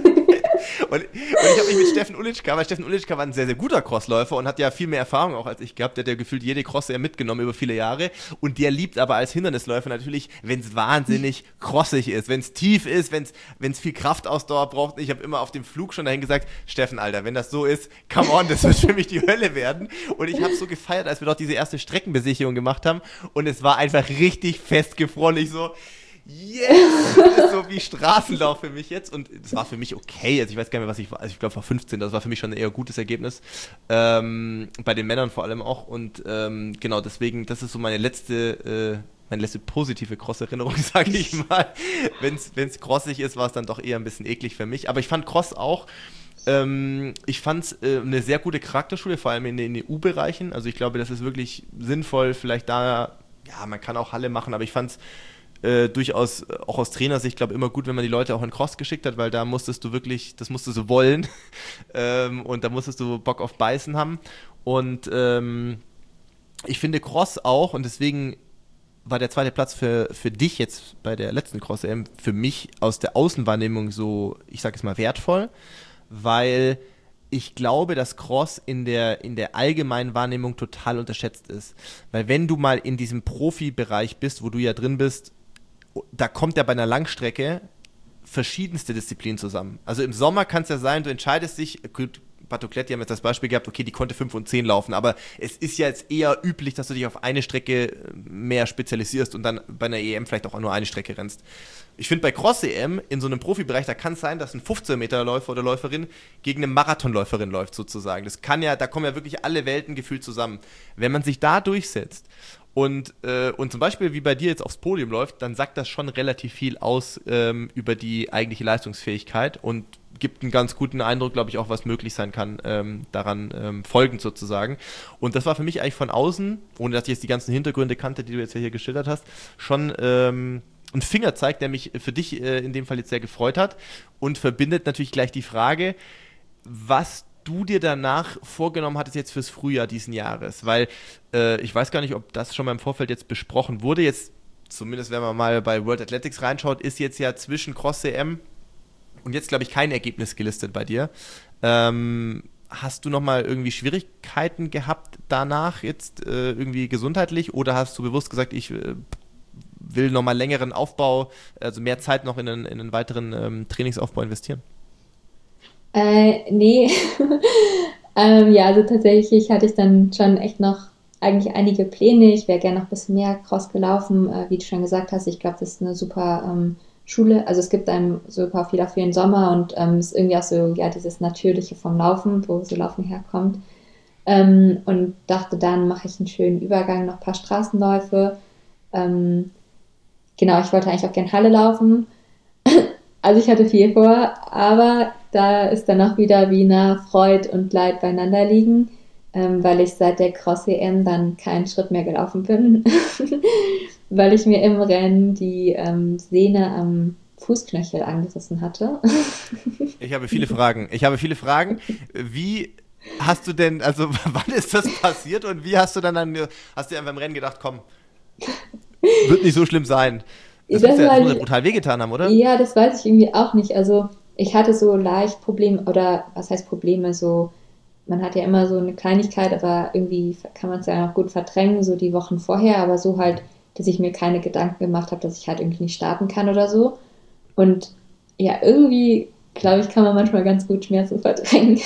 Und ich habe mich mit Steffen Ulička, weil Steffen Ulička war ein sehr, sehr guter Crossläufer und hat ja viel mehr Erfahrung auch als ich gehabt. Der hat ja gefühlt jede Cross mitgenommen über viele Jahre. Und der liebt aber als Hindernisläufer natürlich, wenn es wahnsinnig crossig ist, wenn es tief ist, wenn es viel Kraftausdauer braucht. Ich habe immer auf dem Flug schon dahin gesagt, Steffen, Alter, wenn das so ist, come on, das wird für mich die Hölle werden. Und ich habe so gefeiert, als wir dort diese erste Streckenbesichtigung gemacht haben. Und es war einfach richtig festgefroren. Ich so... Yes! Das ist so wie Straßenlauf für mich jetzt und das war für mich okay, also ich weiß gar nicht mehr, was ich war, also ich glaube, war 15, das war für mich schon ein eher gutes Ergebnis, bei den Männern vor allem auch und genau, deswegen, das ist so meine letzte positive Cross-Erinnerung, sage ich mal. Wenn's crossig ist, war es dann doch eher ein bisschen eklig für mich, aber ich fand Cross auch, ich fand es eine sehr gute Charakterschule, vor allem in den EU-Bereichen, also ich glaube, das ist wirklich sinnvoll, vielleicht da, ja, man kann auch Halle machen, aber ich fand es durchaus auch aus Trainersicht, glaube immer gut, wenn man die Leute auch in Cross geschickt hat, weil da musstest du wirklich, das musstest du wollen und da musstest du Bock auf Beißen haben und ich finde Cross auch und deswegen war der zweite Platz für dich jetzt bei der letzten Cross-EM für mich aus der Außenwahrnehmung so, ich sage es mal, wertvoll, weil ich glaube, dass Cross in der allgemeinen Wahrnehmung total unterschätzt ist, weil wenn du mal in diesem Profibereich bist, wo du ja drin bist, da kommt ja bei einer Langstrecke verschiedenste Disziplinen zusammen. Also im Sommer kann es ja sein, du entscheidest dich, gut, Batocletti haben jetzt das Beispiel gehabt, okay, die konnte 5 und 10 laufen, aber es ist ja jetzt eher üblich, dass du dich auf eine Strecke mehr spezialisierst und dann bei einer EM vielleicht auch nur eine Strecke rennst. Ich finde bei Cross-EM in so einem Profibereich, da kann es sein, dass ein 15-Meter-Läufer oder Läuferin gegen eine Marathonläuferin läuft sozusagen. Das kann ja, da kommen ja wirklich alle Welten gefühlt zusammen. Wenn man sich da durchsetzt und zum Beispiel wie bei dir jetzt aufs Podium läuft, dann sagt das schon relativ viel aus über die eigentliche Leistungsfähigkeit und gibt einen ganz guten Eindruck, glaube ich, auch, was möglich sein kann, daran folgend sozusagen. Und das war für mich eigentlich von außen, ohne dass ich jetzt die ganzen Hintergründe kannte, die du jetzt hier geschildert hast, schon ein Fingerzeig, der mich für dich in dem Fall jetzt sehr gefreut hat und verbindet natürlich gleich die Frage, was du dir danach vorgenommen hattest jetzt fürs Frühjahr diesen Jahres, weil ich weiß gar nicht, ob das schon mal im Vorfeld jetzt besprochen wurde, jetzt zumindest wenn man mal bei World Athletics reinschaut, ist jetzt ja zwischen Cross-EM und jetzt, glaube ich, kein Ergebnis gelistet bei dir. Hast du nochmal irgendwie Schwierigkeiten gehabt danach jetzt irgendwie gesundheitlich oder hast du bewusst gesagt, ich will nochmal längeren Aufbau, also mehr Zeit noch in einen weiteren Trainingsaufbau investieren? Nee. Ja, also tatsächlich hatte ich dann schon echt noch eigentlich einige Pläne. Ich wäre gerne noch ein bisschen mehr Cross gelaufen. Wie du schon gesagt hast, ich glaube, das ist eine super Schule. Also es gibt einem super viel auch für den Sommer und ist irgendwie auch so, ja, dieses Natürliche vom Laufen, wo so Laufen herkommt. Und dachte, dann mache ich einen schönen Übergang, noch ein paar Straßenläufe. Genau, ich wollte eigentlich auch gerne Halle laufen. Also ich hatte viel vor, aber da ist dann auch wieder, wie nah Freud und Leid beieinander liegen, weil ich seit der Cross-EM dann keinen Schritt mehr gelaufen bin, weil ich mir im Rennen die Sehne am Fußknöchel angerissen hatte. Ich habe viele Fragen. Wie hast du denn, also wann ist das passiert und wie hast du dann hast du einfach im Rennen gedacht, komm, wird nicht so schlimm sein? Das muss ja brutal wehgetan haben, oder? Ja, das weiß ich irgendwie auch nicht. Also ich hatte so leicht Probleme, oder was heißt Probleme, so man hat ja immer so eine Kleinigkeit, aber irgendwie kann man es ja auch gut verdrängen, so die Wochen vorher, aber so halt, dass ich mir keine Gedanken gemacht habe, dass ich halt irgendwie nicht starten kann oder so. Und ja, irgendwie, glaube ich, kann man manchmal ganz gut Schmerzen verdrängen.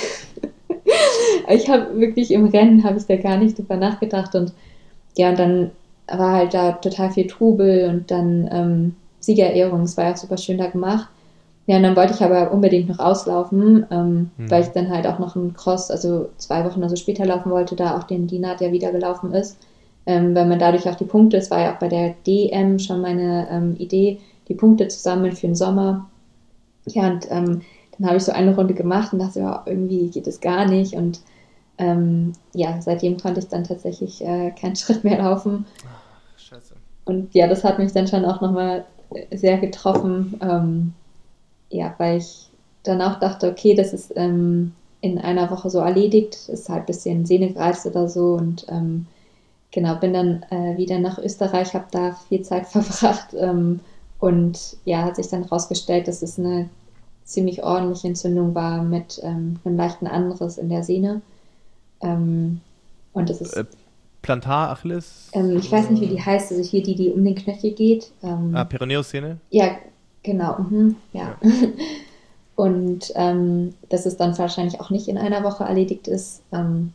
Ich habe wirklich im Rennen, habe ich da gar nicht drüber nachgedacht und ja, und dann war halt da total viel Trubel und dann Siegerehrung, es war ja auch super schön da gemacht. Ja, und dann wollte ich aber unbedingt noch auslaufen, weil ich dann halt auch noch einen Cross, also 2 Wochen oder so später laufen wollte, da auch den Dinat, der wieder gelaufen ist, weil man dadurch auch die Punkte, es war ja auch bei der DM schon meine Idee, die Punkte zu sammeln für den Sommer. Ja, und dann habe ich so eine Runde gemacht und dachte, ja, irgendwie geht es gar nicht und ja, seitdem konnte ich dann tatsächlich keinen Schritt mehr laufen. Ach, scheiße. Und ja, das hat mich dann schon auch nochmal sehr getroffen, ja, weil ich dann auch dachte, okay, das ist in einer Woche so erledigt, ist halt ein bisschen Sehne gereizt oder so und genau, bin dann wieder nach Österreich, habe da viel Zeit verbracht und ja, hat sich dann herausgestellt, dass es eine ziemlich ordentliche Entzündung war mit einem leichten Anriss in der Sehne. Und das ist Plantar Achilles? ich weiß nicht, wie die heißt, also hier die um den Knöchel geht. Peroneus-Szene? Ja, genau. Ja. Und dass es dann wahrscheinlich auch nicht in einer Woche erledigt ist.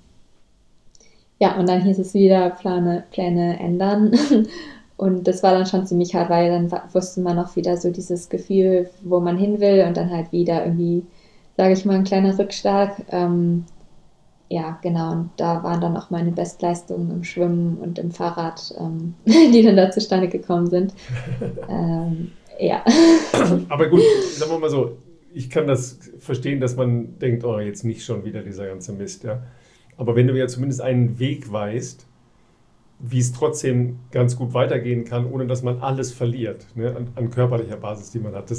Ja, und dann hieß es wieder, Pläne ändern. Und das war dann schon ziemlich hart, weil dann wusste man auch wieder so dieses Gefühl, wo man hin will und dann halt wieder irgendwie, sage ich mal, ein kleiner Rückschlag. Ja, genau, und da waren dann auch meine Bestleistungen im Schwimmen und im Fahrrad, die dann da zustande gekommen sind. Ja. Aber gut, sagen wir mal so, ich kann das verstehen, dass man denkt, oh, jetzt nicht schon wieder dieser ganze Mist, ja. Aber wenn du ja zumindest einen Weg weißt, wie es trotzdem ganz gut weitergehen kann, ohne dass man alles verliert, ne, an körperlicher Basis, die man hat.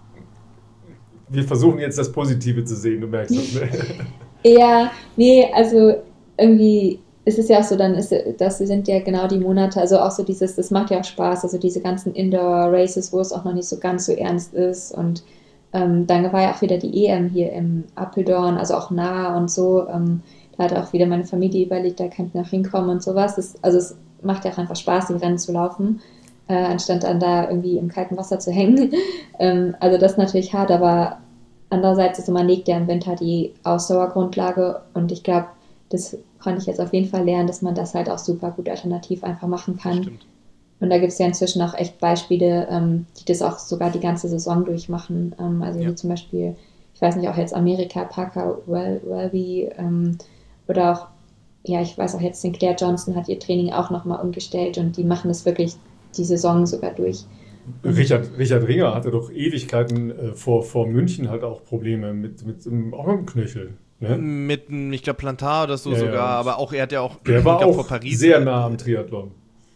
Wir versuchen jetzt das Positive zu sehen, du merkst das, ne? Ja, nee, also irgendwie ist es ja auch so, das sind ja genau die Monate, also auch so das macht ja auch Spaß, also diese ganzen Indoor-Races, wo es auch noch nicht so ganz so ernst ist und dann war ja auch wieder die EM hier im Apeldoorn, also auch nah und so, da hat auch wieder meine Familie überlegt, da könnten auch hinkommen und sowas, also es macht ja auch einfach Spaß, die Rennen zu laufen, anstatt dann da irgendwie im kalten Wasser zu hängen, also das ist natürlich hart, aber andererseits ist man legt ja im Winter die Ausdauergrundlage und ich glaube, das konnte ich jetzt auf jeden Fall lernen, dass man das halt auch super gut alternativ einfach machen kann. Stimmt. Und da gibt es ja inzwischen auch echt Beispiele, die das auch sogar die ganze Saison durchmachen. Also wie zum Beispiel, ich weiß nicht, auch jetzt Amerika, Parker Welby oder auch, ja, ich weiß auch jetzt, Sinclair Johnson hat ihr Training auch nochmal umgestellt und die machen das wirklich die Saison sogar durch. Richard Ringer hatte doch Ewigkeiten vor München halt auch Probleme auch mit dem Knöchel. Ne? Mit, ich glaube, Plantar oder so sogar, ja. Aber auch er hat ja auch, der war auch vor Paris sehr nah am Triathlon.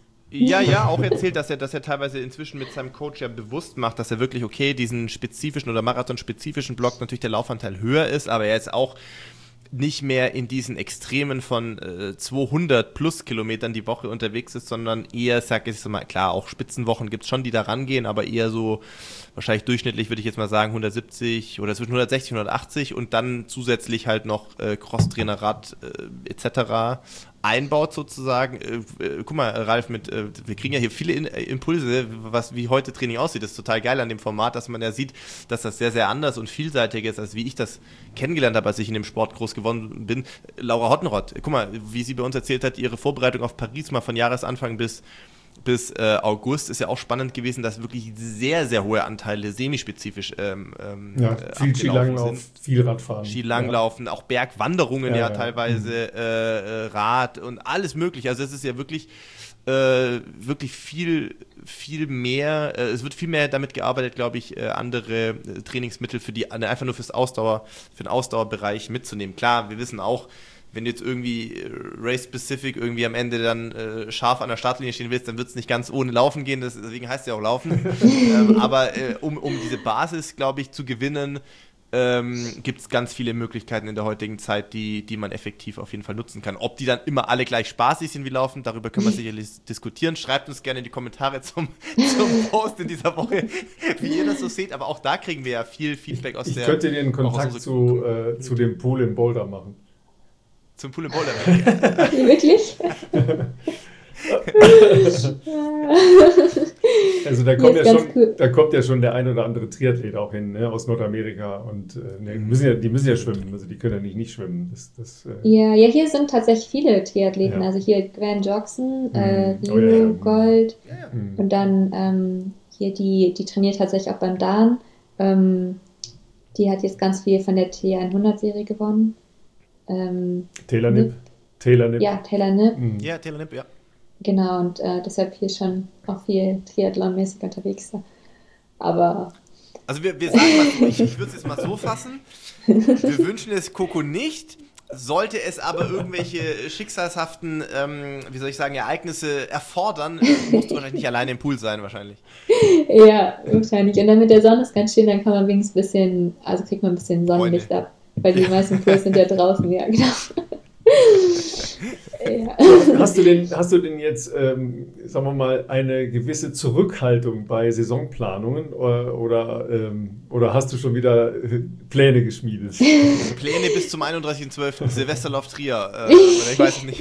Ja, auch erzählt, dass er teilweise inzwischen mit seinem Coach ja bewusst macht, dass er wirklich, okay, diesen spezifischen oder marathonspezifischen Block natürlich der Laufanteil höher ist, aber er ist auch nicht mehr in diesen Extremen von 200 plus Kilometern die Woche unterwegs ist, sondern eher, sag ich mal, klar, auch Spitzenwochen gibt es schon, die da rangehen, aber eher so wahrscheinlich durchschnittlich, würde ich jetzt mal sagen, 170 oder zwischen 160 und 180 und dann zusätzlich halt noch Crosstrainerrad etc. einbaut sozusagen. Guck mal, Ralf, wir kriegen ja hier viele Impulse, wie heute Training aussieht. Das ist total geil an dem Format, dass man ja sieht, dass das sehr, sehr anders und vielseitig ist, als wie ich das kennengelernt habe, als ich in dem Sport groß geworden bin. Laura Hottenrott, guck mal, wie sie bei uns erzählt hat, ihre Vorbereitung auf Paris mal von Jahresanfang bis August ist ja auch spannend gewesen, dass wirklich sehr, sehr hohe Anteile semispezifisch viel Skilanglauf, viel Radfahren. Skilanglaufen, auch Bergwanderungen teilweise, Rad und alles mögliche. Also es ist ja wirklich viel mehr, es wird viel mehr damit gearbeitet, glaube ich, andere Trainingsmittel einfach nur für den Ausdauerbereich mitzunehmen. Klar, wir wissen auch, wenn du jetzt irgendwie Race-Specific irgendwie am Ende dann scharf an der Startlinie stehen willst, dann wird es nicht ganz ohne Laufen gehen, deswegen heißt es ja auch Laufen. Aber um diese Basis, glaube ich, zu gewinnen, gibt es ganz viele Möglichkeiten in der heutigen Zeit, die man effektiv auf jeden Fall nutzen kann. Ob die dann immer alle gleich spaßig sind wie Laufen, darüber können wir sicherlich diskutieren. Schreibt uns gerne in die Kommentare zum Post in dieser Woche, wie ihr das so seht. Aber auch da kriegen wir ja viel Feedback aus Ich könnte dir einen Kontakt zu dem Pool in Boulder machen. Zum Pool in Boulder. Wirklich? Also da Hier kommt, ist ja ganz schon, cool. da kommt ja schon der ein oder andere Triathlet auch hin, ne, aus Nordamerika. Und die müssen ja schwimmen, also die können ja nicht schwimmen. Ja, hier sind tatsächlich viele Triathleten. Ja. Also hier Gwen Joxon, Rio, Oh ja. Gold. Ja. Und dann hier die trainiert tatsächlich auch beim Dan. Die hat jetzt ganz viel von der T100-Serie gewonnen. Taylor Nipp. Ja, Taylor Nipp. Ja, Taylor Nipp, ja. Genau, und deshalb hier schon auch viel Triathlon-mäßig unterwegs. Aber Also wir sagen mal, ich würde es jetzt mal so fassen, wir wünschen es Coco nicht, sollte es aber irgendwelche schicksalshaften, wie soll ich sagen, Ereignisse erfordern, musst du wahrscheinlich nicht alleine im Pool sein, wahrscheinlich. ja, wahrscheinlich. Und dann mit der Sonne ist ganz schön, dann kann man wenigstens ein bisschen, also kriegt man ein bisschen Sonnenlicht ab. Weil die meisten Pools sind ja draußen, ja, genau. Ja. Hast du denn jetzt, sagen wir mal, eine gewisse Zurückhaltung bei Saisonplanungen oder hast du schon wieder Pläne geschmiedet? Pläne bis zum 31.12. Silvesterlauf Trier, oder ich weiß es nicht.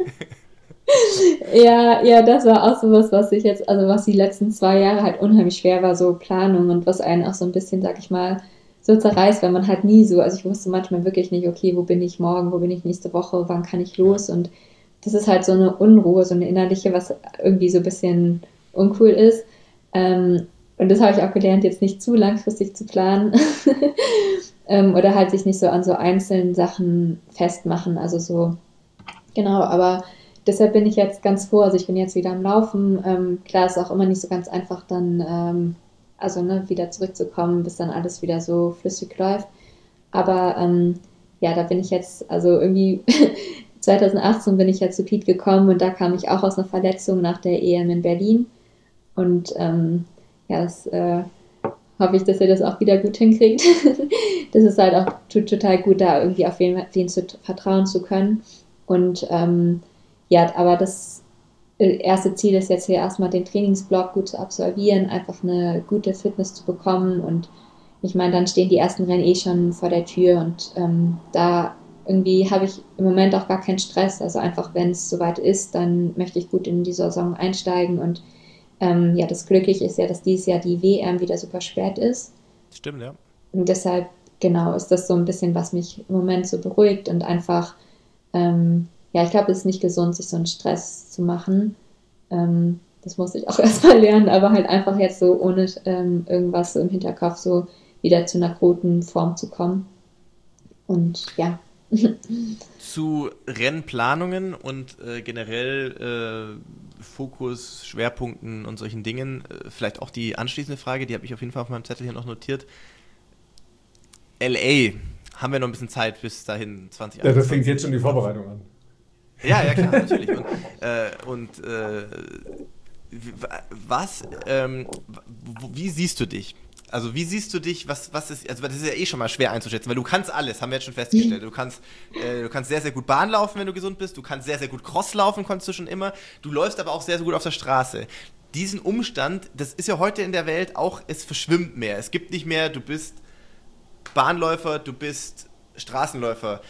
Ja, das war auch sowas, was die letzten 2 Jahre halt unheimlich schwer war, so Planung und was einen auch so ein bisschen, sag ich mal, so zerreißt, weil man halt nie so, also ich wusste manchmal wirklich nicht, okay, wo bin ich morgen, wo bin ich nächste Woche, wann kann ich los, und das ist halt so eine Unruhe, so eine innerliche, was irgendwie so ein bisschen uncool ist, und das habe ich auch gelernt, jetzt nicht zu langfristig zu planen oder halt sich nicht so an so einzelnen Sachen festmachen, also so, genau, aber deshalb bin ich jetzt ganz froh, also ich bin jetzt wieder am Laufen, klar ist auch immer nicht so ganz einfach dann, wieder zurückzukommen, bis dann alles wieder so flüssig läuft. Aber da bin ich jetzt, also irgendwie 2018 bin ich ja zu Pete gekommen und da kam ich auch aus einer Verletzung nach der EM in Berlin. Und das hoffe ich, dass er das auch wieder gut hinkriegt. Das ist halt auch total gut, da irgendwie auf wen zu vertrauen zu können. Und aber das erste Ziel ist jetzt hier erstmal den Trainingsblock gut zu absolvieren, einfach eine gute Fitness zu bekommen, und ich meine, dann stehen die ersten Rennen schon vor der Tür und da irgendwie habe ich im Moment auch gar keinen Stress, also einfach, wenn es soweit ist, dann möchte ich gut in die Saison einsteigen und das Glückliche ist ja, dass dieses Jahr die WM wieder super spät ist. Stimmt, ja. Und deshalb, genau, ist das so ein bisschen, was mich im Moment so beruhigt und einfach ich glaube, es ist nicht gesund, sich so einen Stress zu machen. Das musste ich auch erstmal lernen, aber halt einfach jetzt so ohne irgendwas so im Hinterkopf so wieder zu einer guten Form zu kommen. Und ja. Zu Rennplanungen und generell Fokus, Schwerpunkten und solchen Dingen, vielleicht auch die anschließende Frage, die habe ich auf jeden Fall auf meinem Zettel hier noch notiert. LA, haben wir noch ein bisschen Zeit bis dahin, 2021? Ja, das fängt jetzt schon die Vorbereitung an. Ja, klar, natürlich. Wie siehst du dich? Also wie siehst du dich, was ist, also das ist ja schon mal schwer einzuschätzen, weil du kannst alles, haben wir jetzt schon festgestellt. Du kannst sehr, sehr gut Bahn laufen, wenn du gesund bist, du kannst sehr, sehr gut Cross laufen, konntest du schon immer, du läufst aber auch sehr, sehr gut auf der Straße. Diesen Umstand, das ist ja heute in der Welt auch, es verschwimmt mehr. Es gibt nicht mehr, du bist Bahnläufer, du bist Straßenläufer.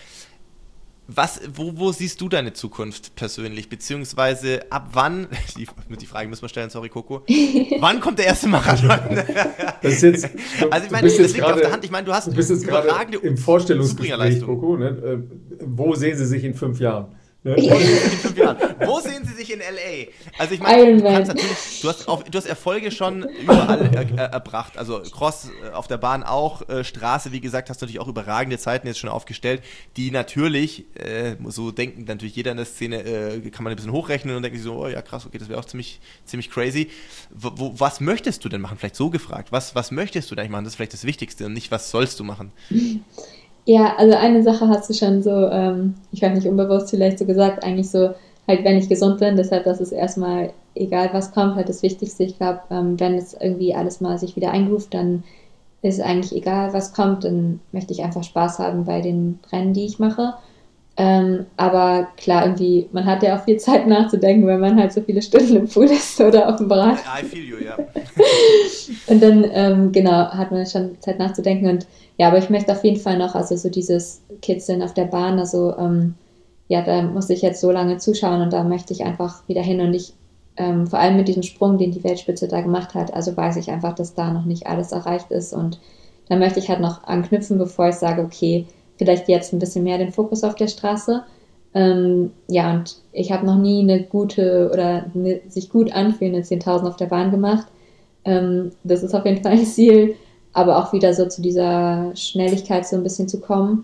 Wo siehst du deine Zukunft persönlich? Beziehungsweise ab wann, die Frage müssen wir stellen, sorry Coco, wann kommt der erste Marathon? Das ist jetzt, also ich meine, das liegt auf der Hand. Ich meine, du bist gerade im Vorstellungsgespräch, Coco. Ne? Wo sehen Sie sich in 5 Jahren? Ne? Wo sehen Sie sich in LA? Also ich meine, du hast Erfolge schon überall erbracht. Also Cross auf der Bahn auch, Straße, wie gesagt, hast du natürlich auch überragende Zeiten jetzt schon aufgestellt, die natürlich, so denkt natürlich jeder in der Szene, kann man ein bisschen hochrechnen und denkt sich so, oh ja krass, okay, das wäre auch ziemlich crazy. Was möchtest du denn machen? Vielleicht so gefragt. Was möchtest du denn machen? Das ist vielleicht das Wichtigste und nicht, was sollst du machen? Ja, also eine Sache hast du schon so, ich weiß nicht, unbewusst vielleicht so gesagt, eigentlich so, halt wenn ich gesund bin, deshalb, das ist erstmal egal, was kommt, halt das Wichtigste. Ich glaube, wenn es irgendwie alles mal sich wieder einruft, dann ist es eigentlich egal, was kommt, dann möchte ich einfach Spaß haben bei den Rennen, die ich mache. Aber klar, irgendwie, man hat ja auch viel Zeit nachzudenken, wenn man halt so viele Stunden im Pool ist oder auf dem Rad. I feel you, ja. Und dann, hat man schon Zeit nachzudenken und ja, aber ich möchte auf jeden Fall noch, also so dieses Kitzeln auf der Bahn, also da muss ich jetzt so lange zuschauen und da möchte ich einfach wieder hin und ich vor allem mit diesem Sprung, den die Weltspitze da gemacht hat, also weiß ich einfach, dass da noch nicht alles erreicht ist und da möchte ich halt noch anknüpfen, bevor ich sage, okay, vielleicht jetzt ein bisschen mehr den Fokus auf der Straße. Ja, und ich habe noch nie eine gute oder sich gut anfühlende 10.000 auf der Bahn gemacht. Das ist auf jeden Fall ein Ziel, aber auch wieder so zu dieser Schnelligkeit so ein bisschen zu kommen.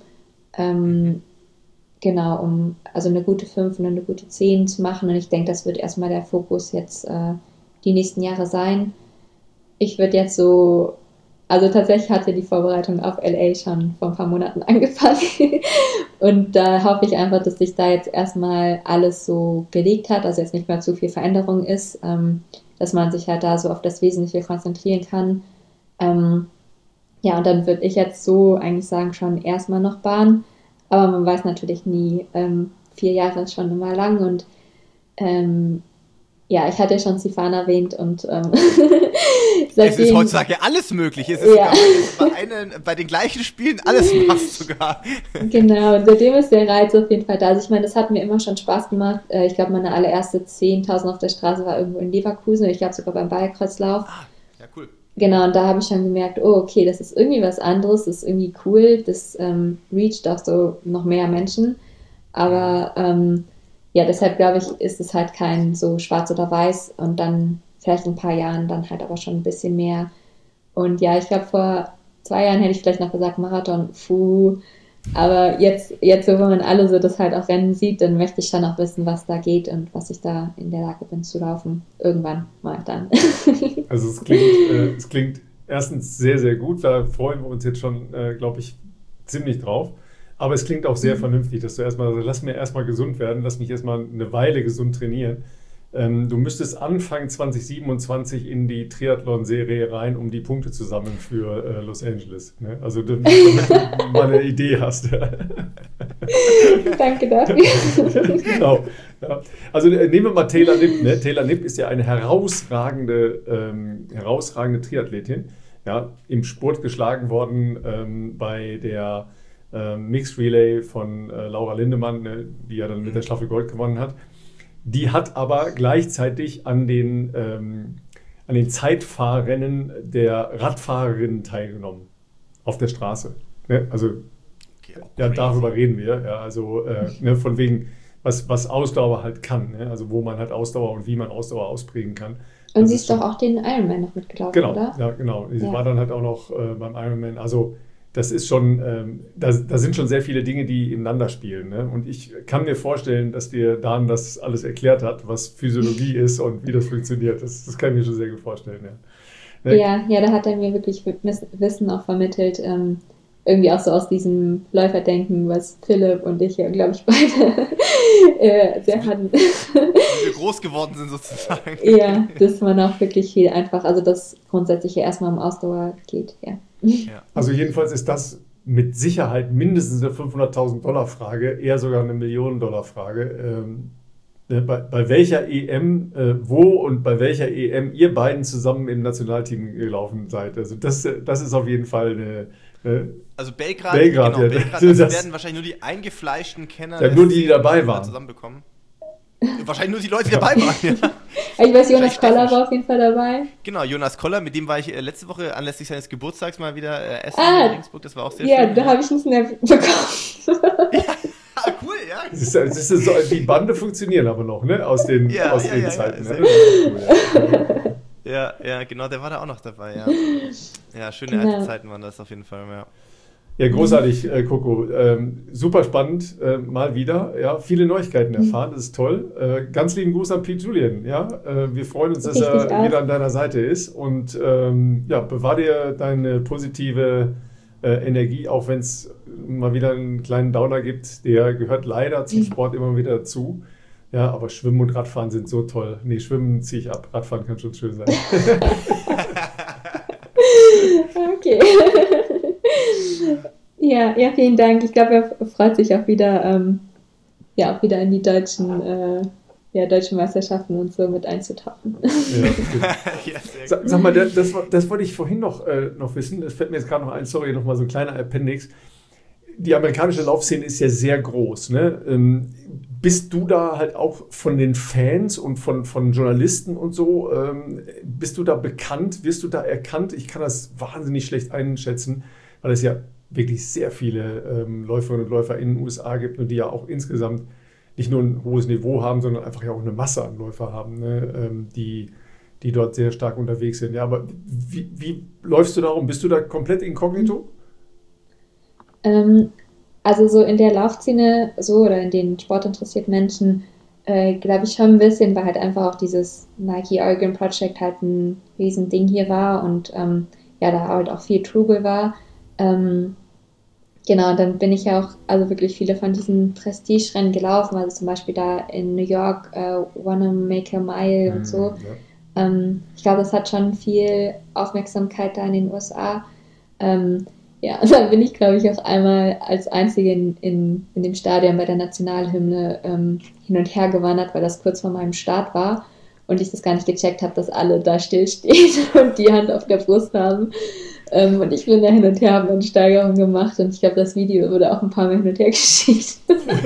Genau, um also eine gute 5 und eine gute 10 zu machen. Und ich denke, das wird erstmal der Fokus jetzt die nächsten Jahre sein. Ich würde jetzt so, also tatsächlich hatte die Vorbereitung auf LA schon vor ein paar Monaten angefangen. Und da hoffe ich einfach, dass sich da jetzt erstmal alles so gelegt hat, also jetzt nicht mehr zu viel Veränderung ist, dass man sich halt da so auf das Wesentliche konzentrieren kann. Ja, und dann würde ich jetzt so eigentlich sagen, schon erstmal noch Bahn. Aber man weiß natürlich nie, 4 Jahre ist schon immer lang und ja, ich hatte ja schon Sifan erwähnt und seitdem... Es ist heutzutage alles möglich. Es ist ja. bei den gleichen Spielen alles machst sogar. Genau, und seitdem ist der Reiz auf jeden Fall da. Also ich meine, das hat mir immer schon Spaß gemacht. Ich glaube, meine allererste 10.000 auf der Straße war irgendwo in Leverkusen. Ich glaube sogar beim Bayerkreuzlauf. Ah, ja, cool. Genau, und da habe ich schon gemerkt, oh, okay, das ist irgendwie was anderes, das ist irgendwie cool, das reacht auch so noch mehr Menschen. Aber ja, deshalb glaube ich, ist es halt kein so schwarz oder weiß und dann vielleicht in ein paar Jahren dann halt aber schon ein bisschen mehr. Und ja, ich glaube, vor 2 Jahren hätte ich vielleicht noch gesagt Marathon, aber jetzt so, wenn man alle so das halt auch Rennen sieht, dann möchte ich schon auch wissen, was da geht und was ich da in der Lage bin zu laufen. Irgendwann mal dann. Also es klingt erstens sehr, sehr gut, da freuen wir uns jetzt schon, glaube ich, ziemlich drauf. Aber es klingt auch sehr vernünftig, dass du erstmal, also lass mir erstmal gesund werden, lass mich erstmal eine Weile gesund trainieren. Du müsstest Anfang 2027 in die Triathlon-Serie rein, um die Punkte zu sammeln für Los Angeles. Ne? Also damit du mal eine Idee hast. Danke dafür. Genau. Ja. Also nehmen wir mal Taylor Knipp. Ne? Taylor Knipp ist ja eine herausragende Triathletin. Ja, im Sport geschlagen worden bei der Mixed Relay von Laura Lindemann, ne, die ja dann mit der Staffel Gold gewonnen hat. Die hat aber gleichzeitig an den Zeitfahrrennen der Radfahrerinnen teilgenommen. Auf der Straße. Ne? Also, okay, ja, darüber reden wir. Ja, also, ne, von wegen, was Ausdauer halt kann. Ne? Also, wo man halt Ausdauer und wie man Ausdauer ausprägen kann. Und das sie ist doch auch den Ironman noch mitgelaufen, genau, oder? Ja, genau. Sie Ja. war dann halt auch noch beim Ironman. Also, das ist schon, da sind schon sehr viele Dinge, die ineinander spielen. Ne? Und ich kann mir vorstellen, dass dir Dan das alles erklärt hat, was Physiologie ist und wie das funktioniert. Das kann ich mir schon sehr gut vorstellen. Ja, ne? Ja, da hat er mir wirklich Wissen auch vermittelt. Irgendwie auch so aus diesem Läuferdenken, was Philipp und ich ja, glaube ich, beide sehr hatten. Wie wir groß geworden sind sozusagen. Ja, dass man auch wirklich viel einfach, also das Grundsätzliche erstmal um Ausdauer geht, ja. Ja. Also jedenfalls ist das mit Sicherheit mindestens eine $500.000-Frage, eher sogar eine $1.000.000-Frage. Bei welcher EM, wo und bei welcher EM ihr beiden zusammen im Nationalteam gelaufen seid. Also das ist auf jeden Fall eine... Also Belgrad, Belgrad, ja, das das werden wahrscheinlich nur die eingefleischten Kenner ja, nur die dabei waren. zusammenbekommen. Wahrscheinlich nur die Leute, die dabei waren. Ja. Ich weiß, Jonas Koller war auf jeden Fall dabei. Genau, Jonas Koller, mit dem war ich letzte Woche anlässlich seines Geburtstags mal wieder essen in Regensburg. Das war auch sehr schön. Ja, da habe ich einen Snap bekommen. Ja, cool, ja. Siehst du, so, die Bande funktionieren aber noch, ne? Aus den Zeiten. sehr Ne? Ja, genau, der war da auch noch dabei, ja. Ja, schöne Genau. alte Zeiten waren das auf jeden Fall, ja. Ja, großartig, Coco. Super spannend, mal wieder. Ja, viele Neuigkeiten erfahren, das ist toll. Ganz lieben Gruß an Pete Julian. Ja, wir freuen uns, dass er wieder an deiner Seite ist. Und ja, bewahr dir deine positive Energie, auch wenn es mal wieder einen kleinen Downer gibt. Der gehört leider zum Sport immer wieder dazu. Ja, aber Schwimmen und Radfahren sind so toll. Nee, Schwimmen ziehe ich ab. Radfahren kann schon schön sein. Okay. Ja, vielen Dank. Ich glaube, er freut sich auch wieder, auch wieder in die deutschen Meisterschaften und so mit einzutauchen. Ja, sag mal, das wollte ich vorhin noch wissen. Das fällt mir jetzt gerade noch ein, sorry, noch mal so ein kleiner Appendix. die amerikanische Laufszene ist ja sehr groß, ne? Bist du da halt auch von den Fans und von Journalisten und so, bist du da bekannt, wirst du da erkannt? Ich kann das wahnsinnig schlecht einschätzen, weil es ja wirklich sehr viele Läuferinnen und Läufer in den USA gibt und die ja auch insgesamt nicht nur ein hohes Niveau haben, sondern einfach ja auch eine Masse an Läufer haben, ne? Die dort sehr stark unterwegs sind. Ja, aber wie läufst du da rum? Bist du da komplett inkognito? Also so in der Laufszene so oder in den sportinteressierten Menschen glaube ich schon ein bisschen, weil halt einfach auch dieses Nike Oregon Project halt ein Riesending hier war und ja, da halt auch viel Trubel war. Genau, und dann bin ich ja auch also wirklich viele von diesen Prestige-Rennen gelaufen, also zum Beispiel da in New York Wanna Make a Mile und so. Ja. Ich glaube, das hat schon viel Aufmerksamkeit da in den USA. Ja, und dann bin ich, glaube ich, auch einmal als Einzige in dem Stadion bei der Nationalhymne hin und her gewandert, weil das kurz vor meinem Start war und ich das gar nicht gecheckt habe, dass alle da stillstehen und die Hand auf der Brust haben. Und ich bin da hin und her, habe eine Steigerung gemacht und ich glaube, das Video wurde auch ein paar Mal hin und her geschickt.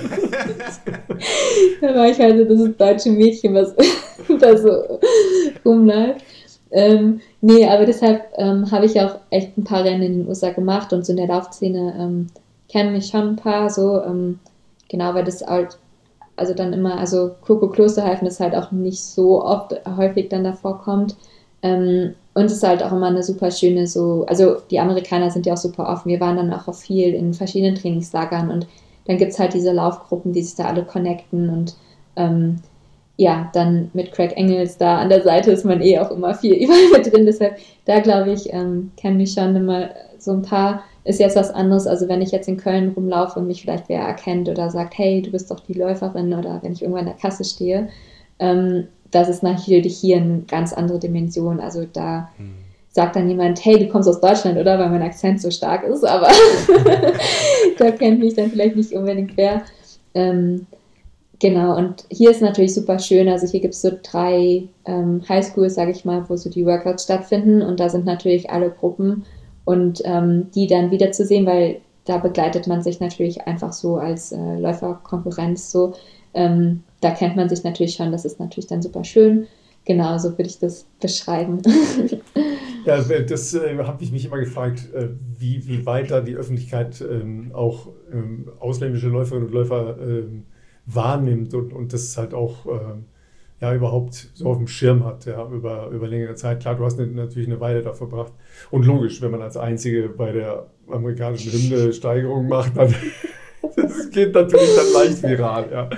Da war ich halt so das deutsche Mädchen, was da so rumläuft. Nee, aber deshalb habe ich auch echt ein paar Rennen in den USA gemacht und so in der Laufszene kennen mich schon ein paar so, genau, weil das halt, also dann immer, also Coco Klosterhalfen ist halt auch nicht so oft häufig dann davor kommt. Und es ist halt auch immer eine super schöne so, also die Amerikaner sind ja auch super offen, wir waren dann auch viel in verschiedenen Trainingslagern und dann gibt es halt diese Laufgruppen, die sich da alle connecten und ja, dann mit Craig Engels da an der Seite ist man auch immer viel überall mit drin, deshalb da glaube ich, kennen mich schon immer so ein paar, ist jetzt was anderes, also wenn ich jetzt in Köln rumlaufe und mich vielleicht wer erkennt oder sagt, hey, du bist doch die Läuferin oder wenn ich irgendwann an der Kasse stehe, das ist natürlich hier eine ganz andere Dimension. Also da sagt dann jemand, hey, du kommst aus Deutschland, oder? Weil mein Akzent so stark ist, aber da kennt mich dann vielleicht nicht unbedingt wer. Genau, und hier ist natürlich super schön. Also hier gibt es so 3 Highschools, sage ich mal, wo so die Workouts stattfinden und da sind natürlich alle Gruppen und die dann wieder zu sehen, weil da begleitet man sich natürlich einfach so als Läuferkonkurrenz so. Da kennt man sich natürlich schon, das ist natürlich dann super schön. Genau, so würde ich das beschreiben. Ja, das habe ich mich immer gefragt, wie weit da die Öffentlichkeit auch ausländische Läuferinnen und Läufer wahrnimmt und das halt auch ja, überhaupt so auf dem Schirm hat, ja, über längere Zeit. Klar, du hast natürlich eine Weile da verbracht. Und logisch, wenn man als Einzige bei der amerikanischen Hymne Steigerung macht, dann das geht natürlich dann leicht viral, ja.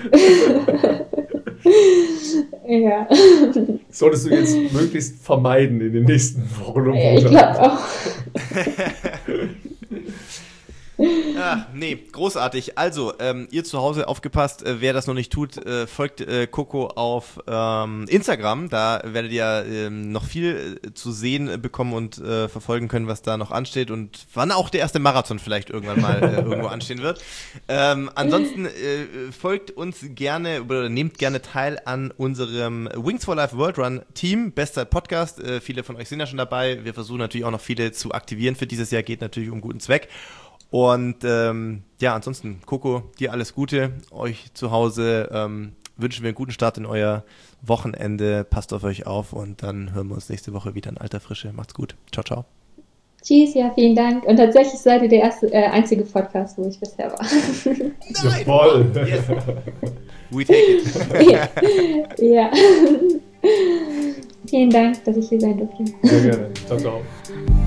Ja. Solltest du jetzt möglichst vermeiden in den nächsten Wochen und Monaten. Ich glaube auch. Ach, nee, großartig. Also, ihr zu Hause aufgepasst, wer das noch nicht tut, folgt Coco auf Instagram. Da werdet ihr noch viel zu sehen bekommen und verfolgen können, was da noch ansteht und wann auch der erste Marathon vielleicht irgendwann mal irgendwo anstehen wird. Ansonsten folgt uns gerne oder nehmt gerne teil an unserem Wings for Life World Run Team, Bestzeit Podcast. Viele von euch sind ja schon dabei. Wir versuchen natürlich auch noch viele zu aktivieren für dieses Jahr. Geht natürlich um guten Zweck. Und ja, ansonsten, Coco, dir alles Gute. Euch zu Hause wünschen wir einen guten Start in euer Wochenende. Passt auf euch auf und dann hören wir uns nächste Woche wieder in alter Frische. Macht's gut. Ciao, ciao. Tschüss, ja, vielen Dank. Und tatsächlich seid ihr der einzige Podcast, wo ich bisher war. Nein! Jawohl. Yes. We take it. Ja. Vielen Dank, dass ich hier sein durfte. Sehr gerne. Ciao, ciao.